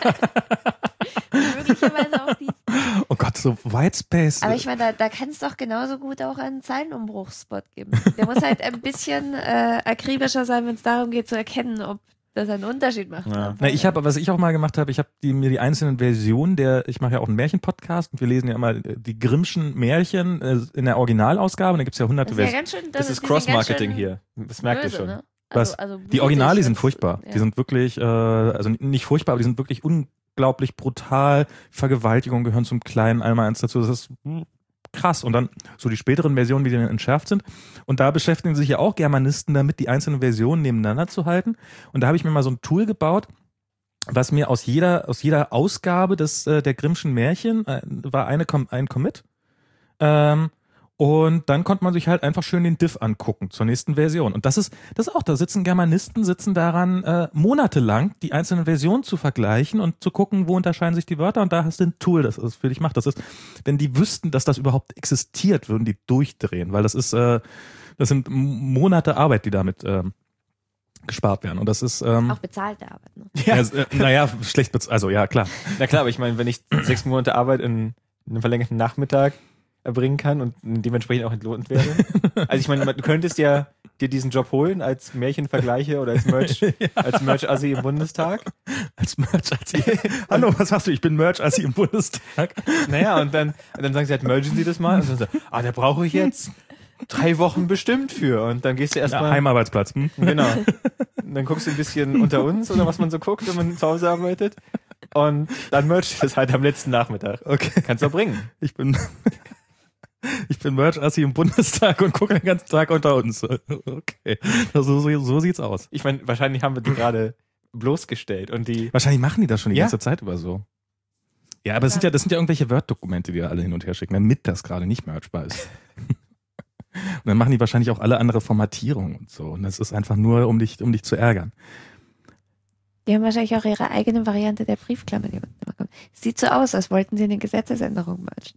Möglicherweise auch die. Oh Gott, so Whitespace. Aber ich meine, da, da kann es doch genauso gut auch einen Zeilenumbruchsspot geben. Der muss halt ein bisschen äh, akribischer sein, wenn es darum geht zu erkennen, ob das einen Unterschied macht. Ja. Na, ich habe, was ich auch mal gemacht habe, ich habe die, mir die einzelnen Versionen der, ich mache ja auch einen Märchenpodcast und wir lesen ja immer die Grimmschen Märchen äh, in der Originalausgabe, und da gibt's ja hunderte Das ist ja Versionen. ganz schön, Das das ist Cross-Marketing hier. Das merkt ihr böse, schon. ne? Was? Also, also Die blutig Originale, die sind und- furchtbar. ja. Die sind wirklich, äh, also nicht furchtbar, aber die sind wirklich unglaublich brutal. Vergewaltigungen gehören zum kleinen einmal eins dazu. Das ist hm, krass. Und dann so die späteren Versionen, wie die dann entschärft sind. Und da beschäftigen sich ja auch Germanisten damit, die einzelnen Versionen nebeneinander zu halten. Und da habe ich mir mal so ein Tool gebaut, was mir aus jeder aus jeder Ausgabe des äh, der Grimmschen Märchen äh, war eine Com- ein Commit. Ähm, Und dann konnte man sich halt einfach schön den Diff angucken zur nächsten Version. Und das ist das ist auch, da sitzen Germanisten, sitzen daran, äh, monatelang die einzelnen Versionen zu vergleichen und zu gucken, wo unterscheiden sich die Wörter. Und da hast du ein Tool, das es für dich macht. Das ist, wenn die wüssten, dass das überhaupt existiert, würden die durchdrehen, weil das ist, äh, das sind M- Monate Arbeit, die damit ähm, gespart werden. Und das ist, ähm, Auch bezahlte Arbeit. Ne? Ja. ja, äh, naja, schlecht, bez- also ja, klar. Na klar, aber ich meine, wenn ich sechs Monate Arbeit in einem verlängerten Nachmittag erbringen kann und dementsprechend auch entlohnt werde. Also ich meine, du könntest ja dir diesen Job holen als Märchenvergleiche oder als Merch, ja. als Merch-Assi im Bundestag. Als Merch-Assi. Hallo, was hast du? Ich bin Merch-Assi im Bundestag. Naja, und dann, und dann sagen sie halt, mergen Sie das mal. Und dann so, ah, da brauche ich jetzt drei Wochen bestimmt für. Und dann gehst du Ja, erstmal. Heimarbeitsplatz. Hm? Genau. Und dann guckst du ein bisschen unter uns oder was man so guckt, wenn man zu Hause arbeitet. Und dann merchst du das halt am letzten Nachmittag. Okay. Kannst du auch bringen. Ich bin, ich bin Merch-Assi im Bundestag und gucke den ganzen Tag unter uns. Okay. So, so, so sieht's aus. Ich meine, wahrscheinlich haben wir die gerade bloßgestellt und die. Wahrscheinlich machen die das schon die Ja. ganze Zeit über so. Ja, aber es sind ja, das sind ja irgendwelche Word-Dokumente, die da alle hin und her schicken, damit das gerade nicht merchbar ist. Und dann machen die wahrscheinlich auch alle andere Formatierungen und so. Und das ist einfach nur, um dich, um dich zu ärgern. Die haben wahrscheinlich auch ihre eigene Variante der Briefklammer, die unten immer kommt. Sieht so aus, als wollten sie eine Gesetzesänderung merchen.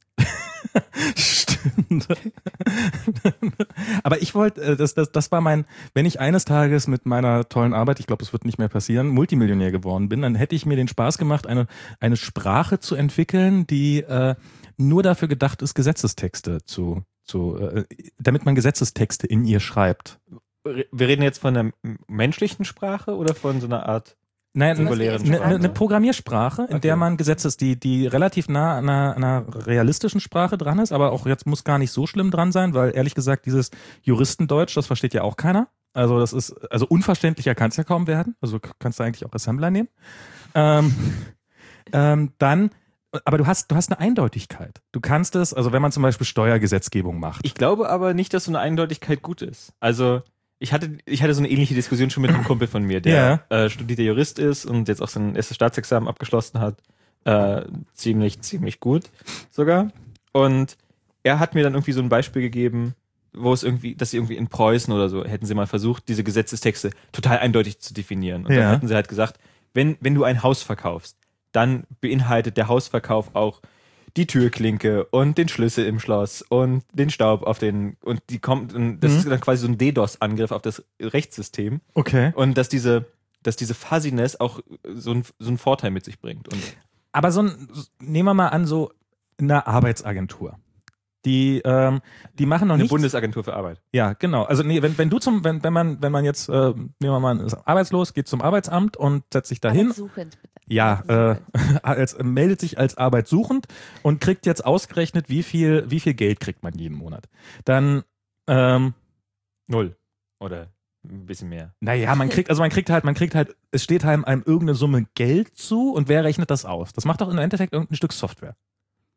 Stimmt. Aber ich wollte, äh, das, das, das war mein, wenn ich eines Tages mit meiner tollen Arbeit, ich glaube, es wird nicht mehr passieren, Multimillionär geworden bin, dann hätte ich mir den Spaß gemacht, eine, eine Sprache zu entwickeln, die äh, nur dafür gedacht ist, Gesetzestexte zu, zu äh, damit man Gesetzestexte in ihr schreibt. Wir reden jetzt von einer menschlichen Sprache oder von so einer Art. Nein, Singulären eine, Sprache? eine Programmiersprache, in Okay. der man Gesetzes, die, die relativ nah an einer, einer realistischen Sprache dran ist, aber auch jetzt muss gar nicht so schlimm dran sein, weil ehrlich gesagt, dieses Juristendeutsch, das versteht ja auch keiner. Also das ist, also unverständlicher kann es ja kaum werden. Also kannst du eigentlich auch Assembler nehmen. Ähm, ähm, dann, aber du hast, du hast eine Eindeutigkeit. Du kannst es, also wenn man zum Beispiel Steuergesetzgebung macht. Ich glaube aber nicht, dass so eine Eindeutigkeit gut ist. Also ich hatte, ich hatte so eine ähnliche Diskussion schon mit einem Kumpel von mir, der äh, studierter Jurist ist und jetzt auch sein erstes Staatsexamen abgeschlossen hat. Äh, ziemlich, ziemlich gut sogar. Und er hat mir dann irgendwie so ein Beispiel gegeben, wo es irgendwie, dass sie irgendwie in Preußen oder so hätten sie mal versucht, diese Gesetzestexte total eindeutig zu definieren. Und Ja. dann hätten sie halt gesagt, wenn, wenn du ein Haus verkaufst, dann beinhaltet der Hausverkauf auch die Türklinke und den Schlüssel im Schloss und den Staub auf den, und die kommt, und das Mhm. ist dann quasi so ein DDoS-Angriff auf das Rechtssystem. Okay. Und dass diese, dass diese Fuzziness auch so, ein, so einen Vorteil mit sich bringt. Und Aber so ein, nehmen wir mal an, so eine Arbeitsagentur. Die, ähm, die machen noch eine nichts. Bundesagentur für Arbeit. Ja, genau. Also nee, wenn, wenn du zum, wenn, wenn man, wenn man jetzt, äh, nehmen wir mal, ist arbeitslos, geht zum Arbeitsamt und setzt sich dahin. Arbeitssuchend, bitte. Ja, äh, Arbeitssuchend. als, meldet sich als arbeitssuchend und kriegt jetzt ausgerechnet, wie viel, wie viel Geld kriegt man jeden Monat. Dann, ähm, Null. Oder ein bisschen mehr. naja, man kriegt, also man kriegt halt, man kriegt halt, es steht halt einem irgendeine Summe Geld zu und wer rechnet das aus? Das macht doch im Endeffekt irgendein Stück Software.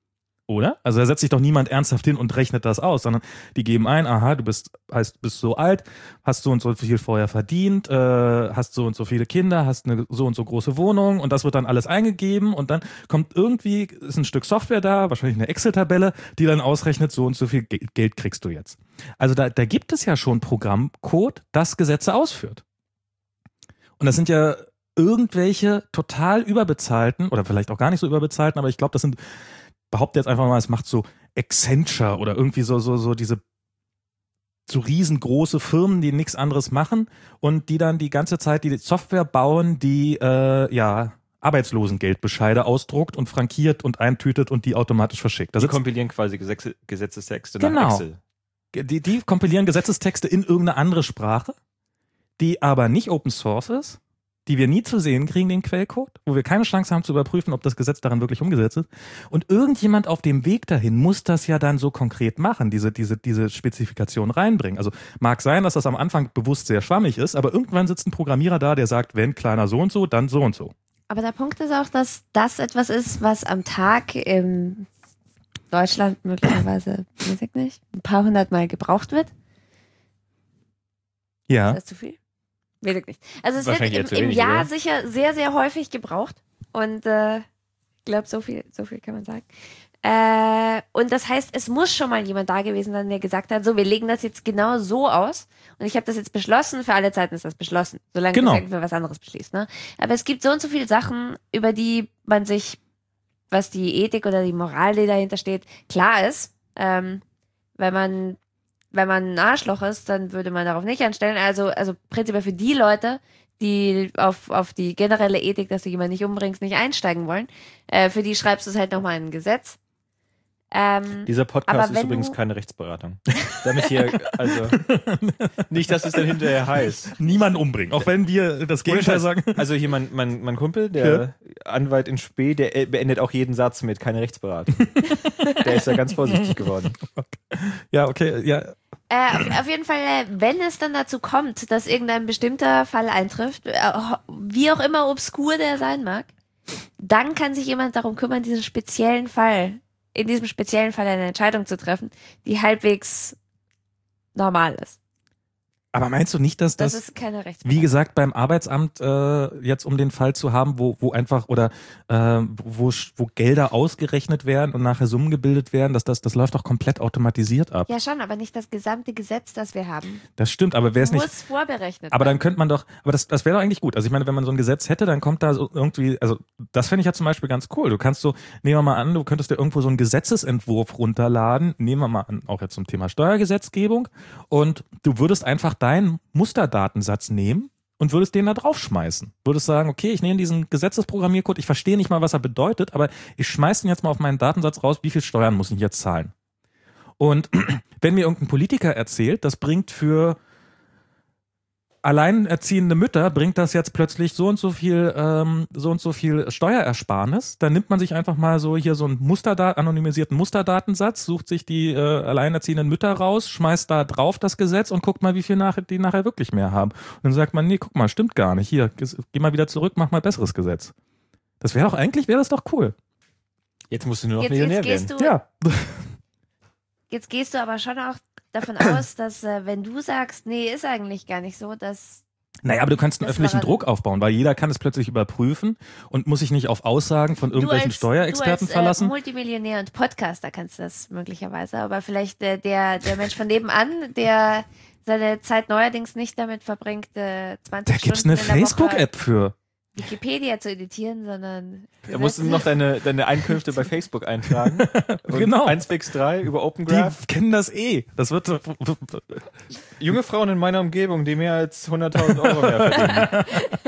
Oder? Also da setzt sich doch niemand ernsthaft hin und rechnet das aus, sondern die geben ein, aha, du bist, heißt, bist so alt, hast so und so viel vorher verdient, äh, hast so und so viele Kinder, hast eine so und so große Wohnung und das wird dann alles eingegeben und dann kommt irgendwie, ist ein Stück Software da, wahrscheinlich eine Excel-Tabelle, die dann ausrechnet, so und so viel Ge- Geld kriegst du jetzt. Also da, da gibt es ja schon Programmcode, das Gesetze ausführt. Und das sind ja irgendwelche total überbezahlten oder vielleicht auch gar nicht so überbezahlten, aber ich glaube, das sind behaupte jetzt einfach mal, es macht so Accenture oder irgendwie so, so, so diese so riesengroße Firmen, die nichts anderes machen und die dann die ganze Zeit die Software bauen, die äh, ja Arbeitslosengeldbescheide ausdruckt und frankiert und eintütet und die automatisch verschickt. Das die kompilieren quasi Gesetze, Gesetzestexte nach genau. Excel. Die, die kompilieren Gesetzestexte in irgendeine andere Sprache, die aber nicht Open Source ist, die wir nie zu sehen kriegen, den Quellcode, wo wir keine Chance haben zu überprüfen, ob das Gesetz daran wirklich umgesetzt ist. Und irgendjemand auf dem Weg dahin muss das ja dann so konkret machen, diese, diese, diese Spezifikation reinbringen. Also mag sein, dass das am Anfang bewusst sehr schwammig ist, aber irgendwann sitzt ein Programmierer da, der sagt, wenn kleiner so und so, dann so und so. Aber der Punkt ist auch, dass das etwas ist, was am Tag in Deutschland möglicherweise, weiß ich nicht, ein paar hundert Mal gebraucht wird. Ja. Ist das zu viel? Weiß ich nicht. Also es wird Wahrscheinlich im, eher zu im wenig, Jahr oder? sicher sehr, sehr häufig gebraucht. Und äh, ich glaube, so viel, so viel kann man sagen. Äh, und das heißt, es muss schon mal jemand da gewesen sein, der gesagt hat, so, wir legen das jetzt genau so aus. Und ich habe das jetzt beschlossen, für alle Zeiten ist das beschlossen. Solange Genau. das irgendwer was anderes beschließt. Ne? Aber es gibt so und so viele Sachen, über die man sich, was die Ethik oder die Moral, die dahinter steht, klar ist. Ähm, wenn man wenn man ein Arschloch ist, dann würde man darauf nicht anstellen. Also, also prinzipiell für die Leute, die auf, auf die generelle Ethik, dass du jemanden nicht umbringst, nicht einsteigen wollen, äh, für die schreibst du es halt nochmal in ein Gesetz. Ähm, Dieser aber Podcast ist wenn übrigens du- keine Rechtsberatung. Damit hier, also, nicht, dass es dann hinterher heißt. Niemanden umbringen, auch wenn wir das Ohne Gegenteil Scheiß. sagen. Also hier mein, mein, mein Kumpel, der Anwalt in Spee, der äh, beendet auch jeden Satz mit keine Rechtsberatung. Der ist ja ganz vorsichtig geworden. Ja, okay, ja. Äh, auf, auf jeden Fall, äh, wenn es dann dazu kommt, dass irgendein bestimmter Fall eintrifft, äh, wie auch immer obskur der sein mag, dann kann sich jemand darum kümmern, diesen speziellen Fall, in diesem speziellen Fall eine Entscheidung zu treffen, die halbwegs normal ist. Aber meinst du nicht, dass Das, das, ist keine Rechtsberatung. wie gesagt, beim Arbeitsamt äh, jetzt um den Fall zu haben, wo, wo einfach oder äh, wo, wo Gelder ausgerechnet werden und nachher Summen gebildet werden, dass das, das läuft doch komplett automatisiert ab. Ja schon, aber nicht das gesamte Gesetz, das wir haben. Das stimmt, aber wäre es Muss nicht. vorberechnet Aber werden. dann könnte man doch, aber das, das wäre doch eigentlich gut. Also ich meine, wenn man so ein Gesetz hätte, dann kommt da so irgendwie, also das fände ich ja zum Beispiel ganz cool. Du kannst so, nehmen wir mal an, du könntest dir irgendwo so einen Gesetzesentwurf runterladen, nehmen wir mal an, auch jetzt zum Thema Steuergesetzgebung, und du würdest einfach deinen Musterdatensatz nehmen und würdest den da draufschmeißen. Würdest sagen, okay, ich nehme diesen Gesetzesprogrammiercode, ich verstehe nicht mal, was er bedeutet, aber ich schmeiß den jetzt mal auf meinen Datensatz raus, wie viel Steuern muss ich jetzt zahlen? Und wenn mir irgendein Politiker erzählt, das bringt für alleinerziehende Mütter, bringt das jetzt plötzlich so und so viel, ähm, so und so viel Steuerersparnis, dann nimmt man sich einfach mal so hier so einen Musterda- anonymisierten Musterdatensatz, sucht sich die äh, alleinerziehenden Mütter raus, schmeißt da drauf das Gesetz und guckt mal, wie viel nachher, die nachher wirklich mehr haben. Und dann sagt man, nee, guck mal, stimmt gar nicht. Hier, geh mal wieder zurück, mach mal besseres Gesetz. Das wäre doch eigentlich, wäre das doch cool. Jetzt musst du nur noch Jetzt, Millionär jetzt, gehst werden. du, Ja. jetzt gehst du aber schon auch davon aus, dass äh, wenn du sagst, nee, ist eigentlich gar nicht so, dass Naja, aber du kannst einen Das öffentlichen war- Druck aufbauen, weil jeder kann es plötzlich überprüfen und muss sich nicht auf Aussagen von irgendwelchen du als, Steuerexperten du als, verlassen. Äh, Multimillionär und Podcaster kannst das möglicherweise, aber vielleicht äh, der, der Mensch von nebenan, der seine Zeit neuerdings nicht damit verbringt, äh, zwanzig Da gibt's Stunden eine in der Woche Facebook-App für. Wikipedia zu editieren, sondern Da musst du noch deine, deine Einkünfte bei Facebook eintragen. Und Genau. eins fix drei über Open Die Graph. kennen das eh. Das wird so- Junge Frauen in meiner Umgebung, die mehr als hunderttausend Euro mehr verdienen.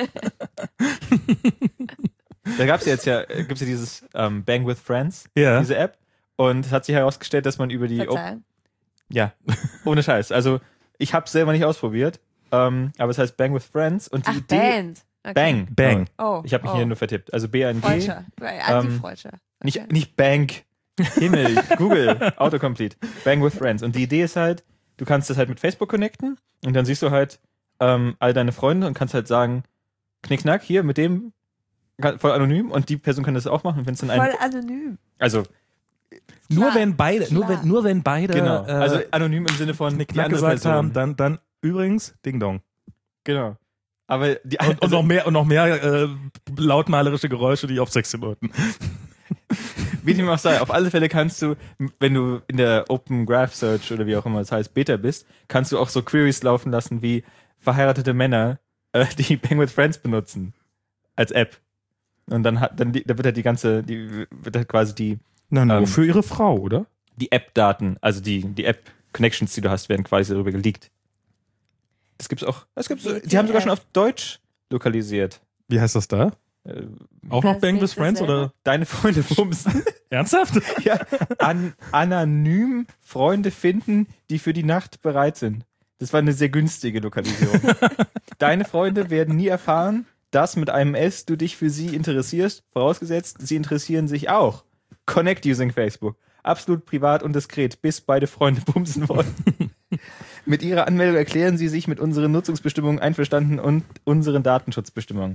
Da gab's ja jetzt ja, äh, gibt's ja dieses ähm, Bang with Friends, Ja. diese App. Und es hat sich herausgestellt, dass man über die Op- Verzeihung. ja, ohne Scheiß. Also ich habe selber nicht ausprobiert, ähm, aber es heißt Bang with Friends und die Ach, Idee Band. Okay. Bang. Bang. Oh, Ich habe mich oh. hier nur vertippt. Also B A N G. Freudscher. Anti-Freudscher. Okay. Nicht, nicht Bank. Himmel, Google, Autocomplete. Bang with Friends. Und die Idee ist halt, du kannst das halt mit Facebook connecten und dann siehst du halt ähm, all deine Freunde und kannst halt sagen, knickknack, hier mit dem, kann- voll anonym, und die Person kann das auch machen, wenn es dann ein, Voll anonym. also Nur Klar, wenn beide, nur klar. wenn, nur wenn beide Genau. äh, Also anonym im Sinne von Knick die Knack andere gesagt Person. haben, dann, dann übrigens Ding Dong. Genau. Aber die Und, und also, noch mehr und noch mehr äh, lautmalerische Geräusche, die auf Sex bedeuten. wie dem auch sei, auf alle Fälle kannst du, wenn du in der Open Graph Search oder wie auch immer das heißt, Beta bist, kannst du auch so Queries laufen lassen wie verheiratete Männer, äh, die Bang with Friends benutzen als App. Und dann hat dann die, da wird halt die ganze, die wird halt quasi die Na, nur Ähm, für ihre Frau, oder? die App-Daten, also die die App-Connections, die du hast, werden quasi darüber geleakt. Das gibt's auch. Das gibt's. Die haben sogar schon auf Deutsch lokalisiert. Wie heißt das da? Äh, Auch noch Das Bang ist with Friends dasselbe. oder? Deine Freunde bumsen. Ernsthaft? Ja, an, anonym Freunde finden, die für die Nacht bereit sind. Das war eine sehr günstige Lokalisierung. Deine Freunde werden nie erfahren, dass mit einem S du dich für sie interessierst, vorausgesetzt, sie interessieren sich auch. Connect using Facebook. Absolut privat und diskret, bis beide Freunde bumsen wollen. Mit ihrer Anmeldung erklären sie sich mit unseren Nutzungsbestimmungen einverstanden und unseren Datenschutzbestimmungen.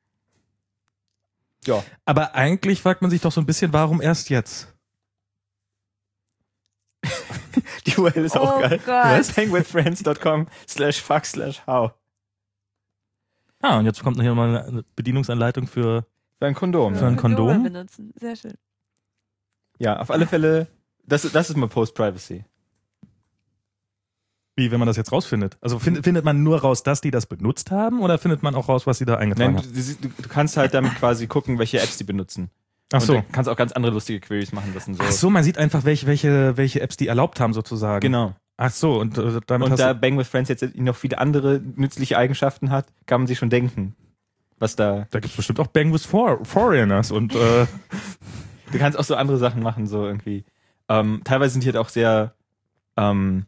Ja. Aber eigentlich fragt man sich doch so ein bisschen, warum erst jetzt? Die U R L ist auch Oh geil. Gott. hangwithfriends.com slash fuck slash how. Ah, und jetzt kommt noch hier mal eine Bedienungsanleitung für. Für ein Kondom. Für ein Kondom? Kondome benutzen. Sehr schön. Ja, auf alle Fälle, das, das ist mal Post-Privacy. Wie, wenn man das jetzt rausfindet? Also find, findet man nur raus, dass die das benutzt haben, oder findet man auch raus, was sie da eingetragen Nein, haben? du, du, du kannst halt damit quasi gucken, welche Apps die benutzen. Ach so. Und du kannst auch ganz andere lustige Queries machen lassen. So. Ach so, man sieht einfach, welche, welche, welche Apps die erlaubt haben, sozusagen. Genau. Ach so, und äh, damit Und hast da du, Bang with Friends jetzt noch viele andere nützliche Eigenschaften hat, kann man sich schon denken, was da... da gibt's bestimmt auch Bang with For Foreigners und äh, Du kannst auch so andere Sachen machen, so irgendwie. Ähm, teilweise sind die halt auch sehr ähm,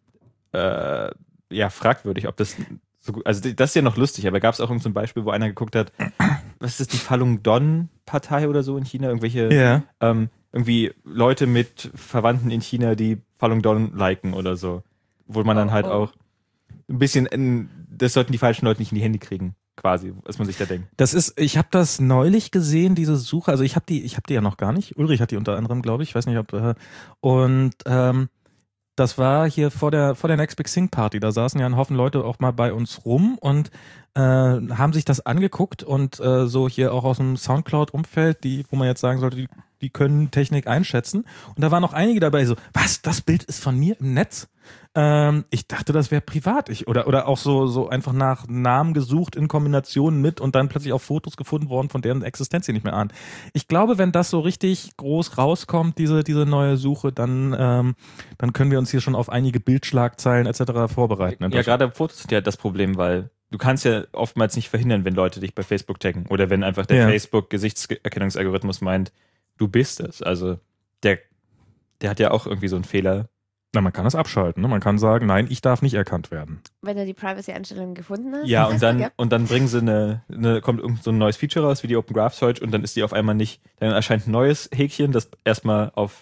äh, ja, fragwürdig, ob das so gut, also das ist ja noch lustig, aber gab es auch irgendein so ein Beispiel, wo einer geguckt hat, was ist das, die Falun Gong Partei oder so in China, irgendwelche ja. ähm, irgendwie Leute mit Verwandten in China, die Falun Gong liken oder so, wo man dann Oh, halt oh. auch ein bisschen, in, das sollten die falschen Leute nicht in die Hände kriegen, quasi, was man sich da denkt. Das ist, ich habe das neulich gesehen, diese Suche. Also ich habe die, ich habe die ja noch gar nicht. Ulrich hat die unter anderem, glaube ich. Ich weiß nicht, ob äh, und ähm, das war hier vor der vor der Next Big Thing Party. Da saßen ja ein Haufen Leute auch mal bei uns rum und äh, haben sich das angeguckt und äh, so hier auch aus dem Soundcloud-Umfeld, die, wo man jetzt sagen sollte, die, die können Technik einschätzen. Und da waren noch einige dabei, so, was, das Bild ist von mir im Netz? Ähm, ich dachte, das wäre privat. Ich, oder, oder auch so, so einfach nach Namen gesucht in Kombination mit und dann plötzlich auch Fotos gefunden worden, von deren Existenz sie nicht mehr ahnen. Ich glaube, wenn das so richtig groß rauskommt, diese, diese neue Suche, dann, ähm, dann können wir uns hier schon auf einige Bildschlagzeilen et cetera vorbereiten. Ja, gerade Fotos sind ja das Problem, weil du kannst ja oftmals nicht verhindern, wenn Leute dich bei Facebook taggen oder wenn einfach der Ja. Facebook-Gesichtserkennungsalgorithmus meint, du bist es. Also der, der hat ja auch irgendwie so einen Fehler. Na, man kann das abschalten. Ne? Man kann sagen, nein, ich darf nicht erkannt werden. Wenn du die Privacy-Einstellungen gefunden hast. Ja, und hast dann, du, ja. und dann bringen sie eine, eine, kommt irgend so ein neues Feature raus, wie die Open Graph Search, und dann ist die auf einmal nicht, dann erscheint ein neues Häkchen, das erstmal auf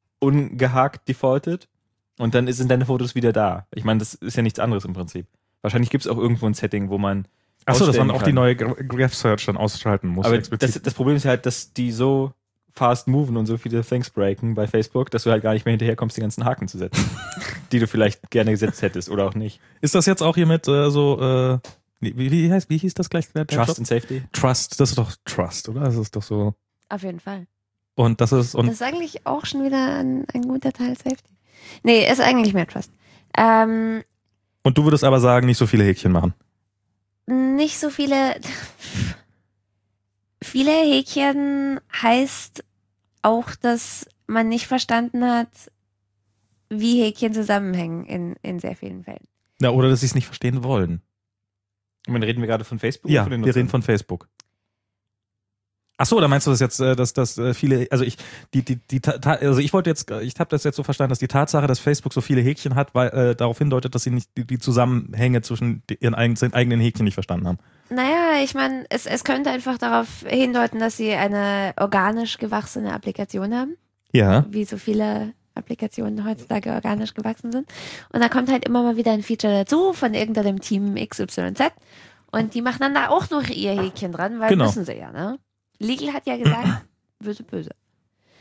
ungehakt defaultet, und dann sind deine Fotos wieder da. Ich meine, das ist ja nichts anderes im Prinzip. Wahrscheinlich gibt es auch irgendwo ein Setting, wo man Achso, dass man ausstellen auch kann. die neue Gra- Graph Search dann ausschalten muss. Aber explizit. das, das Problem ist halt, dass die so fast moven und so viele Things breaken bei Facebook, dass du halt gar nicht mehr hinterherkommst, die ganzen Haken zu setzen, die du vielleicht gerne gesetzt hättest oder auch nicht. Ist das jetzt auch hier mit äh, so, äh, wie, wie heißt, wie hieß das gleich? Der Trust Job? and Safety. Trust, das ist doch Trust, oder? Das ist doch so. Auf jeden Fall. Und das ist, und Das ist eigentlich auch schon wieder ein, ein guter Teil Safety. Nee, ist eigentlich mehr Trust. Ähm, Und du würdest aber sagen, nicht so viele Häkchen machen. nicht so viele. Viele Häkchen heißt auch, dass man nicht verstanden hat, wie Häkchen zusammenhängen in, in sehr vielen Fällen. Ja, oder dass sie es nicht verstehen wollen. Und dann reden wir gerade von Facebook? Ja, oder von den wir reden Nutzern? von Facebook. Ach so, oder meinst du das jetzt, äh, dass dass äh, viele, also ich die die die Ta- Ta- also ich wollte jetzt, äh, ich habe das jetzt so verstanden, dass die Tatsache, dass Facebook so viele Häkchen hat, weil äh, darauf hindeutet, dass sie nicht die, die Zusammenhänge zwischen die, ihren eigenen, eigenen Häkchen nicht verstanden haben. Naja, ich meine, es, es könnte einfach darauf hindeuten, dass sie eine organisch gewachsene Applikation haben, Ja. wie so viele Applikationen heutzutage organisch gewachsen sind. Und da kommt halt immer mal wieder ein Feature dazu von irgendeinem Team X Y Z und die machen dann da auch noch ihr Häkchen dran, weil Genau. müssen sie ja, ne? Legal hat ja gesagt, böse, böse.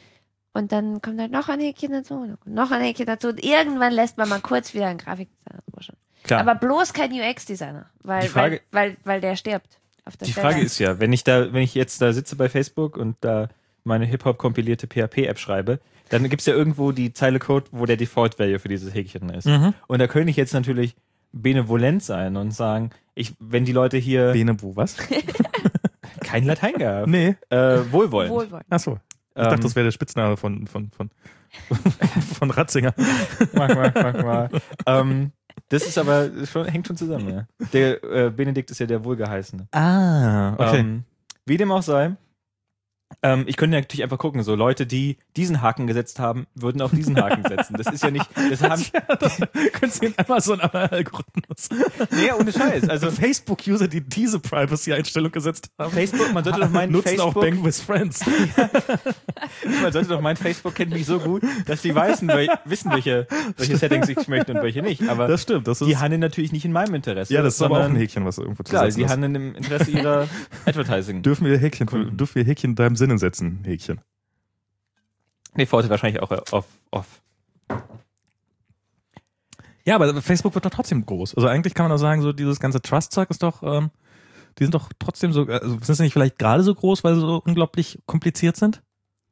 Und dann kommt halt noch ein Häkchen dazu, und dann kommt noch ein Häkchen dazu. Und irgendwann lässt man mal kurz wieder einen Grafikdesigner drüber schauen. Klar. Aber bloß kein U X-Designer, weil, Die Frage- weil, weil, weil der stirbt. Auf der Die Stelle. Frage ist ja, wenn ich da, wenn ich jetzt da sitze bei Facebook und da meine Hip-Hop-kompilierte P H P-App schreibe, dann gibt's ja irgendwo die Zeile Code, wo der Default-Value für dieses Häkchen ist. Mhm. Und da könnte ich jetzt natürlich benevolent sein und sagen, ich, wenn die Leute hier Bene, wo, was? kein Latein gehabt, Nee. äh, wohlwollend. Wohlwollend. Achso. Ich Ähm, dachte, das wäre der Spitzname von, von, von, von Ratzinger. Mach mal, mach mal. ähm, das ist aber schon, hängt schon zusammen, ja. Der äh, Benedikt ist ja der Wohlgeheißene. Ah, okay. Ähm, wie dem auch sei, ähm, ich könnte natürlich einfach gucken, so Leute, die diesen Haken gesetzt haben, würden auch diesen Haken setzen. Das ist ja nicht, das haben, ja, das können Sie in Amazon-Algorithmus. nee, ohne Scheiß. Also Facebook-User, die diese Privacy-Einstellung gesetzt haben, Facebook, man sollte doch meinen, nutzen Facebook, auch Bang with Friends. man sollte doch meinen, Facebook kennt mich so gut, dass die weißen, wel, wissen, welche, welche Settings ich möchte und welche nicht. Aber Das stimmt. Das ist, die handeln natürlich nicht in meinem Interesse. ja, das ist aber auch ein sondern- Häkchen, was irgendwo zu Klar, setzen die ist. handeln im Interesse ihrer Advertising. Dürfen wir Häkchen, Kunden. dürfen wir Häkchen in deinem Sinne setzen, Häkchen? Nee, Forte wahrscheinlich auch off. off. Ja, aber Facebook wird doch trotzdem groß. Also eigentlich kann man doch sagen, so dieses ganze Trust-Zeug ist doch, ähm, die sind doch trotzdem so, also sind sie nicht vielleicht gerade so groß, weil sie so unglaublich kompliziert sind?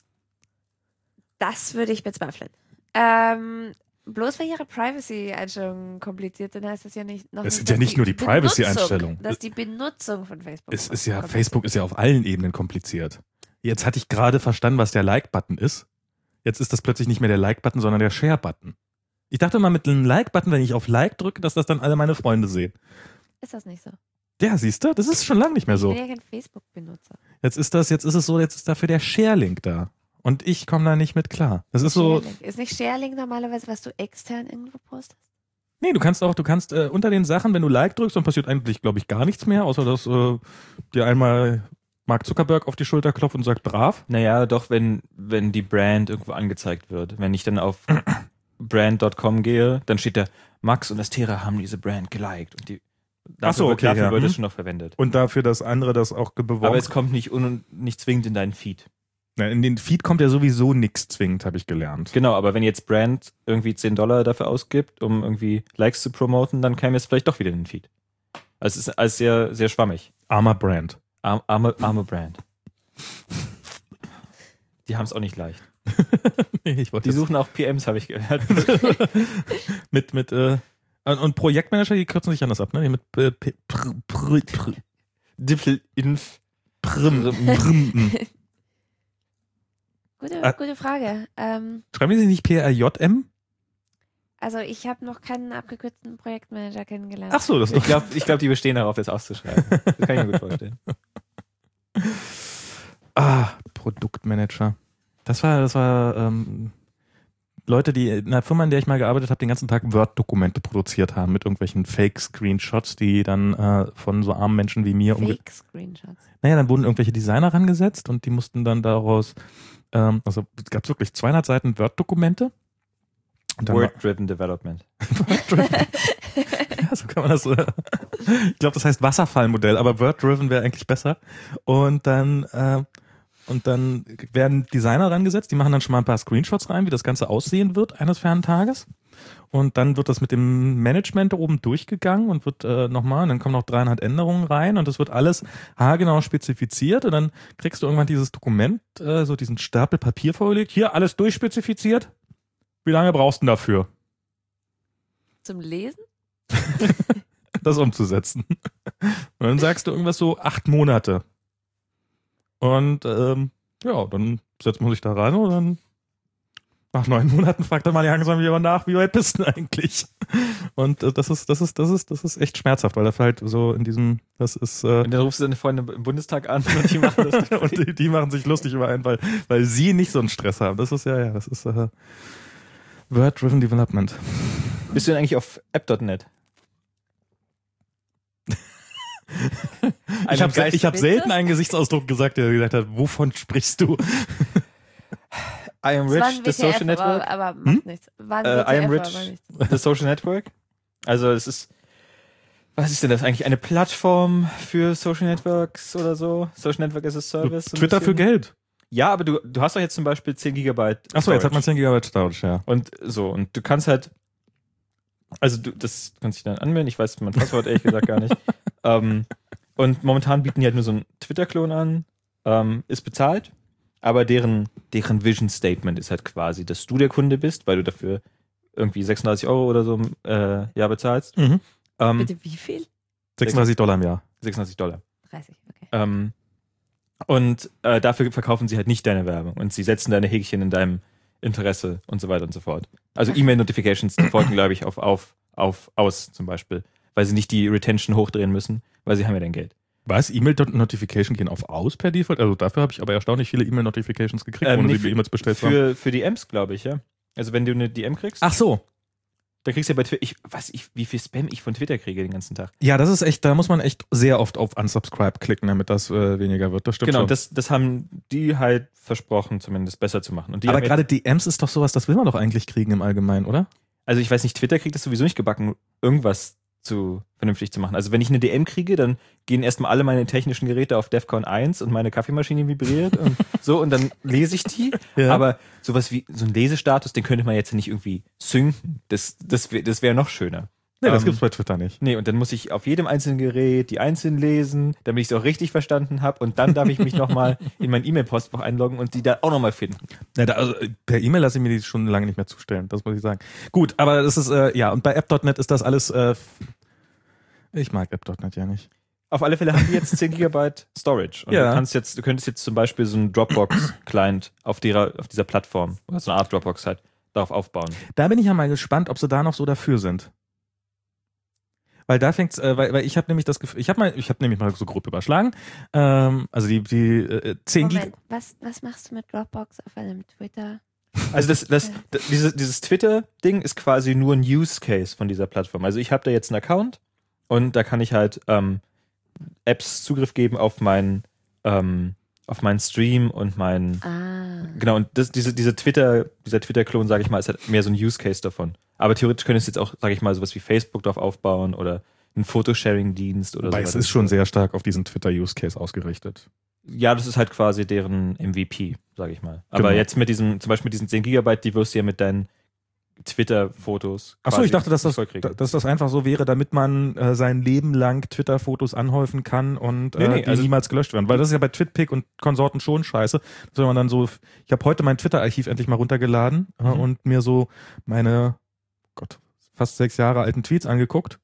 Das würde ich bezweifeln. Ähm, bloß weil ihre Privacy-Einstellungen kompliziert sind, heißt das ja nicht noch Es nicht, sind ja dass nicht die nur die Benutzung- Privacy-Einstellungen. Dass die Benutzung von Facebook Es ist ja, kompliziert Facebook ist ja auf allen Ebenen kompliziert. Jetzt hatte ich gerade verstanden, was der Like-Button ist. Jetzt ist das plötzlich nicht mehr der Like-Button, sondern der Share-Button. Ich dachte mal mit einem Like-Button, wenn ich auf Like drücke, dass das dann alle meine Freunde sehen. Ist das nicht so? Ja, siehst du, das ist schon lange nicht mehr so. Ich bin ja kein Facebook-Benutzer. Jetzt ist das, jetzt ist es so, jetzt ist dafür der Share-Link da. Und ich komme da nicht mit klar. Das ist so, Sharelink. Ist nicht Sharelink normalerweise, was du extern irgendwo postest? nee, du kannst auch, du kannst äh, unter den Sachen, wenn du Like drückst, dann passiert eigentlich, glaube ich, gar nichts mehr, außer dass äh, dir einmal Mark Zuckerberg auf die Schulter klopft und sagt, brav. Naja, doch, wenn, wenn die Brand irgendwo angezeigt wird. Wenn ich dann auf brand Punkt com gehe, dann steht da, Max und Astera haben diese Brand geliked. Und die, dafür, Ach so, wird- okay, dafür ja. wird es Hm. schon noch verwendet. Und dafür, dass andere das auch beworben. Aber es kommt nicht, un, nicht zwingend in deinen Feed. Ja, in den Feed kommt ja sowieso nichts zwingend, habe ich gelernt. Genau, aber wenn jetzt Brand irgendwie zehn Dollar dafür ausgibt, um irgendwie Likes zu promoten, dann käme es vielleicht doch wieder in den Feed. Also es ist alles sehr, sehr schwammig. Armer Brand. Arm, arme, arme Brand. Die haben es auch nicht leicht. Ich wollte Die suchen auch P Ms, habe ich gehört. mit, mit, äh, und und Projektmanager, die kürzen sich anders ab, ne? Die mit äh, P- pr, pr, pr, Dippel inf. prim, prim. Gute, Ah. gute Frage. Ähm, Schreiben die sich nicht P R J M? also ich habe noch keinen abgekürzten Projektmanager kennengelernt. Ach so, das Ich glaube, ich glaub, die bestehen darauf, das auszuschreiben. Das kann ich mir gut vorstellen. Ah, Produktmanager. Das war, das war ähm, Leute, die in einer Firma, in der ich mal gearbeitet habe, den ganzen Tag Word-Dokumente produziert haben mit irgendwelchen Fake-Screenshots, die dann äh, von so armen Menschen wie mir umge... Fake-Screenshots. Naja, dann wurden irgendwelche Designer rangesetzt und die mussten dann daraus, ähm, also es gab wirklich zweihundert Seiten Word-Dokumente. Und dann war- Word-driven Development. Ja, so kann man das. Äh, ich glaube, das heißt Wasserfallmodell, aber Word-driven wäre eigentlich besser. Und dann äh, und dann werden Designer rangesetzt, die machen dann schon mal ein paar Screenshots rein, wie das Ganze aussehen wird eines fernen Tages. Und dann wird das mit dem Management da oben durchgegangen und wird äh, nochmal, und dann kommen noch dreihundert Änderungen rein und das wird alles haargenau spezifiziert und dann kriegst du irgendwann dieses Dokument, äh, so diesen Stapel Papier vorgelegt. Hier, alles durchspezifiziert. Wie lange brauchst du denn dafür? Zum Lesen? Das umzusetzen. Und dann sagst du irgendwas so acht Monate. Und ähm, ja, dann setzt man sich da rein und dann nach neun Monaten fragt er mal langsam jemand nach, wie weit bist du denn eigentlich? Und äh, das ist, das ist, das ist, das ist echt schmerzhaft, weil das halt so in diesem, das ist äh, Und dann rufst du deine Freunde im Bundestag an und die machen das. und die, die machen sich lustig über einen, weil, weil sie nicht so einen Stress haben. Das ist ja, ja, das ist äh, Word-Driven Development. Bist du denn eigentlich auf app Punkt net? Ich habe Geist- ich hab Bitte? selten einen Gesichtsausdruck gesagt, der gesagt hat, wovon sprichst du? I am Es war ein rich, the social W T F, network. aber, aber macht Hm? nichts. War ein Äh, W T F, I am aber rich. nichts. The Social Network. Also es ist, was ist denn das eigentlich? Eine Plattform für Social Networks oder so? Social Network as a Service? so ein Twitter für bisschen? Geld. Ja, aber du, du hast doch jetzt zum Beispiel zehn Gigabyte Achso, jetzt hat man zehn Gigabyte Storage, ja. Und so, und du kannst halt, also du, das kannst dich dann anmelden, ich weiß mein Passwort ehrlich gesagt gar nicht. ähm, und momentan bieten die halt nur so einen Twitter-Klon an, ähm, ist bezahlt, aber deren, deren Vision Statement ist halt quasi, dass du der Kunde bist, weil du dafür irgendwie sechsunddreißig Euro oder so im äh, Jahr bezahlst. Mhm. Ähm, Bitte wie viel? sechsunddreißig Dollar im Jahr. sechsunddreißig Dollar. dreißig, okay. Ähm, und äh, dafür verkaufen sie halt nicht deine Werbung und sie setzen deine Häkchen in deinem Interesse und so weiter und so fort. Also E-Mail-Notifications folgen, glaube ich, auf, auf, auf, aus zum Beispiel, weil sie nicht die Retention hochdrehen müssen, weil sie haben ja dein Geld. Was? E-Mail-Notification gehen auf aus per Default? Also dafür habe ich aber erstaunlich viele E-Mail-Notifications gekriegt, Ähm, ohne nee, sie E-Mails bestellt zu haben. Für, für die Ms, glaube ich, ja. Also wenn du eine D M kriegst, Ach so. dann kriegst du ja bei Twitter, ich, was ich, wie viel Spam ich von Twitter kriege den ganzen Tag. Ja, das ist echt, da muss man echt sehr oft auf Unsubscribe klicken, damit das äh, weniger wird. Das stimmt Genau, schon. das, das haben die halt versprochen, zumindest besser zu machen. Und die aber haben gerade D Ms ist doch sowas, das will man doch eigentlich kriegen im Allgemeinen, oder? Also ich weiß nicht, Twitter kriegt das sowieso nicht gebacken, irgendwas zu vernünftig zu machen. Also wenn ich eine D M kriege, dann gehen erstmal alle meine technischen Geräte auf DEFCON eins und meine Kaffeemaschine vibriert und so und dann lese ich die. Ja. Aber sowas wie so ein Lesestatus, den könnte man jetzt nicht irgendwie synken. Das, das wäre das wär noch schöner. Nee, das Ähm, gibt's bei Twitter nicht. Nee, und dann muss ich auf jedem einzelnen Gerät die einzeln lesen, damit ich es auch richtig verstanden habe und dann darf ich mich nochmal in mein E-Mail-Postfach einloggen und die da auch nochmal finden. Ja, da, also, per E-Mail lasse ich mir die schon lange nicht mehr zustellen, das muss ich sagen. Gut, aber das ist, äh, ja, und bei app Punkt net ist das alles, äh, ich mag app Punkt net ja nicht. Auf alle Fälle haben die jetzt zehn Gigabyte Storage. Und Ja. du kannst jetzt, du könntest jetzt zum Beispiel so einen Dropbox-Client auf der, auf dieser Plattform, oder so eine Art Dropbox halt, darauf aufbauen. Da bin ich ja mal gespannt, ob sie da noch so dafür sind. Weil da fängt's, äh, weil, weil ich habe nämlich das Gefühl, ich habe mal, ich habe nämlich mal so grob überschlagen, ähm, also die die äh, zehn Gig. Moment, was, was machst du mit Dropbox auf einem Twitter? Also das, das, das dieses, dieses Twitter-Ding ist quasi nur ein Use Case von dieser Plattform. Also ich habe da jetzt einen Account und da kann ich halt ähm, Apps Zugriff geben auf meinen ähm, auf meinen Stream und meinen Ah. genau und das, diese diese Twitter dieser Twitter-Klon, sage ich mal, ist halt mehr so ein Use Case davon. Aber theoretisch könntest du jetzt auch, sage ich mal, sowas wie Facebook drauf aufbauen oder einen Photosharing-Dienst oder so. Weil es ist schon sehr stark auf diesen Twitter-Use-Case ausgerichtet. Ja, das ist halt quasi deren M V P, sage ich mal. Aber Genau. jetzt mit diesem, zum Beispiel mit diesen zehn Gigabyte, die wirst du ja mit deinen Twitter-Fotos. Achso, ich dachte, dass das, vollkriegen. dass das einfach so wäre, damit man äh, sein Leben lang Twitter-Fotos anhäufen kann und äh, Nee, nee, die also- niemals gelöscht werden. Weil das ist ja bei TwitPic und Konsorten schon scheiße. Dass wenn man dann so, ich habe heute mein Twitter-Archiv endlich mal runtergeladen äh, Mhm. und mir so meine, Gott, fast sechs Jahre alten Tweets angeguckt.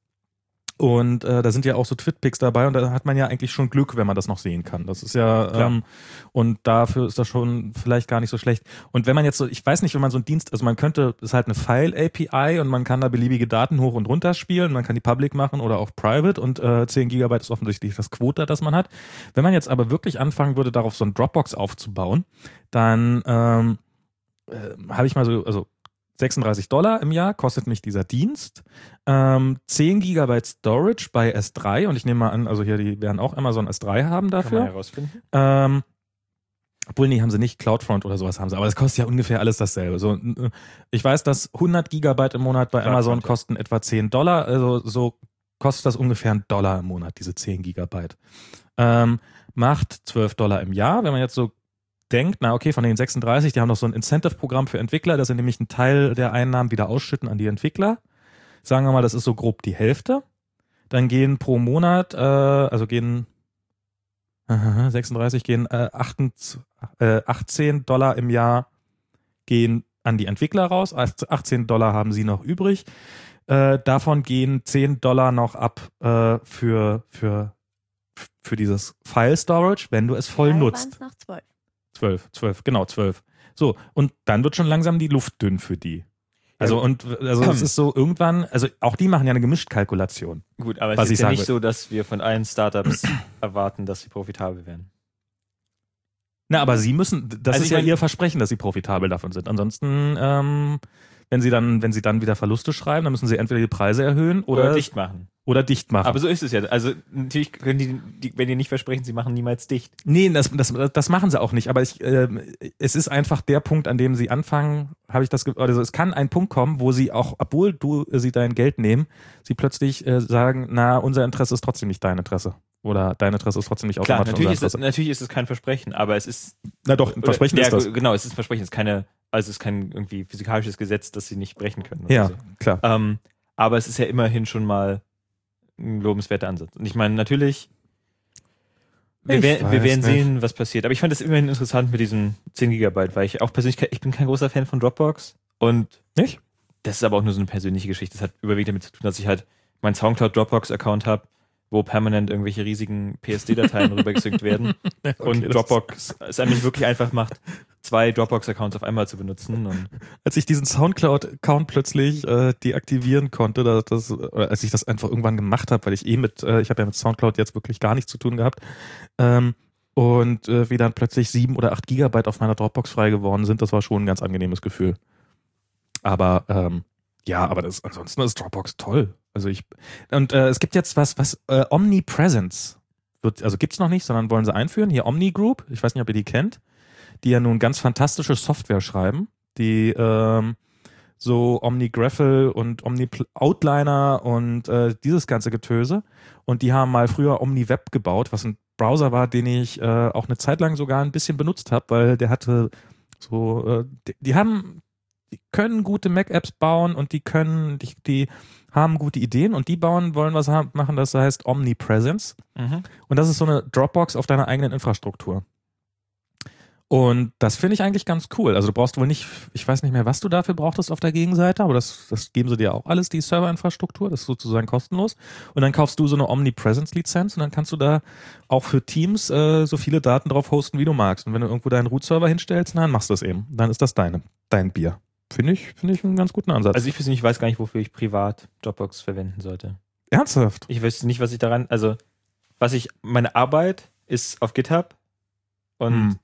Und äh, da sind ja auch so Twitpics dabei und da hat man ja eigentlich schon Glück, wenn man das noch sehen kann. Das ist ja, Klar. ähm, und dafür ist das schon vielleicht gar nicht so schlecht. Und wenn man jetzt so, ich weiß nicht, wenn man so einen Dienst, also man könnte, ist halt eine File-A P I und man kann da beliebige Daten hoch und runter spielen, man kann die public machen oder auch private und äh, zehn Gigabyte ist offensichtlich das Quota, das man hat. Wenn man jetzt aber wirklich anfangen würde, darauf so ein Dropbox aufzubauen, dann ähm, äh, habe ich mal so, also sechsunddreißig Dollar im Jahr kostet mich dieser Dienst. Ähm, zehn Gigabyte Storage bei S drei und ich nehme mal an, also hier, die werden auch Amazon S drei haben Kann man dafür. herausfinden. Ähm, obwohl, nee, haben sie nicht, CloudFront oder sowas haben sie, aber das kostet ja ungefähr alles dasselbe. So, äh, ich weiß, dass hundert Gigabyte im Monat bei CloudFront, Amazon ja. kosten etwa zehn Dollar, also so kostet das ungefähr einen Dollar im Monat, diese zehn Gigabyte. Ähm, macht zwölf Dollar im Jahr, wenn man jetzt so denkt, na okay, von den sechsunddreißig, die haben noch so ein Incentive-Programm für Entwickler, dass sie nämlich einen Teil der Einnahmen wieder ausschütten an die Entwickler. Sagen wir mal, das ist so grob die Hälfte. Dann gehen pro Monat, äh, also gehen sechsunddreißig, gehen äh, achtzehn Dollar im Jahr gehen an die Entwickler raus, achtzehn Dollar haben sie noch übrig. Äh, davon gehen zehn Dollar noch ab äh, für, für, für dieses File Storage, wenn du es voll Drei nutzt. waren's noch zwölf. Zwölf, zwölf, genau, zwölf. So, und dann wird schon langsam die Luft dünn für die. Also, Ja. und, also, es ist so irgendwann, also, auch die machen ja eine Gemischtkalkulation. Gut, aber Was es ich ist ja sagen nicht will. so, dass wir von allen Startups erwarten, dass sie profitabel werden. Na, aber sie müssen, das Also ist ich ja mein- ihr Versprechen, dass sie profitabel davon sind. Ansonsten, ähm, wenn sie dann, wenn sie dann wieder Verluste schreiben, dann müssen sie entweder die Preise erhöhen oder, Oder dicht machen. oder dicht machen. Aber so ist es ja. Also natürlich können die, die wenn die nicht versprechen, sie machen niemals dicht. Nee, das, das, das machen sie auch nicht. Aber ich, ähm, es ist einfach der Punkt, an dem sie anfangen, habe ich das, ge- also es kann ein Punkt kommen, wo sie auch, obwohl du äh, sie dein Geld nehmen, sie plötzlich äh, sagen, na, unser Interesse ist trotzdem nicht dein Interesse. Oder dein Interesse ist trotzdem nicht Klar, automatisch natürlich unser ist, das, Interesse? natürlich ist es kein Versprechen, aber es ist... Na doch, ein Versprechen oder, ist ja, das. Genau, es ist ein Versprechen, es ist keine, also es ist kein irgendwie physikalisches Gesetz, das sie nicht brechen können. Ja, so. klar. Ähm, aber es ist ja immerhin schon mal ein lobenswerter Ansatz. Und ich meine, natürlich, wir, Ich wer, wir weiß werden nicht. sehen, was passiert. Aber ich fand es immerhin interessant mit diesen zehn Gigabyte, weil ich auch persönlich, ke- ich bin kein großer Fan von Dropbox und Nicht? das ist aber auch nur so eine persönliche Geschichte. Das hat überwiegend damit zu tun, dass ich halt meinen Soundcloud Dropbox-Account habe, wo permanent irgendwelche riesigen P S D-Dateien rübergesynkt werden. Okay, Und das- Dropbox es eigentlich wirklich einfach macht, zwei Dropbox-Accounts auf einmal zu benutzen. Und Als ich diesen Soundcloud-Account plötzlich äh, deaktivieren konnte, da, das, oder als ich das einfach irgendwann gemacht habe, weil ich eh mit, äh, ich habe ja mit Soundcloud jetzt wirklich gar nichts zu tun gehabt, ähm, und äh, wie dann plötzlich sieben oder acht Gigabyte auf meiner Dropbox frei geworden sind, das war schon ein ganz angenehmes Gefühl. Aber ähm, ja, aber das, ansonsten ist Dropbox toll. Also ich und äh, es gibt jetzt was, was äh, Omnipresence wird, also gibt's noch nicht, sondern wollen sie einführen. Hier Omni Group, ich weiß nicht, ob ihr die kennt, die ja nun ganz fantastische Software schreiben, die ähm, so OmniGraffle und OmniOutliner und äh, dieses ganze Getöse. Und die haben mal früher OmniWeb gebaut, was ein Browser war, den ich äh, auch eine Zeit lang sogar ein bisschen benutzt habe, weil der hatte so, äh, die, die haben, die können gute Mac-Apps bauen und die können, die, die haben gute Ideen und die bauen, wollen was haben, machen, das heißt Omnipresence. Und das ist so eine Dropbox auf deiner eigenen Infrastruktur. Und das finde ich eigentlich ganz cool. Also du brauchst wohl nicht, ich weiß nicht mehr, was du dafür brauchtest auf der Gegenseite, aber das, das geben sie dir auch alles, die Serverinfrastruktur, das ist sozusagen kostenlos. Und dann kaufst du so eine Omnipresence-Lizenz und dann kannst du da auch für Teams äh, so viele Daten drauf hosten, wie du magst. Und wenn du irgendwo deinen Root-Server hinstellst, dann machst du das eben. Dann ist das deine, dein Bier. Finde ich, finde ich einen ganz guten Ansatz. also ich persönlich weiß gar nicht, wofür ich privat Dropbox verwenden sollte. Ernsthaft? Ich weiß nicht, was ich daran, also was ich, meine Arbeit ist auf GitHub und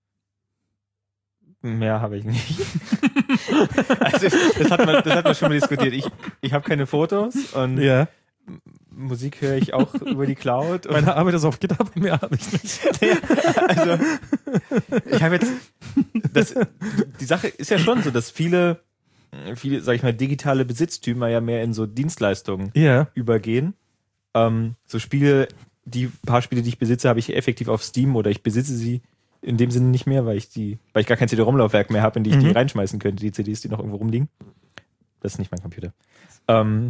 Hm. mehr habe ich nicht. Also das hat man, das hat man schon mal diskutiert. Ich, ich habe keine Fotos und Ja. Musik höre ich auch über die Cloud. Und Meine Arbeit ist auf GitHub und mehr habe ich nicht. also ich habe jetzt das, die Sache ist ja schon so, dass viele, viele, sag ich mal, digitale Besitztümer ja mehr in so Dienstleistungen Ja. übergehen. Ähm, so Spiele, die paar Spiele, die ich besitze, habe ich effektiv auf Steam oder ich besitze sie in dem Sinne nicht mehr, weil ich die, weil ich gar kein C D-ROM-Laufwerk mehr habe, in die ich Mhm. die reinschmeißen könnte, die C Ds, die noch irgendwo rumliegen. Das ist nicht mein Computer. Ähm,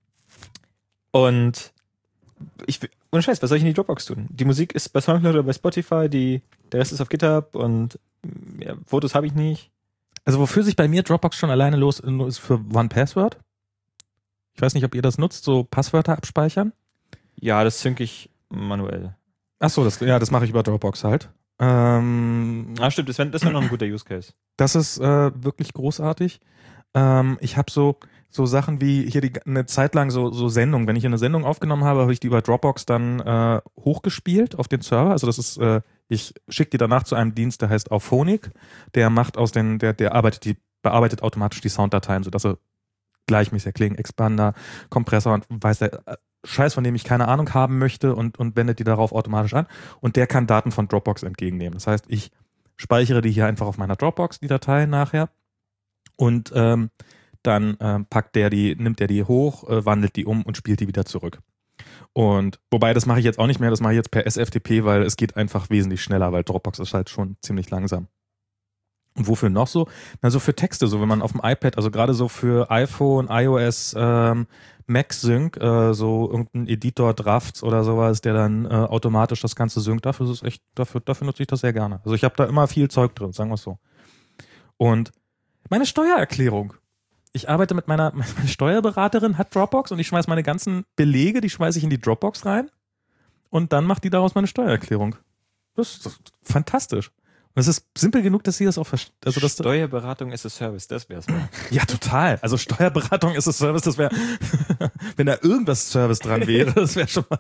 und ich, ohne Scheiß, was soll ich in die Dropbox tun? Die Musik ist bei Soundcloud oder bei Spotify, die, der Rest ist auf GitHub und ja, Fotos habe ich nicht. Also wofür sich bei mir Dropbox schon alleine los ist für One Password. Ich weiß nicht, ob ihr das nutzt, so Passwörter abspeichern. Ja, das sync ich manuell. Ach so, das, ja, das mache ich über Dropbox halt. Ähm, Ah, stimmt, das wäre das wär noch ein guter Use Case. das ist äh, wirklich großartig. Ähm, ich habe so so Sachen wie hier die, eine Zeit lang so so Sendungen. Wenn ich eine Sendung aufgenommen habe, habe ich die über Dropbox dann äh, hochgespielt auf den Server. Also das ist, äh, ich schicke die danach zu einem Dienst, der heißt Auphonic. Der macht aus den, der der arbeitet die bearbeitet automatisch die Sounddateien, sodass sie gleichmäßig klingen, Expander, Kompressor und weiß der äh, Scheiß, von dem ich keine Ahnung haben möchte und und wendet die darauf automatisch an. Und der kann Daten von Dropbox entgegennehmen. Das heißt, ich speichere die hier einfach auf meiner Dropbox, die Dateien nachher. Und ähm, dann ähm, packt der die, nimmt der die hoch, äh, wandelt die um und spielt die wieder zurück. Und wobei, das mache ich jetzt auch nicht mehr, das mache ich jetzt per S F T P, weil es geht einfach wesentlich schneller, weil Dropbox ist halt schon ziemlich langsam. Und wofür noch so? Na, so für Texte, so wenn man auf dem iPad, also gerade so für iPhone, iOS, ähm, Mac Sync, äh, so irgendein Editor, Drafts oder sowas, der dann äh, automatisch das Ganze synkt, dafür ist es echt, dafür, dafür nutze ich das sehr gerne. Also ich habe da immer viel Zeug drin, sagen wir es so. Und meine Steuererklärung. Ich arbeite mit meiner, meine Steuerberaterin hat Dropbox und ich schmeiß meine ganzen Belege, die schmeiße ich in die Dropbox rein und dann macht die daraus meine Steuererklärung. Das ist, das ist fantastisch. Und es ist simpel genug, dass sie das auch versteht. Also das Steuerberatung ist a Service, das wär's mal. ja, total. Also Steuerberatung ist ein Service, das wäre, wenn da irgendwas Service dran wäre, das wäre schon mal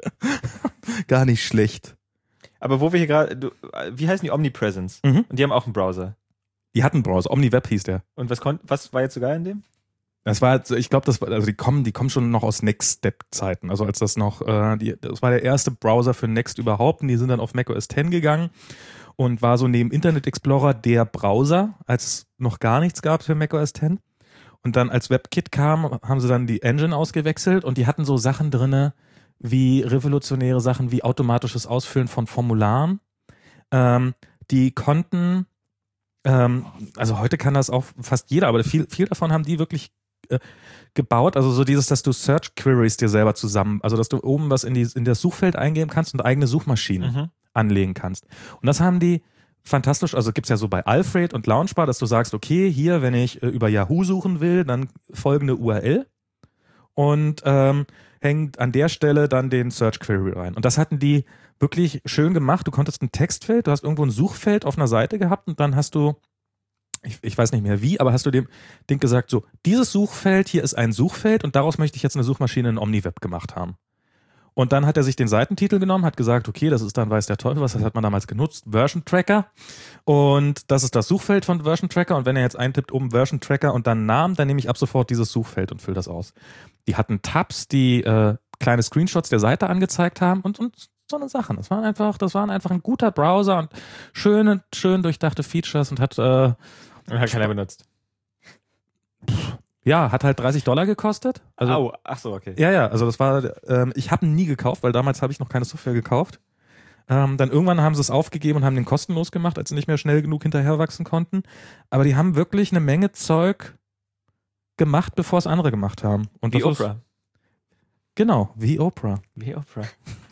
gar nicht schlecht. Aber wo wir hier gerade, du- wie heißen die Omnipresence? Mhm. Und die haben auch einen Browser. Die hatten einen Browser, OmniWeb hieß der. Und was kon was war jetzt so geil in dem? Das war, jetzt- ich glaube, das war, also die kommen, die kommen schon noch aus Next-Step-Zeiten. Also als das noch, äh, die, das war der erste Browser für Next überhaupt. Und die sind dann auf macOS X gegangen und war so neben Internet Explorer der Browser, als es noch gar nichts gab für macOS X. Und dann als WebKit kam, haben sie dann die Engine ausgewechselt und die hatten so Sachen drinne, wie revolutionäre Sachen wie automatisches Ausfüllen von Formularen. Ähm, die konnten, ähm, also heute kann das auch fast jeder, aber viel, viel davon haben die wirklich äh, gebaut. Also so dieses, dass du Search Queries dir selber zusammen, also dass du oben was in, die, in das Suchfeld eingeben kannst und eigene Suchmaschinen Mhm. anlegen kannst. Und das haben die fantastisch, also gibt's ja so bei Alfred und Launchbar, dass du sagst, okay, hier, wenn ich äh, über Yahoo suchen will, dann folgende U R L und ähm, hängt an der Stelle dann den Search Query rein. Und das hatten die wirklich schön gemacht. Du konntest ein Textfeld, du hast irgendwo ein Suchfeld auf einer Seite gehabt und dann hast du, ich, ich weiß nicht mehr wie, aber hast du dem Ding gesagt, so, dieses Suchfeld, hier ist ein Suchfeld und daraus möchte ich jetzt eine Suchmaschine in OmniWeb gemacht haben. Und dann hat er sich den Seitentitel genommen, hat gesagt, okay, das ist dann weiß der Teufel, was das hat man damals genutzt, Version Tracker. Und das ist das Suchfeld von Version Tracker. Und wenn er jetzt eintippt oben Version Tracker und dann Namen, dann nehme ich ab sofort dieses Suchfeld und fülle das aus. Die hatten Tabs, die äh, kleine Screenshots der Seite angezeigt haben und, und so eine Sachen. Das waren einfach, das waren einfach ein guter Browser und schöne, schön durchdachte Features und hat, äh, Hat keiner benutzt. ja, hat halt dreißig Dollar gekostet. Also, Au, ach so, okay. Ja, ja, also das war, ähm, ich habe ihn nie gekauft, weil damals habe ich noch keine Software gekauft. Ähm, dann irgendwann haben sie es aufgegeben und haben den kostenlos gemacht, als sie nicht mehr schnell genug hinterher wachsen konnten. Aber die haben wirklich eine Menge Zeug gemacht, bevor es andere gemacht haben. Und Wie das ist- Oprah. Genau, wie Oprah. Wie Oprah.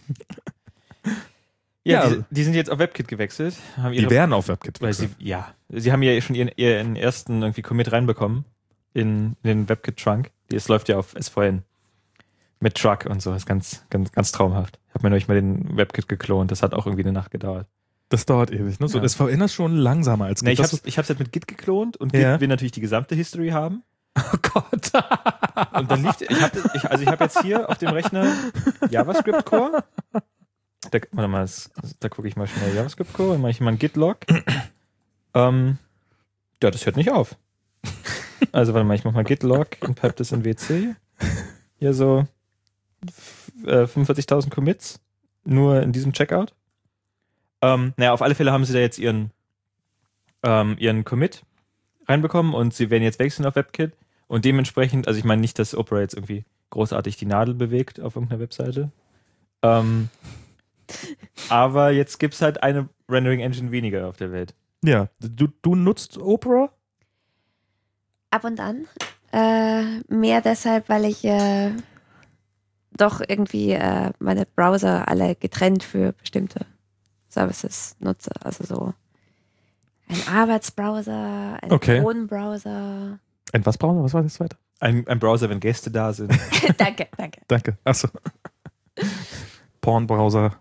Ja, ja, die, die sind jetzt auf WebKit gewechselt. Haben Die ihre, wären auf WebKit. weil sie, ja, sie haben ja schon ihren, ihren ersten irgendwie Commit reinbekommen in, in den WebKit-Trunk. Es läuft ja auf S V N. Mit Truck und so. Das ist ganz, ganz, ganz traumhaft. Ich habe mir neulich mal den WebKit geklont. Das hat auch irgendwie eine Nacht gedauert. Das dauert ewig, ne? So, Ja. S V N ist schon langsamer als Nee, Git. ich Das hab's, ich hab's jetzt mit Git geklont und Ja. Git will natürlich die gesamte History haben. Oh Gott. Und dann lief, ich hab, ich, also ich habe jetzt hier auf dem Rechner JavaScript Core. Da, warte mal, das, da gucke ich mal schnell JavaScript Core und mache ich mal ein Git-Log. ähm, ja, das hört nicht auf. Also warte mal, ich mache mal Git-Log und pipe das in W C. Hier so f- äh, fünfundvierzigtausend Commits. Nur in diesem Checkout. Ähm, naja, auf alle Fälle haben sie da jetzt ihren, ähm, ihren Commit reinbekommen und sie werden jetzt wechseln auf WebKit. Und dementsprechend, also ich meine nicht, dass Opera jetzt irgendwie großartig die Nadel bewegt auf irgendeiner Webseite. Ähm, aber jetzt gibt's halt eine Rendering-Engine weniger auf der Welt. Ja, du, du nutzt Opera? Ab und an. Äh, mehr deshalb, weil ich äh, doch irgendwie äh, meine Browser alle getrennt für bestimmte Services nutze. Also so ein Arbeitsbrowser, ein Okay. Wohnbrowser. Ein was Browser? Was war das zweite? Ein, ein Browser, wenn Gäste da sind. Danke, danke. Danke. Achso. Pornbrowser.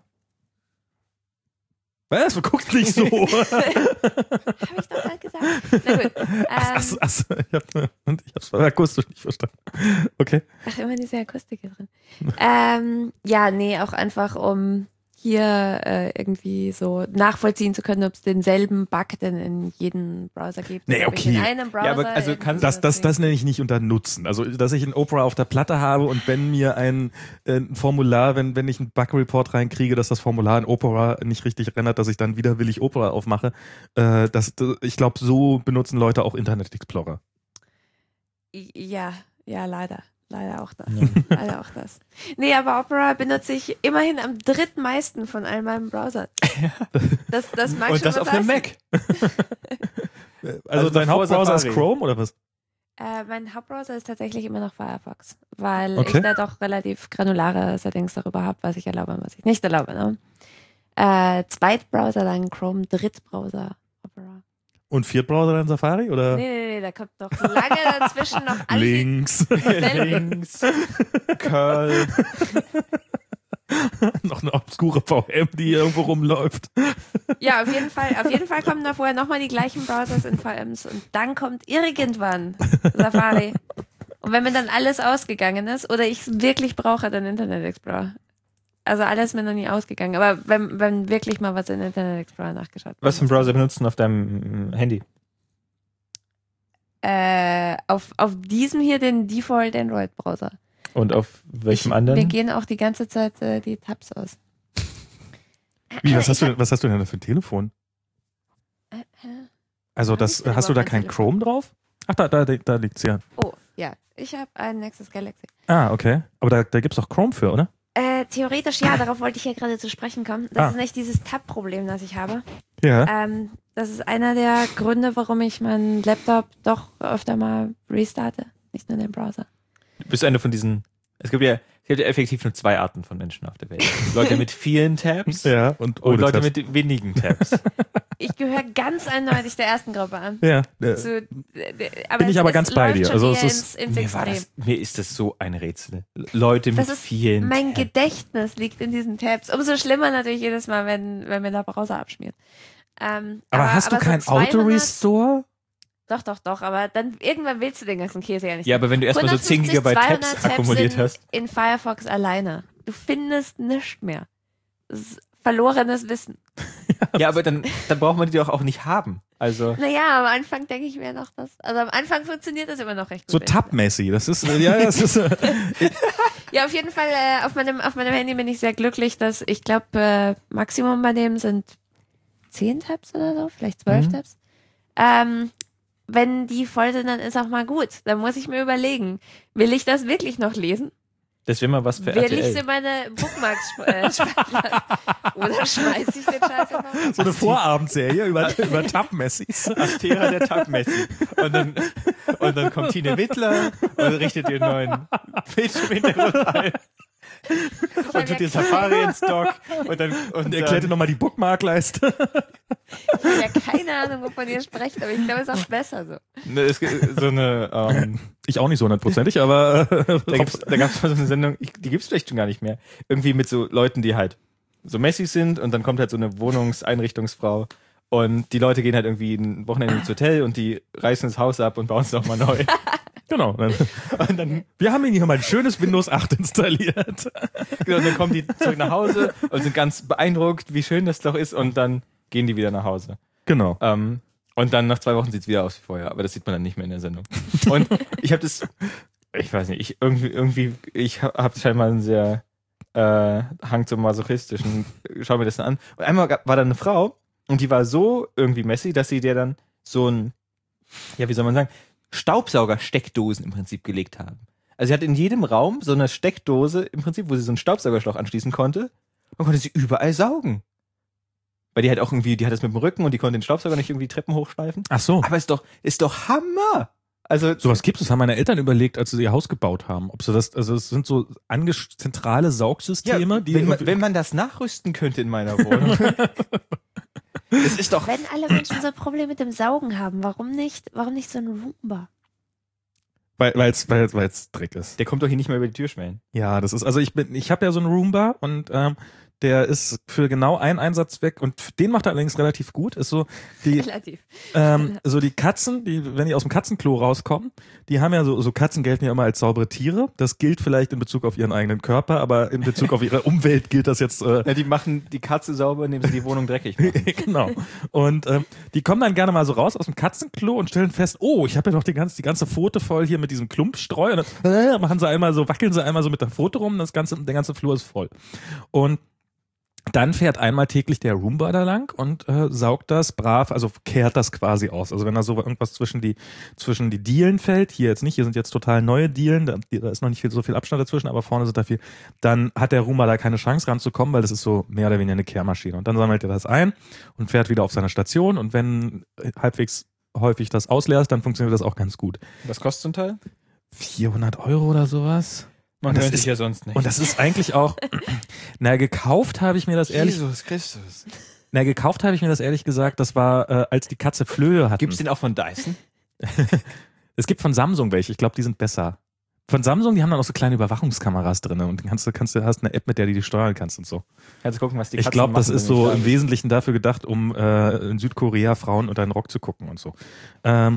Was? Du guckst nicht so. Habe ich doch gerade gesagt. Na gut. Ähm, Achso, achso. Ich hab, und ich hab's akustisch nicht verstanden. Okay. Ach, immer diese Akustik hier drin. ähm, ja, nee, auch einfach, um hier äh, irgendwie so nachvollziehen zu können, ob es denselben Bug denn in jedem Browser gibt. Nee, oder ob ich okay. In einem Browser Ja, aber also kann- irgendwie Das, das, so- das nenne ich nicht unter Nutzen. Also, dass ich ein Opera auf der Platte habe und wenn mir ein, äh, ein Formular, wenn, wenn ich einen Bug-Report reinkriege, dass das Formular in Opera nicht richtig rendert, dass ich dann widerwillig Opera aufmache, äh, das, das, ich glaube, so benutzen Leute auch Internet Explorer. Ja, ja, leider. Leider auch das. Leider auch das. Nee, aber Opera benutze ich immerhin am drittmeisten von all meinen Browsern. Das, das mag Und schon das was auf einem heißen. Mac. Also, Also dein davor Hauptbrowser ist Safari. Chrome oder was? Äh, mein Hauptbrowser ist tatsächlich immer noch Firefox, weil Okay. ich da doch relativ granulare Settings darüber habe, was ich erlaube und was ich nicht erlaube. Ne? Äh, Zweitbrowser dann Chrome, Drittbrowser Opera. Und Viertbrowser dann Safari oder? Nee, nee, nee, da kommt noch lange dazwischen noch alle die- Links. Links. Curl. Noch eine obskure V M, die irgendwo rumläuft. Ja, auf jeden Fall, auf jeden Fall kommen da vorher nochmal die gleichen Browsers in V Ms und dann kommt irgendwann Safari. Und wenn mir dann alles ausgegangen ist oder ich es wirklich brauche, dann Internet Explorer. Also alles mir noch nie ausgegangen. Aber wenn, wenn wirklich mal was in Internet Explorer nachgeschaut Was für einen Browser benutzen auf deinem Handy? Äh, auf, auf diesem hier den Default Android Browser. Und auf welchem ich, anderen? Wir gehen auch die ganze Zeit äh, die Tabs aus. Wie, was hast du denn, was hast du denn da für ein Telefon? Äh, hä? Also Hab das, ich denn hast du da überhaupt kein ein Chrome drauf? Ach, da, da, da liegt's ja. Oh, ja. Ich habe einen Nexus Galaxy. Ah, okay. Aber da, da gibt's doch Chrome für, oder? Äh, theoretisch ja, darauf wollte ich ja gerade zu sprechen kommen. Das Ah. ist nicht dieses Tab-Problem, das ich habe. Ja. Ähm, das ist einer der Gründe, warum ich meinen Laptop doch öfter mal restarte. Nicht nur den Browser. Du bist eine von diesen, es gibt ja, es gibt ja effektiv nur zwei Arten von Menschen auf der Welt. Leute mit vielen Tabs Ja, und, und ohne Leute Tabs. mit wenigen Tabs. Ich gehöre ganz eindeutig der ersten Gruppe an. Ja, äh, Zu, äh, aber Bin ich es, aber es ganz bei läuft dir. schon Also eher es ist- ins, ins Mir, war Extrem. das, mir ist das so ein Rätsel. Leute mit Das ist vielen mein Tabs. Gedächtnis liegt in diesen Tabs. Umso schlimmer natürlich jedes Mal, wenn, wenn mir der Browser abschmiert. Ähm, aber, hast aber du kein so zweihundert Auto-Restore? Doch, doch, doch. Aber dann irgendwann willst du den ganzen Käse ja nicht. Ja, aber wenn du erstmal so zehn hundertfünfzig, Gigabyte Tabs zweihundert Tabs akkumuliert sind hast. in Firefox alleine. Du findest nichts mehr. Das ist verlorenes Wissen. Ja, aber dann, dann braucht man die doch auch nicht haben. Also, Naja, am Anfang denke ich mir noch das. Also am Anfang funktioniert das immer noch recht gut. So Tab-Messi, das ist, äh, ja, das ist, äh, Ja, auf jeden Fall, äh, auf meinem, auf meinem Handy bin ich sehr glücklich, dass ich glaube, äh, Maximum bei dem sind zehn Tabs oder so, vielleicht zwölf Mhm. Tabs. Ähm, wenn die voll sind, dann ist auch mal gut. Dann muss ich mir überlegen, will ich das wirklich noch lesen? das wäre mal was für Will R T ich L. sie in meine Bookmarks sp- äh, speichern? Oder schmeiß ich den Scheiß einfach weg? so eine Vorabendserie über, über Tab-Messis. Astera der Tab-Messi. Und dann, und dann kommt Tine Wittler und richtet den neuen Bildschirmhintergrund ein. Und tut dir Safari ins Dock. Und dann, und Und erklärt dir dann, nochmal die Bookmark-Leiste. Ich habe ja keine Ahnung, wovon ihr sprecht, aber ich glaube, es ist auch besser so. ne, es gibt so eine, ähm, Ich auch nicht so hundertprozentig, aber äh, da gibt's, da gab's mal so eine Sendung, ich, die gibt's vielleicht schon gar nicht mehr. Irgendwie mit so Leuten, die halt so Messi sind und dann kommt halt so eine Wohnungseinrichtungsfrau und die Leute gehen halt irgendwie ein Wochenende ins Hotel und die reißen das Haus ab und bauen es nochmal neu. genau. Dann, Und dann, wir haben Ihnen hier mal ein schönes Windows acht installiert. genau, und dann kommen die zurück nach Hause und sind ganz beeindruckt, wie schön das doch ist und dann gehen die wieder nach Hause. Genau. Ähm, und dann nach zwei Wochen sieht's wieder aus wie vorher, aber das sieht man dann nicht mehr in der Sendung. Und ich habe das, ich weiß nicht, ich irgendwie, irgendwie, ich habe scheinbar einen sehr äh, Hang zum masochistischen. Schau mir das dann an. Und einmal gab- war da eine Frau und die war so irgendwie messy, dass sie dir dann so ein, ja, wie soll man sagen, Staubsauger-Steckdosen im Prinzip gelegt haben. Also sie hat in jedem Raum so eine Steckdose im Prinzip, wo sie so einen Staubsaugerschlauch anschließen konnte und konnte sie überall saugen. Weil die halt auch irgendwie, die hat das mit dem Rücken und die konnte den Staubsauger nicht irgendwie Treppen hochschleifen. Ach so. Aber ist doch, ist doch Hammer! Also, Sowas gibt es, das haben meine Eltern überlegt, als sie ihr Haus gebaut haben. Ob sie das, also es sind so anges zentrale ja, Saugsysteme, die wenn, man, wenn man das nachrüsten könnte in meiner Wohnung. Es ist doch, Wenn alle Menschen so ein Problem mit dem Saugen haben, warum nicht, warum nicht so ein Roomba? weil weil's, weil's, weil's Dreck ist. der kommt doch hier nicht mehr über die Türschwellen. Ja, das ist, also ich bin, ich habe ja so einen Roomba und ähm, der ist für genau einen Einsatz weg und den macht er allerdings relativ gut. Ist so die, Relativ. ähm, so die Katzen, die, wenn die aus dem Katzenklo rauskommen, die haben ja so, so Katzen gelten ja immer als saubere Tiere. Das gilt vielleicht in Bezug auf ihren eigenen Körper, aber in Bezug auf ihre Umwelt gilt das jetzt. Äh, Ja, die machen die Katze sauber, indem sie die Wohnung dreckig machen. genau. Und ähm, die kommen dann gerne mal so raus aus dem Katzenklo und stellen fest, oh, ich habe ja noch die ganze, die ganze Pfote voll hier mit diesem Klumpstreu. Und dann äh, machen sie einmal so, wackeln sie einmal so mit der Pfote rum, das ganze, der ganze Flur ist voll. Und dann fährt einmal täglich der Roomba da lang und äh, saugt das brav, also kehrt das quasi aus. Also wenn da so irgendwas zwischen die zwischen die Dielen fällt, hier jetzt nicht, hier sind jetzt total neue Dielen, da, da ist noch nicht viel, so viel Abstand dazwischen, aber vorne sind da viel, dann hat der Roomba da keine Chance ranzukommen, weil das ist so mehr oder weniger eine Kehrmaschine. Und dann sammelt er das ein und fährt wieder auf seine Station und wenn halbwegs häufig das ausleert ist, dann funktioniert das auch ganz gut. Was kostet so ein Teil? vierhundert Euro oder sowas. Man Und das hört sich ist- ja sonst nicht. Und das ist eigentlich auch, na, gekauft habe ich mir das ehrlich, Jesus Christus. na, gekauft habe ich mir das ehrlich gesagt, das war, äh, als die Katze Flöhe hatten. Gibt's den auch von Dyson? Es gibt von Samsung welche, ich glaube, die sind besser. Von Samsung, die haben dann auch so kleine Überwachungskameras drin und kannst du, kannst du, hast eine App, mit der du die steuern kannst und so. Kannst du gucken, was die Ich Katzen glaube, das machen, ist wenn ich so da im bin. Wesentlichen dafür gedacht, um äh, in Südkorea Frauen unter den Rock zu gucken und so. Ähm,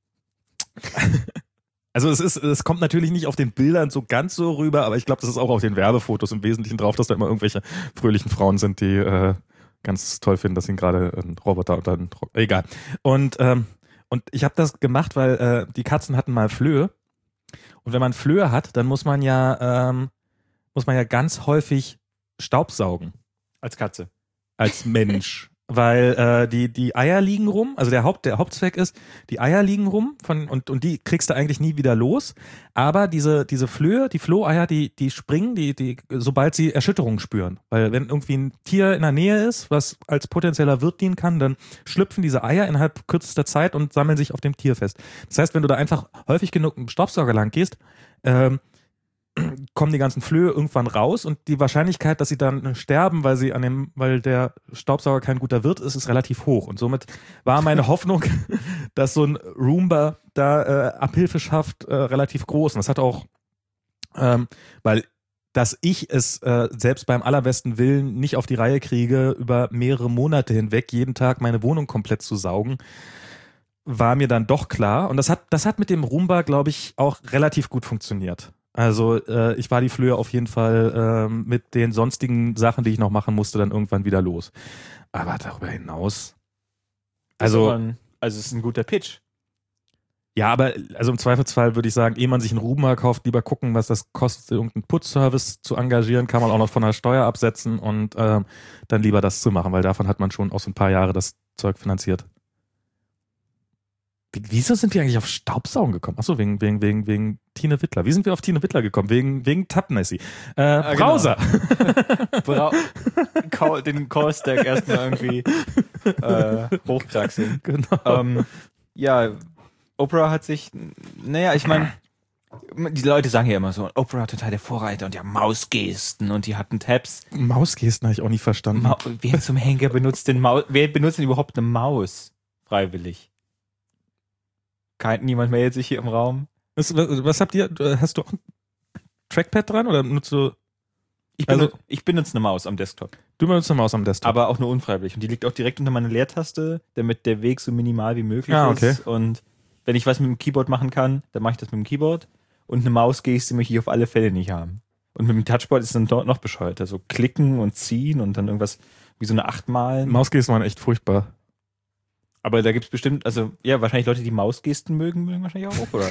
also es ist, es kommt natürlich nicht auf den Bildern so ganz so rüber, aber ich glaube, das ist auch auf den Werbefotos im Wesentlichen drauf, dass da immer irgendwelche fröhlichen Frauen sind, die äh, ganz toll finden, dass ihnen gerade ein Roboter unter den Rock. Egal. Und ähm, und ich habe das gemacht, weil äh, die Katzen hatten mal Flöhe. Und wenn man Flöhe hat, dann muss man ja ähm, muss man ja ganz häufig Staubsaugen Als Katze. als Mensch. weil äh, die die Eier liegen rum, also der Haupt der Hauptzweck ist, die Eier liegen rum von und und die kriegst du eigentlich nie wieder los, aber diese diese Flöhe, die Floheier, die die springen, die die sobald sie Erschütterungen spüren, weil wenn irgendwie ein Tier in der Nähe ist, was als potenzieller Wirt dienen kann, dann schlüpfen diese Eier innerhalb kürzester Zeit und sammeln sich auf dem Tier fest. Das heißt, wenn du da einfach häufig genug mit dem Staubsauger lang gehst, ähm, kommen die ganzen Flöhe irgendwann raus und die Wahrscheinlichkeit, dass sie dann sterben, weil sie an dem, weil der Staubsauger kein guter Wirt ist, ist relativ hoch. Und somit war meine Hoffnung, dass so ein Roomba da äh, Abhilfe schafft, äh, relativ groß. Und das hat auch, ähm, weil dass ich es äh, selbst beim allerbesten Willen nicht auf die Reihe kriege, über mehrere Monate hinweg jeden Tag meine Wohnung komplett zu saugen, war mir dann doch klar. Und das hat, das hat mit dem Roomba, glaube ich, auch relativ gut funktioniert. Also äh, ich war die Flöhe auf jeden Fall äh, mit den sonstigen Sachen, die ich noch machen musste, dann irgendwann wieder los. Aber darüber hinaus, also ein, also es ist ein guter Pitch. Ja, aber also im Zweifelsfall würde ich sagen, ehe man sich einen Roomba kauft, lieber gucken, was das kostet, irgendeinen Putzservice zu engagieren, kann man auch noch von der Steuer absetzen und ähm, dann lieber das zu machen, weil davon hat man schon auch so ein paar Jahre das Zeug finanziert. Wie, wieso sind wir eigentlich auf Staubsaugen gekommen? Achso, wegen, wegen, wegen, wegen Tine Wittler. Wie sind wir auf Tine Wittler gekommen? Wegen, wegen Tab-Nessie. Äh, ah, Browser. Genau. Bra- den Call-Stack erstmal irgendwie äh, hochkraxeln. Genau. Ähm, ja, Opera hat sich, naja, ich meine, die Leute sagen ja immer so, Opera total der Vorreiter und ja Mausgesten und die hatten Tabs. Mausgesten habe ich auch nie verstanden. Ma- wer zum Henker benutzt denn Maus? Wer benutzt denn überhaupt eine Maus freiwillig? Kein, niemand meldet sich hier im Raum. Was, was, was habt ihr? Hast du auch ein Trackpad dran oder nutzt du? Ich benutze, also, ich benutze eine Maus am Desktop. Du benutzt eine Maus am Desktop. Aber auch nur unfreiwillig. Und die liegt auch direkt unter meiner Leertaste, damit der Weg so minimal wie möglich ah, okay. ist. Und wenn ich was mit dem Keyboard machen kann, dann mache ich das mit dem Keyboard. Und eine Mausgeste möchte ich auf alle Fälle nicht haben. Und mit dem Touchboard ist es dann dort noch bescheuerter. So klicken und ziehen und dann irgendwas wie so eine Achtmal. Mausgesten waren echt furchtbar. Aber da gibt's bestimmt, also ja, wahrscheinlich Leute, die Mausgesten mögen, mögen wahrscheinlich auch Opera.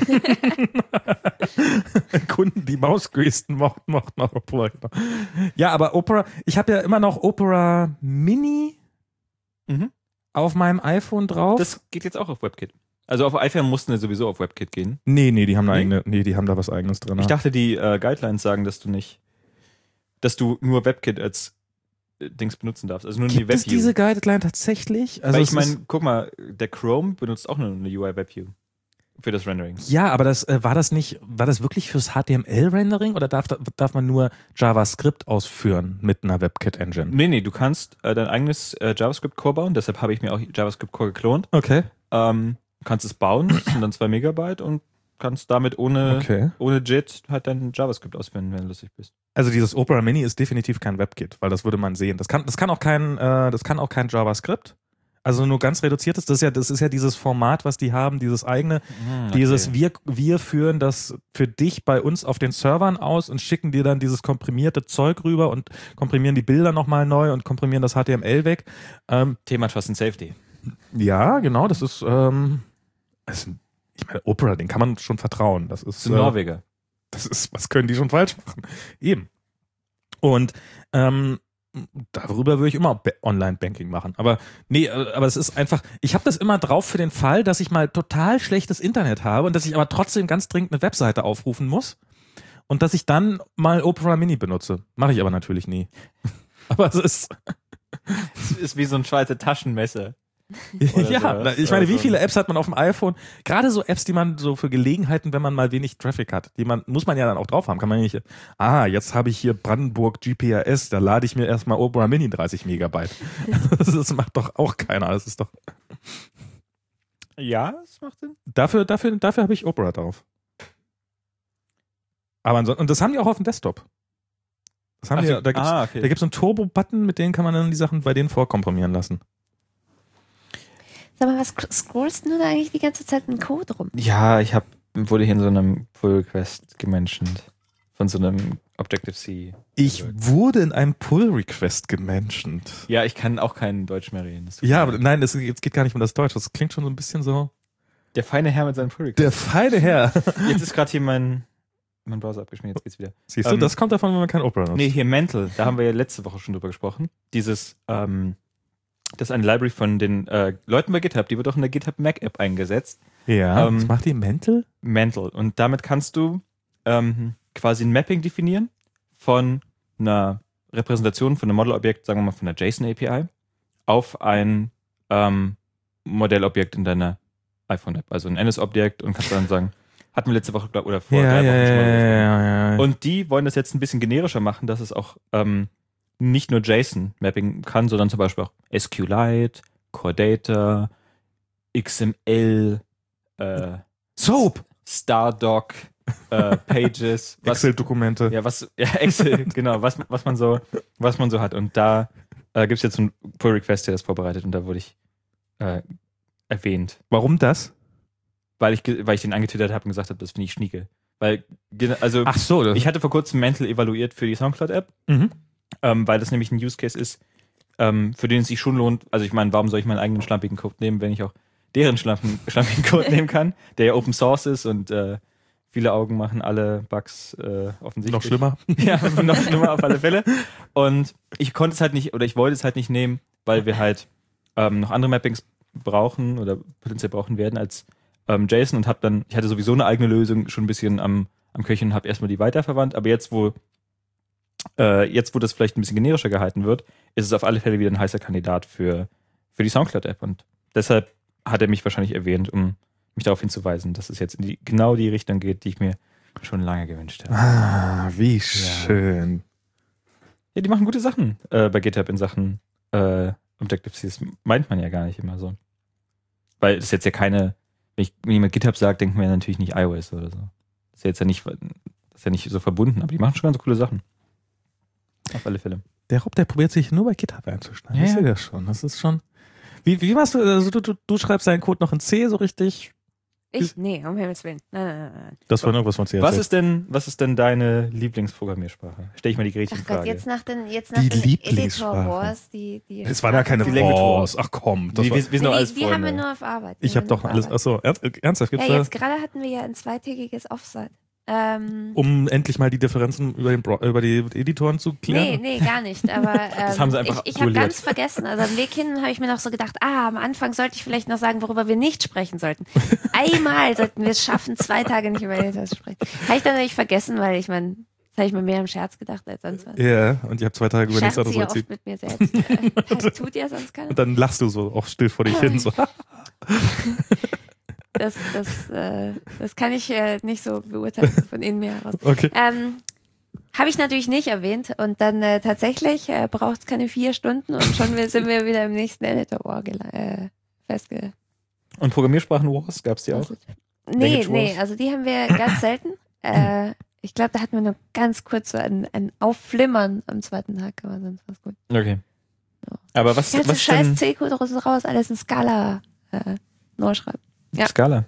Kunden, die Mausgesten mochten, mochten auch Opera. Ja, aber Opera, ich habe ja immer noch Opera Mini mhm. auf meinem iPhone drauf. Das geht jetzt auch auf WebKit. Also auf iPhone mussten wir sowieso auf WebKit gehen. Nee, nee, die haben da nee? eigene, nee, die haben da was eigenes drin. Ich dachte, die äh, Guidelines sagen, dass du nicht, dass du nur WebKit als Dings benutzen darfst. Also nur Gibt die WebView. es diese Guideline tatsächlich? Also Weil ich meine, guck mal, der Chrome benutzt auch nur eine U I WebView für das Rendering. Ja, aber das äh, war das nicht, war das wirklich fürs H T M L-Rendering oder darf, darf man nur JavaScript ausführen mit einer WebKit-Engine? Nee, nee, du kannst äh, dein eigenes äh, JavaScript-Core bauen, deshalb habe ich mir auch JavaScript-Core geklont. Okay. Ähm, kannst es bauen, das sind dann zwei Megabyte und kannst damit ohne, okay. ohne J I T halt dein JavaScript ausführen, wenn du lustig bist. Also dieses Opera Mini ist definitiv kein WebKit, weil das würde man sehen. Das kann, das kann auch kein, äh, das kann auch kein JavaScript. Also nur ganz reduziertes. Das ist ja, das ist ja dieses Format, was die haben, dieses eigene, hm, okay. dieses wir, wir führen das für dich bei uns auf den Servern aus und schicken dir dann dieses komprimierte Zeug rüber und komprimieren die Bilder nochmal neu und komprimieren das H T M L weg. Ähm, Thema Trust and Safety. Ja, genau. Das ist, ähm, das ist ich meine, Opera, den kann man schon vertrauen. Das ist, das sind äh, Norweger. Das ist, was können die schon falsch machen? Eben. Und ähm, darüber würde ich immer Online-Banking machen. Aber nee, aber es ist einfach, ich habe das immer drauf für den Fall, dass ich mal total schlechtes Internet habe und dass ich aber trotzdem ganz dringend eine Webseite aufrufen muss und dass ich dann mal Opera Mini benutze. Mache ich aber natürlich nie. Aber es ist... Es ist wie so ein Schweizer Taschenmesser. Ja, sowas. Ich meine, wie also. viele Apps hat man auf dem iPhone? Gerade so Apps, die man so für Gelegenheiten, wenn man mal wenig Traffic hat, die man, muss man ja dann auch drauf haben. Kann man nicht, ah, jetzt habe ich hier Brandenburg G P R S, da lade ich mir erstmal Opera Mini dreißig Megabyte. Das macht doch auch keiner. Das ist doch. Ja, das macht Sinn. Dafür, dafür, dafür habe ich Opera drauf. Aber ansonsten, und das haben die auch auf dem Desktop. Das haben Ach, die, da gibt's, ah, okay. da gibt's so einen Turbo-Button, mit denen kann man dann die Sachen bei denen vorkomprimieren lassen. Sag mal, was scrollst du da eigentlich die ganze Zeit mit Code rum? Ja, ich hab, wurde hier in so einem Pull-Request gementioned. Von so einem Objective-C. Ich wurde in einem Pull-Request gementioned. Ja, ich kann auch kein Deutsch mehr reden. Ja, aber nein, es geht gar nicht um das Deutsch. Das klingt schon so ein bisschen so... Der feine Herr mit seinem Pull-Request. Der feine Herr. Jetzt ist gerade hier mein, mein Browser abgeschmiert, jetzt geht's wieder. Siehst du, ähm, das kommt davon, wenn man kein Opera nutzt. Nee, hier Mental, da haben wir ja letzte Woche schon drüber gesprochen. Dieses, ähm, Das ist eine Library von den äh, Leuten bei GitHub, die wird auch in der GitHub Mac App eingesetzt. Ja, Ähm, was macht die Mental? Mantle. Und damit kannst du ähm, quasi ein Mapping definieren von einer Repräsentation von einem Modelobjekt, sagen wir mal von einer JSON-A P I, auf ein ähm, Modellobjekt in deiner iPhone-App. Also ein N S-Objekt und kannst dann sagen, hatten wir letzte Woche glaub, oder vor Ja, drei ja, Wochen schon mal ja, gesprochen. ja, ja, ja. Und die wollen das jetzt ein bisschen generischer machen, dass es auch ähm, nicht nur JSON-Mapping kann, sondern zum Beispiel auch SQLite, Core Data, X M L, äh, Soap! Stardoc, äh, Pages, was, Excel-Dokumente. ja, was, ja, Excel, genau, was, was man so, was man so hat. Und da äh, gibt es jetzt einen Pull-Request, der das vorbereitet und da wurde ich äh, erwähnt. Warum das? Weil ich, ge- weil ich den angetwittert habe und gesagt habe, das finde ich schnieke. Weil, ge- also, Ach so. Das ich hatte vor kurzem Mantle evaluiert für die Soundcloud-App, mhm. ähm, weil das nämlich ein Use Case ist, ähm, für den es sich schon lohnt. Also ich meine, warum soll ich meinen eigenen schlampigen Code nehmen, wenn ich auch deren schlampen, schlampigen Code nehmen kann, der ja Open Source ist und äh, viele Augen machen alle Bugs äh, offensichtlich. Noch schlimmer. Ja, noch schlimmer auf alle Fälle. Und ich konnte es halt nicht, oder ich wollte es halt nicht nehmen, weil wir halt ähm, noch andere Mappings brauchen oder potenziell brauchen werden als ähm, JSON und habe dann, ich hatte sowieso eine eigene Lösung schon ein bisschen am, am Köcheln und habe erstmal die weiterverwandt, aber jetzt, wo äh, jetzt, wo das vielleicht ein bisschen generischer gehalten wird, ist es auf alle Fälle wieder ein heißer Kandidat für, für die Soundcloud-App und deshalb hat er mich wahrscheinlich erwähnt, um mich darauf hinzuweisen, dass es jetzt in die, genau die Richtung geht, die ich mir schon lange gewünscht habe. Ah, wie schön. Ja, die machen gute Sachen äh, bei GitHub in Sachen äh, Objective-C. Das meint man ja gar nicht immer so. Weil es jetzt ja keine, wenn, ich, wenn jemand GitHub sagt, denkt man ja natürlich nicht iOS oder so. Das ist ja jetzt ja nicht, das ist ja nicht so verbunden, aber die machen schon ganz coole Sachen. Auf alle Fälle. Der Rob, der probiert sich nur bei GitHub einzuschneiden. Ja, Ich sehe ja. das schon. Das ist schon. Wie, wie machst du, also du, du, du schreibst deinen Code noch in C so richtig? Ich? Nee, um Himmels Willen. Nein, nein, nein, nein. Das war irgendwas von C. Was ist denn, was ist denn deine Lieblingsprogrammiersprache? Stell ich mal die Ach Gott, Gretchenfrage. jetzt nach den, jetzt nach Die den Lieblingssprache. Editor Wars, die, die. Es waren ja keine Die Language Wars. Ach komm. Das Die- war, wir, wir sind doch Nee, alles die, die haben wir Freunde. nur auf Arbeit. Die ich haben habe wir doch nur alles. auf Arbeit. Achso, ernst, ernsthaft? Gibt's Ja, da, jetzt gerade hatten wir ja ein zweitägiges Offsite. Ähm, um endlich mal die Differenzen über, den Bro über die Editoren zu nee, klären? nee, gar nicht. Aber ähm, Das haben sie einfach ich, ich habe duelliert. ganz vergessen. Also am Weg hin habe ich mir noch so gedacht, ah, am Anfang sollte ich vielleicht noch sagen, worüber wir nicht sprechen sollten. Einmal sollten wir es schaffen, zwei Tage nicht über Editors zu sprechen. Habe ich dann natürlich vergessen, weil ich meine, das habe ich mir mehr im Scherz gedacht als sonst was. Ja, und ich habe zwei Tage über nichts Scherze anderes ja erzählt. oft mit mir selbst. Äh, Das tut ja sonst keiner. Und dann lachst du so auch still vor dich hin. So. Das, das, äh, das kann ich äh, nicht so beurteilen von innen mir heraus. Okay. Ähm, Habe ich natürlich nicht erwähnt und dann äh, tatsächlich äh, braucht es keine vier Stunden und schon sind wir wieder im nächsten Editor äh, festge... Und Programmiersprachen-Wars, gab es die auch? Nee, Language nee, Wars? also die haben wir ganz selten. Äh, ich glaube, da hatten wir nur ganz kurz so ein, ein Aufflimmern am zweiten Tag, aber sonst war es gut. Okay. Aber was, Ganze was ist scheiß denn C-Code raus, alles in Scala äh, neu schreiben. Ja. Scala?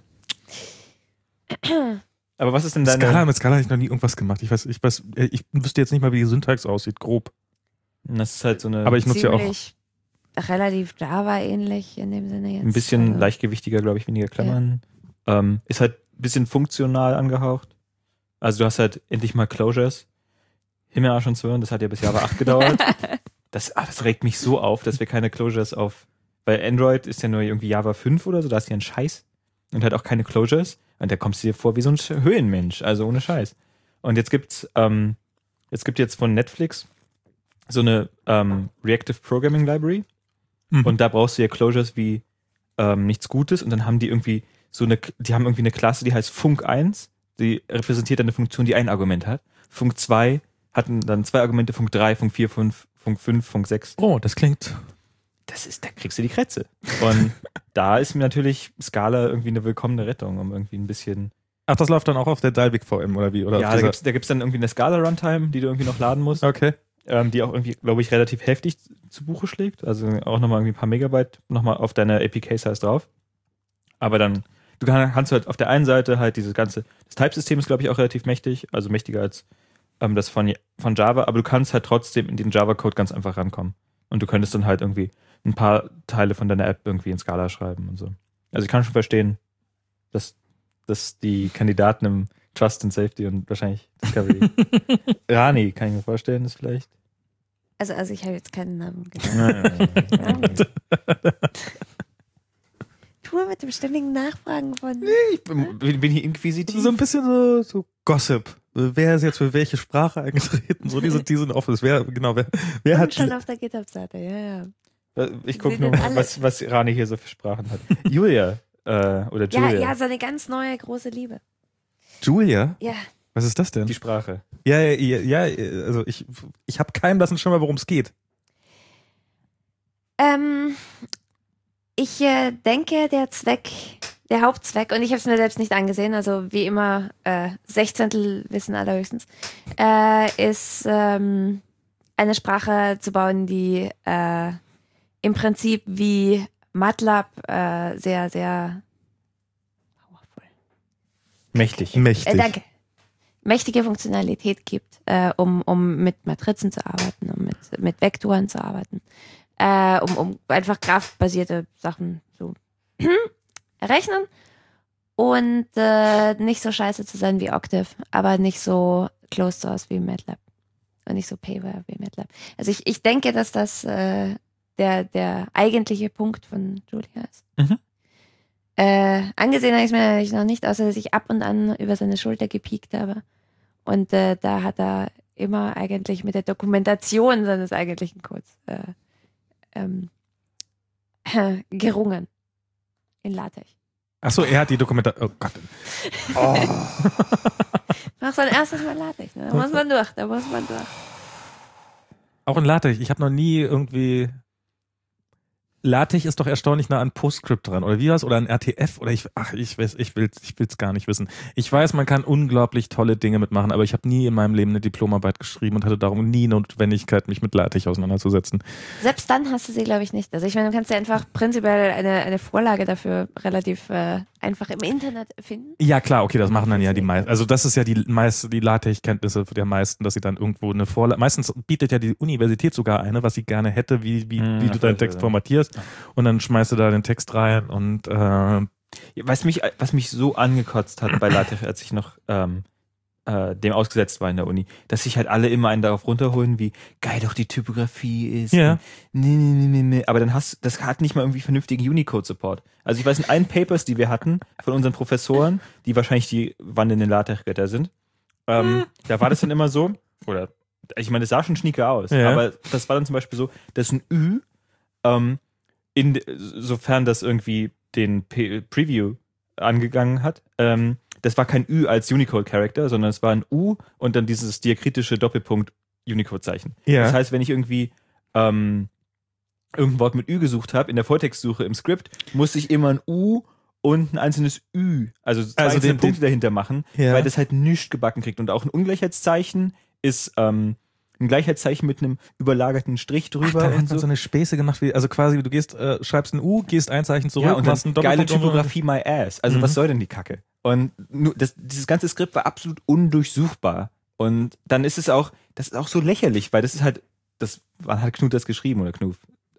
Aber was ist denn deine... Scala, mit Scala habe ich noch nie irgendwas gemacht. Ich weiß, ich weiß, ich wüsste jetzt nicht mal, wie die Syntax aussieht, grob. Das ist halt so eine... Aber ich nutze ja auch. Ziemlich relativ Java-ähnlich in dem Sinne jetzt. ein bisschen Also, leichtgewichtiger, glaube ich, weniger Klammern. Ähm, ist halt ein bisschen funktional angehaucht. Also du hast halt endlich mal Closures. Himmel, Arsch und Zwirn, das hat ja bis Java acht gedauert. Das, ah, das regt mich so auf, dass wir keine Closures auf, weil Android ist ja nur irgendwie Java fünf oder so, da ist ja ein Scheiß und halt auch keine Closures und da kommst du dir vor wie so ein Sch- Höhlenmensch, also ohne Scheiß. Und jetzt gibt's, ähm, jetzt gibt jetzt von Netflix so eine ähm, Reactive Programming Library Mhm. und da brauchst du ja Closures wie ähm, nichts Gutes und dann haben die irgendwie so eine, die haben irgendwie eine Klasse, die heißt Func eins, die repräsentiert eine Funktion, die ein Argument hat. Func zwei hatten dann zwei Argumente, Func drei, Func vier, Func fünf, Func sechs. Oh, das klingt. Das ist, da kriegst du die Krätze. Und da ist mir natürlich Scala irgendwie eine willkommene Rettung, um irgendwie ein bisschen. Ach, das läuft dann auch auf der Dalvik V M oder wie? Oder Ja, auf da dieser- gibt's, da gibt's dann irgendwie eine Scala-Runtime, die du irgendwie noch laden musst, Okay. ähm, die auch irgendwie, glaube ich, relativ heftig zu Buche schlägt. Also auch nochmal irgendwie ein paar Megabyte nochmal auf deiner A P K-Size drauf. Aber dann, du kann- kannst halt auf der einen Seite halt dieses ganze, das Type-System ist, glaube ich, auch relativ mächtig, also mächtiger als ähm, das von, von Java, aber du kannst halt trotzdem in den Java-Code ganz einfach rankommen. Und du könntest dann halt irgendwie ein paar Teile von deiner App irgendwie in Scala schreiben und so. Also ich kann schon verstehen, dass, dass die Kandidaten im Trust and Safety und wahrscheinlich Discovery. Rani, kann ich mir vorstellen, ist vielleicht. Also, also ich habe jetzt keinen Namen genannt. Tu mit dem ständigen Nachfragen von... Nee, ich bin, bin hier inquisitiv. So ein bisschen so, so Gossip. Wer ist jetzt für welche Sprache eingetreten? So diese, diese Office. Wer, genau, wer, wer hat... schon auf der GitHub-Seite, ja, ja. Ich gucke Sie nur sind mal, alle- was, was Rani hier so für Sprachen hat. Julia, äh, oder Ja, Julia, ja, so eine ganz neue große Liebe. Julia? Ja. Was ist das denn? die Sprache. Ja, ja, ja, ja, also ich, ich habe keinen blassen Schimmer, worum es geht. Ähm, ich äh, denke, der Zweck, der Hauptzweck, und ich habe es mir selbst nicht angesehen, also wie immer, äh, Sechzehntel wissen allerhöchstens, äh, ist ähm, eine Sprache zu bauen, die äh, im Prinzip wie MATLAB äh, sehr, sehr powerful. Mächtig. Mächtig. Äh, danke. Mächtige Funktionalität gibt, äh, um, um mit Matrizen zu arbeiten, um mit, mit Vektoren zu arbeiten, äh, um, um einfach graphenbasierte Sachen zu errechnen und äh, nicht so scheiße zu sein wie Octave, aber nicht so Closed Source wie MATLAB und nicht so Payware wie MATLAB. Also ich, ich denke, dass das äh, der, der eigentliche Punkt von Julia ist. Mhm. Äh, angesehen habe ich es mir natürlich noch nicht, außer dass ich ab und an über seine Schulter gepiekt habe. Und äh, da hat er immer eigentlich mit der Dokumentation seines eigentlichen Codes äh, ähm, äh, gerungen. In LaTeX. Achso, er hat die Dokumentation. Oh Gott. Oh. Mach sein erstes Mal LaTeX, ne? Da muss man durch, da muss man durch. Auch in LaTeX. Ich habe noch nie irgendwie. LaTeX ist doch erstaunlich nah an PostScript dran, oder wie war's? Oder an R T F? Oder ich, ach, ich weiß, ich will's, ich will's gar nicht wissen. Ich weiß, man kann unglaublich tolle Dinge mitmachen, aber ich habe nie in meinem Leben eine Diplomarbeit geschrieben und hatte darum nie Notwendigkeit, mich mit LaTeX auseinanderzusetzen. Selbst dann hast du sie, glaube ich, nicht. Also ich meine, du kannst ja einfach prinzipiell eine, eine Vorlage dafür relativ äh, einfach im Internet finden. Ja, klar, okay, das machen dann ja die meisten. Also das ist ja die meiste, die LaTeX-Kenntnisse der meisten, dass sie dann irgendwo eine Vorlage, meistens bietet ja die Universität sogar eine, was sie gerne hätte, wie, wie, Hm, wie du deinen Text formatierst. Und dann schmeißt du da den Text rein und äh, Was mich, was mich so angekotzt hat bei LaTeX, als ich noch ähm, äh, dem ausgesetzt war in der Uni, dass sich halt alle immer einen darauf runterholen, wie geil doch die Typografie ist. Ja. Nee, nee, nee, nee, nee. Aber dann hast das hat nicht mal irgendwie vernünftigen Unicode-Support. Also ich weiß, in allen Papers, die wir hatten von unseren Professoren, die wahrscheinlich die wandelnden LaTeX-Götter sind, ähm, Hm. da war das dann immer so, oder ich meine, das sah schon schnieke aus, Ja. aber das war dann zum Beispiel so, dass ein Ü, ähm, in, sofern das irgendwie den P Preview angegangen hat, ähm, das war kein Ü als Unicode-Character, sondern es war ein U und dann dieses diakritische Doppelpunkt Unicode-Zeichen. Ja. Das heißt, wenn ich irgendwie ähm, irgendein Wort mit Ü gesucht habe, in der Volltextsuche im Skript, musste ich immer ein U und ein einzelnes Ü, also zwei Also einzelne den- Punkte den- dahinter machen, Ja. weil das halt nichts gebacken kriegt. Und auch ein Ungleichheitszeichen ist ähm, ein Gleichheitszeichen mit einem überlagerten Strich Ach, drüber dann und hat man so. so eine Späße gemacht, wie, also quasi du gehst, äh, schreibst ein U, gehst ein Zeichen zurück, Ja, und machst dann einen geile Doppelpunkt. Typografie my ass. Also Mhm. was soll denn die Kacke? Und nur, das, dieses ganze Skript war absolut undurchsuchbar. Und dann ist es auch, das ist auch so lächerlich, weil das ist halt, das, wann hat Knut das geschrieben oder Knuf?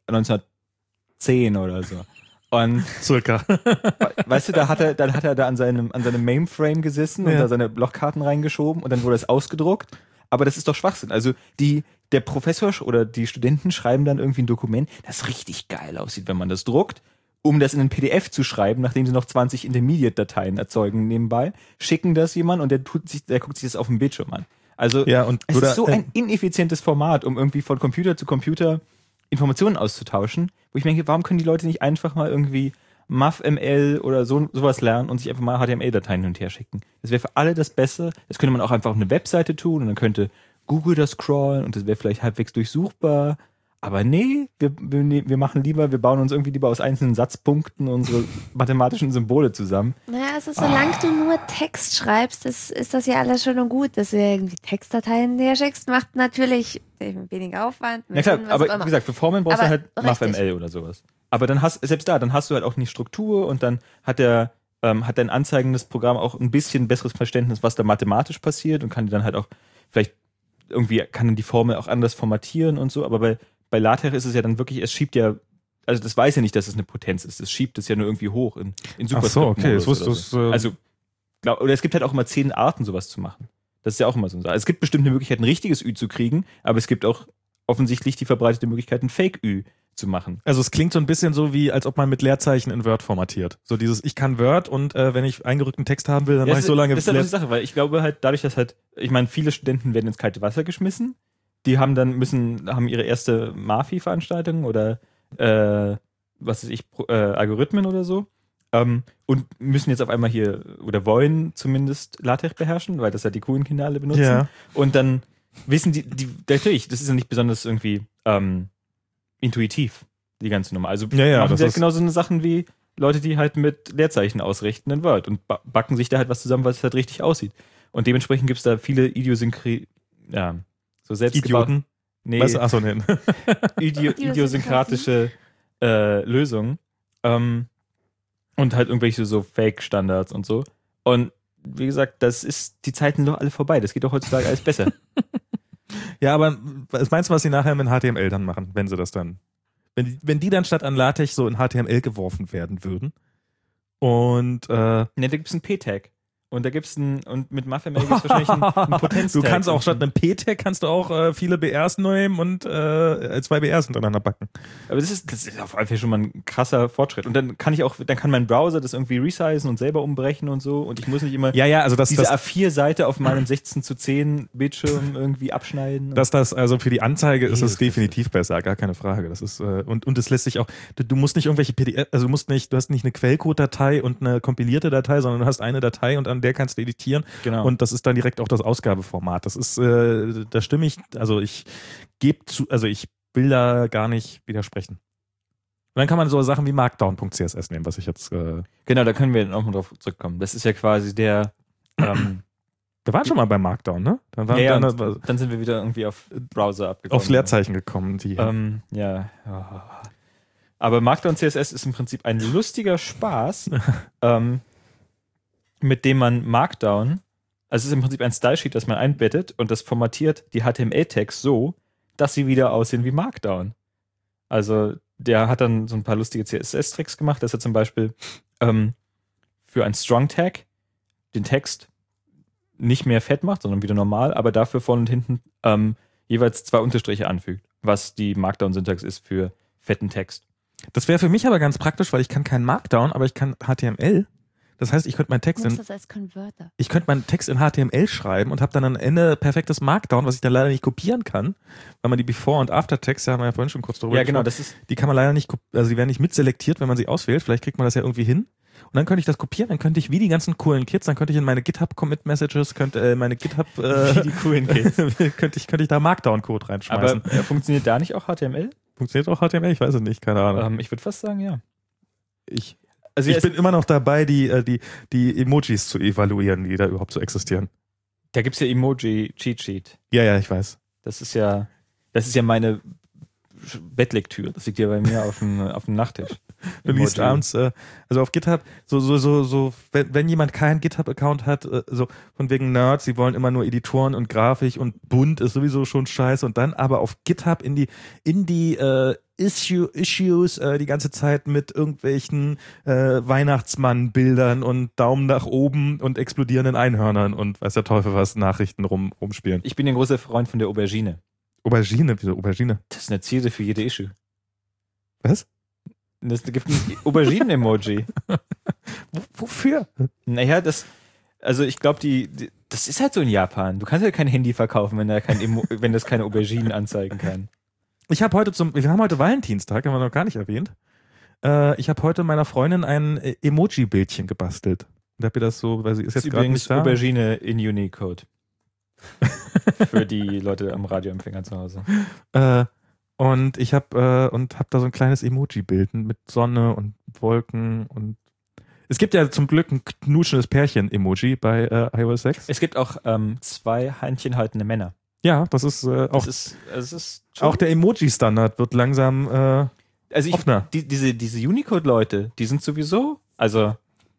neunzehnhundertzehn oder so. Und Circa. weißt du, da hat er, dann hat er da an seinem, an seinem Mainframe gesessen und Ja. da seine Blockkarten reingeschoben und dann wurde es ausgedruckt. Aber das ist doch Schwachsinn. Also die, der Professor sch- oder die Studenten schreiben dann irgendwie ein Dokument, das richtig geil aussieht, wenn man das druckt, um das in ein P D F zu schreiben, nachdem sie noch zwanzig Intermediate-Dateien erzeugen nebenbei, schicken das jemand und der tut sich, der guckt sich das auf dem Bildschirm an. Also Ja, und es oder, ist so äh, ein ineffizientes Format, um irgendwie von Computer zu Computer Informationen auszutauschen, wo ich mir denke, warum können die Leute nicht einfach mal irgendwie M A F M L oder so sowas lernen und sich einfach mal H T M L-Dateien hin und her schicken. Das wäre für alle das Beste. Das könnte man auch einfach auf eine Webseite tun und dann könnte Google das scrollen und das wäre vielleicht halbwegs durchsuchbar. Aber nee, wir, wir, wir machen lieber, wir bauen uns irgendwie lieber aus einzelnen Satzpunkten unsere mathematischen Symbole zusammen. Naja, also solange du nur Text schreibst, ist, ist das ja alles schön und gut, dass du irgendwie Textdateien herschickst, macht natürlich weniger Aufwand. Na klar, was aber auch immer. wie gesagt, für Formeln brauchst Aber du halt M A F M richtig. L oder sowas. Aber dann hast, selbst da, dann hast du halt auch eine Struktur und dann hat der, ähm, hat dein anzeigendes Programm auch ein bisschen besseres Verständnis, was da mathematisch passiert und kann dir dann halt auch, vielleicht irgendwie kann dann die Formel auch anders formatieren und so, aber bei, bei LaTeX ist es ja dann wirklich, es schiebt ja, also das weiß ja nicht, dass es eine Potenz ist, es schiebt es ja nur irgendwie hoch in, in Ach so, okay, das Superscript-Modus wusste oder ich, so. äh, Also, glaub, oder es gibt halt auch immer zehn Arten, sowas zu machen. Das ist ja auch immer so. Also es gibt bestimmt eine Möglichkeit, ein richtiges Ü zu kriegen, aber es gibt auch offensichtlich die verbreitete Möglichkeit, ein Fake-Ü zu machen. Also es klingt so ein bisschen so wie, als ob man mit Leerzeichen in Word formatiert. So dieses, ich kann Word und äh, wenn ich eingerückten Text haben will, dann Ja, mache ich so lange... Das ist halt die Sache, weil ich glaube halt, dadurch, dass halt, ich meine, viele Studenten werden ins kalte Wasser geschmissen, die haben dann müssen, haben ihre erste Mafi-Veranstaltung oder äh, was weiß ich, Pro, äh, Algorithmen oder so ähm, und müssen jetzt auf einmal hier, oder wollen zumindest LaTeX beherrschen, weil das halt die coolen Kinder alle benutzen. Ja. Und dann wissen die, die, natürlich, das ist ja nicht besonders irgendwie ähm, intuitiv, die ganze Nummer. Also Ja, ja, machen das sie halt ist- genauso eine Sachen wie Leute, die halt mit Leerzeichen ausrichten in Word und ba- backen sich da halt was zusammen, was halt richtig aussieht. Und dementsprechend gibt es da viele Idiosynchri... Ja, so selbstgebaute... Idioten. Nee, Weißt du, achso, nee. Idio idiosynkratische äh, Lösungen. Ähm, und halt irgendwelche so Fake-Standards und so. Und wie gesagt, das ist, die Zeiten sind doch alle vorbei. Das geht doch heutzutage alles besser. Ja, aber was meinst du, was sie nachher mit H T M L dann machen, wenn sie das dann, wenn die, wenn die dann statt an LaTeX so in H T M L geworfen werden würden? Und äh, Ne, da gibt's einen P-Tag. Und da gibt's ein, und mit MuffML gibt's wahrscheinlich einen, einen Potenztag. du kannst auch statt einem P-Tag kannst du auch äh, viele B Rs nehmen und äh, zwei B Rs hintereinander backen. Aber das ist, das ist auf jeden Fall schon mal ein krasser Fortschritt. Und dann kann ich auch, dann kann mein Browser das irgendwie resizen und selber umbrechen und so. Und ich muss nicht immer Ja, ja, also das, diese das, A vier Seite auf meinem sechzehn zu zehn Bildschirm irgendwie abschneiden. dass das also für die Anzeige ist es Jesus definitiv besser, gar keine Frage. Das ist äh, und und es lässt sich auch, du, du musst nicht irgendwelche P D F, also du musst nicht, du hast nicht eine Quellcode-Datei und eine kompilierte Datei, sondern du hast eine Datei und an der kannst du editieren. Genau. Und das ist dann direkt auch das Ausgabeformat. Das ist, äh, da stimme ich, also ich gebe zu, also ich will da gar nicht widersprechen. Und dann kann man so Sachen wie Markdown.css nehmen, was ich jetzt, äh, Genau, da können wir dann auch mal drauf zurückkommen. Das ist ja quasi der, ähm, wir waren schon mal bei Markdown, ne? Dann, waren, ja, ja, dann, und dann sind wir wieder irgendwie auf Browser abgekommen. aufs Leerzeichen gekommen. Die, Ähm, ja. Aber Markdown C S S ist im Prinzip ein lustiger Spaß, ähm, mit dem man Markdown, also es ist im Prinzip ein Stylesheet, das man einbettet und das formatiert die H T M L-Tags so, dass sie wieder aussehen wie Markdown. Also der hat dann so ein paar lustige C S S-Tricks gemacht, dass er zum Beispiel ähm, für ein Strong-Tag den Text nicht mehr fett macht, sondern wieder normal, aber dafür vorne und hinten ähm, jeweils zwei Unterstriche anfügt, was die Markdown-Syntax ist für fetten Text. das wäre für mich aber ganz praktisch, weil ich kann kein Markdown, aber ich kann H T M L. Das heißt, ich könnte meinen Text Du in, das als Converter. ich könnte meinen Text in H T M L schreiben und habe dann am Ende perfektes Markdown, was ich dann leider nicht kopieren kann, weil man die Before- und After-Text, da haben wir ja vorhin schon kurz drüber Ja, genau, gesprochen, das ist die kann man leider nicht, kop- also die werden nicht mitselektiert, wenn man sie auswählt. Vielleicht kriegt man das ja irgendwie hin. Und dann könnte ich das kopieren, dann könnte ich wie die ganzen coolen Kids, dann könnte ich in meine GitHub-Commit-Messages, könnte äh, meine GitHub, äh, wie die coolen Kids. könnte ich, könnte ich da Markdown-Code reinschmeißen. Aber äh, funktioniert da nicht auch H T M L? Funktioniert auch H T M L? Ich weiß es nicht, keine Ahnung. Ähm, ich würde fast sagen, ja. ich Also ich ja, bin immer noch dabei, die, äh, die, die Emojis zu evaluieren, die da überhaupt so existieren. da gibt's ja Emoji-Cheat-Sheet. Ja, ja, ich weiß. Das ist ja, das ist ja meine Bettlektüre. Das liegt ja bei mir auf dem, auf dem Nachttisch. Du liest Emoji. abends, äh, also auf GitHub, so, so, so, so, wenn, wenn jemand keinen GitHub-Account hat, äh, so von wegen Nerds, sie wollen immer nur Editoren und Grafik und bunt ist sowieso schon scheiße und dann aber auf GitHub in die, in die äh, Issue, Issues äh, die ganze Zeit mit irgendwelchen äh, Weihnachtsmann-Bildern und Daumen nach oben und explodierenden Einhörnern und weiß der Teufel was, Nachrichten rum, rumspielen. Ich bin ein großer Freund von der Aubergine. Aubergine, wieso Aubergine? Das ist eine Zierde für jede Issue. Was? Es gibt ein Auberginen-Emoji. W- wofür? Naja, das, also ich glaube, die, die, das ist halt so in Japan. Du kannst ja kein Handy verkaufen, wenn, da kein Emo, wenn das keine Auberginen anzeigen kann. Ich habe heute zum, wir haben heute Valentinstag, haben wir noch gar nicht erwähnt. Äh, ich habe heute meiner Freundin ein äh, Emoji-Bildchen gebastelt. Und hab ihr das so, weil sie ist Das jetzt ist gerade übrigens nicht da. Aubergine in Unicode. Für die Leute am Radioempfänger zu Hause. Äh, und ich habe äh, und hab da so ein kleines Emoji-Bild mit Sonne und Wolken und es gibt ja zum Glück ein knutschendes Pärchen-Emoji bei äh, i O S sechs. Es gibt auch ähm, zwei händchenhaltende Männer. Ja, das ist äh, auch, Das ist, es ist schon- auch der Emoji-Standard wird langsam äh, also ich, offener. die, diese, diese Unicode-Leute, die sind sowieso, also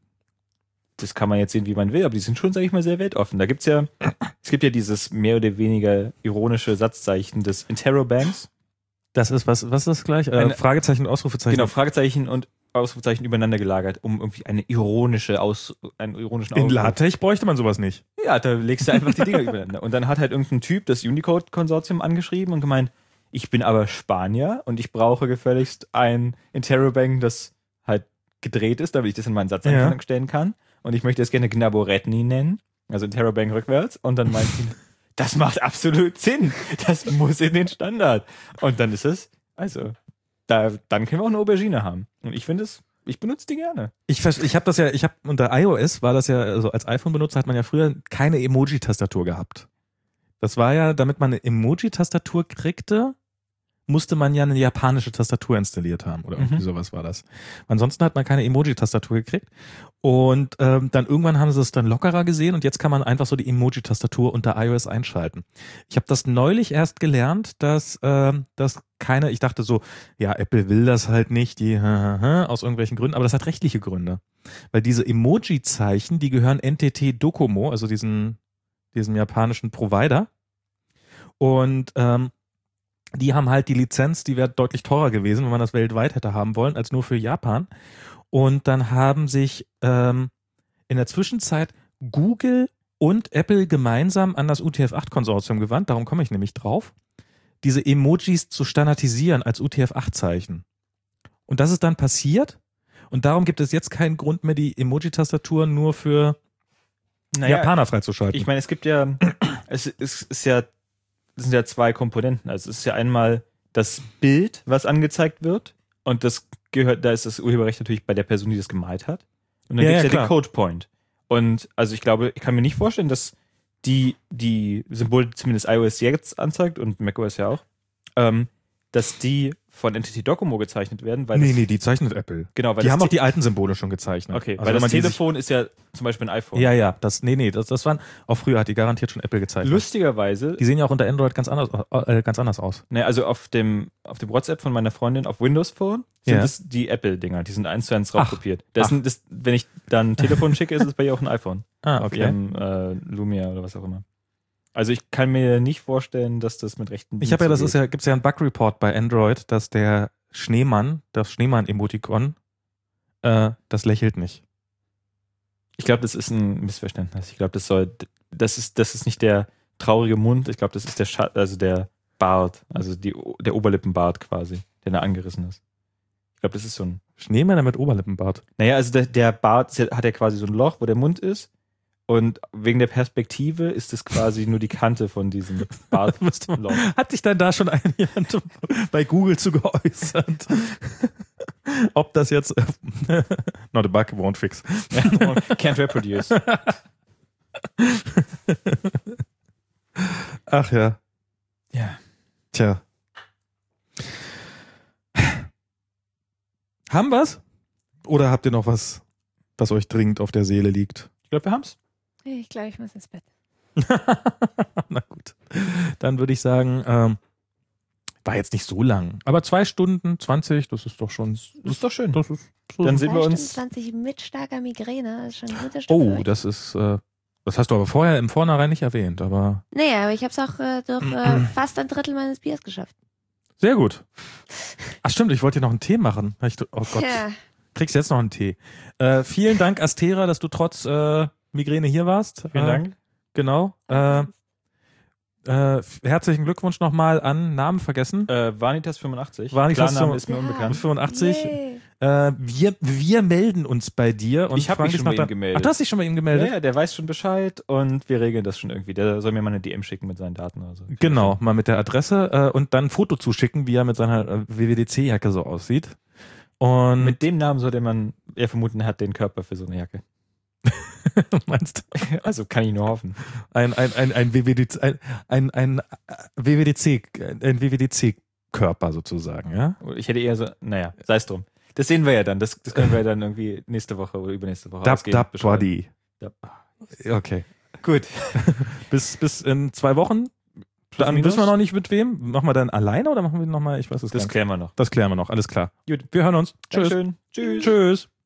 das kann man jetzt sehen, wie man will, aber die sind schon, sage ich mal, sehr weltoffen. Da gibt's ja, es gibt ja dieses mehr oder weniger ironische Satzzeichen des Interrobanks. Das ist was, was ist das gleich? Äh, Eine- Fragezeichen und Ausrufezeichen. Genau, Fragezeichen und Ausrufezeichen übereinander gelagert, um irgendwie eine ironische Aus, einen ironischen In Ausruf. LaTeX bräuchte man sowas nicht. Ja, da legst du einfach die Dinger übereinander. Und dann hat halt irgendein Typ das Unicode-Konsortium angeschrieben und gemeint, Ich bin aber Spanier und ich brauche gefälligst ein Interrobang, das halt gedreht ist, damit ich das in meinen Satzanfang Ja. stellen kann. Und ich möchte es gerne Gnaboretni nennen, also Interrobang rückwärts. Und dann meint sie, das macht absolut Sinn. Das muss in den Standard. Und dann ist es, also, da, dann können wir auch eine Aubergine haben. Und ich finde es, ich benutze die gerne. Ich, vers- ich habe das ja, ich habe unter iOS war das ja, also als iPhone-Benutzer hat man ja früher keine Emoji-Tastatur gehabt. Das war ja, damit man eine Emoji-Tastatur kriegte, musste man ja eine japanische Tastatur installiert haben oder irgendwie Mhm. sowas war das. Ansonsten hat man keine Emoji-Tastatur gekriegt und ähm, dann irgendwann haben sie es dann lockerer gesehen und jetzt kann man einfach so die Emoji-Tastatur unter iOS einschalten. Ich habe das neulich erst gelernt, dass ähm, das keine, ich dachte so, ja, Apple will das halt nicht, die aus irgendwelchen Gründen, aber das hat rechtliche Gründe. Weil diese Emoji-Zeichen, die gehören N T T Docomo, also diesen, diesem japanischen Provider und ähm, die haben halt die Lizenz, die wäre deutlich teurer gewesen, wenn man das weltweit hätte haben wollen, als nur für Japan. Und dann haben sich ähm, in der Zwischenzeit Google und Apple gemeinsam an das U T F acht Konsortium gewandt, darum komme ich nämlich drauf, diese Emojis zu standardisieren als U T F acht Zeichen. Und das ist dann passiert und darum gibt es jetzt keinen Grund mehr, die Emoji-Tastatur nur für Japaner freizuschalten. Ich meine, es gibt ja, es ist, es ist ja, das sind ja zwei Komponenten. Also es ist ja einmal das Bild, was angezeigt wird, und das gehört, da ist das Urheberrecht natürlich bei der Person, die das gemalt hat. Und dann Ja, gibt es ja, ja, klar. den Code Point. Und also ich glaube, ich kann mir nicht vorstellen, dass die, die Symbole zumindest iOS jetzt anzeigt und macOS ja auch, ähm, dass die von N T T Docomo gezeichnet werden, weil nee, das, nee, die zeichnet Apple. genau, weil Die das haben auch Te- die alten Symbole schon gezeichnet. okay, Also weil wenn das man die sich- Telefon ist ja zum Beispiel ein iPhone. Ja, ja, das, nee, nee, das, das waren, auch früher hat die garantiert schon Apple gezeichnet. Lustigerweise, Die sehen ja auch unter Android ganz anders, äh, ganz anders aus. ne, also auf dem, auf dem WhatsApp von meiner Freundin auf Windows Phone sind Ja. das die Apple-Dinger, die sind eins zu eins Ach. draufkopiert. Das Ach. sind, das, wenn ich dann ein Telefon schicke, ist es bei ihr auch ein iPhone. Ah, Auf okay. ihrem äh, Lumia oder was auch immer. Also ich kann mir nicht vorstellen, dass das mit rechten Ich habe ja, das ist zugeht. ja, gibt's ja einen Bug-Report bei Android, dass der Schneemann, das Schneemann-Emotikon, äh, das lächelt nicht. Ich glaube, das ist ein Missverständnis. Ich glaube, das soll, das ist, das ist nicht der traurige Mund. Ich glaube, das ist der Scha also der Bart, also die, der Oberlippenbart quasi, der da angerissen ist. Ich glaube, das ist so ein, Schneemänner mit Oberlippenbart. naja, also der, der Bart ist ja- hat ja quasi so ein Loch, wo der Mund ist. Und wegen der Perspektive ist es quasi nur die Kante von diesem Bart. Müsste man- Loch. Hat sich dann da schon ein jemand bei Google zu geäußert? Ob das jetzt not a bug, won't fix. Can't reproduce. Ach ja. Ja. Tja. Haben wir's? Oder habt ihr noch was, was euch dringend auf der Seele liegt? Ich glaube, wir haben's. Ich glaube, ich muss ins Bett. Na gut. Dann würde ich sagen, ähm, war jetzt nicht so lang. Aber zwei Stunden zwanzig, das ist doch schon. Das ist doch schön. Das ist, Dann sehen wir zwei uns. Stunden zwanzig mit starker Migräne, das ist schon ein gutes Stück. oh, für euch. das ist. Äh, das hast du aber vorher im Vornherein nicht erwähnt, aber Nee, aber ich habe es auch äh, durch äh, fast ein Drittel meines Biers geschafft. sehr gut. Ach stimmt, ich wollte dir noch einen Tee machen. Ich, oh Gott, Ja. kriegst jetzt noch einen Tee. Äh, vielen Dank, Astera, dass du trotz äh, Migräne hier warst. Vielen äh, Dank. Genau. Äh, äh, herzlichen Glückwunsch nochmal an Namen vergessen. Äh, Vanitas fünfundachtzig. Vanitas Klarname fünf- ist mir Ja. unbekannt. fünfundachtzig. Yay. Äh, wir, wir melden uns bei dir und Ich hab fragen mich dich schon nach bei ihm dein- gemeldet. Ach, du hast dich schon bei ihm Ja, gemeldet? ja, der weiß schon Bescheid und wir regeln das schon irgendwie. Der soll mir mal eine D M schicken mit seinen Daten oder so. Genau, mal mit der Adresse äh, und dann ein Foto zuschicken, wie er mit seiner äh, W W D C-Jacke so aussieht. Und Mit dem Namen sollte man eher vermuten, er hat den Körper für so eine Jacke. meinst du Also kann ich nur hoffen. ein ein ein ein W W D C ein ein, ein W W D C ein W W D C-Körper sozusagen, ja? Ich hätte eher so, naja, sei es drum. Das sehen wir ja dann. Das, das können wir ja dann irgendwie nächste Woche oder übernächste Woche Dub ausgehen, Dub beschreiben. Body. Dub. Okay. Gut. Bis bis in zwei Wochen. Dann minus? wissen wir noch nicht mit wem. Machen wir dann alleine oder machen wir nochmal? Ich weiß es gar Das nicht. klären wir noch. Das klären wir noch. Alles klar. Gut. Wir hören uns. Tschüss. Dankeschön. Tschüss. Tschüss.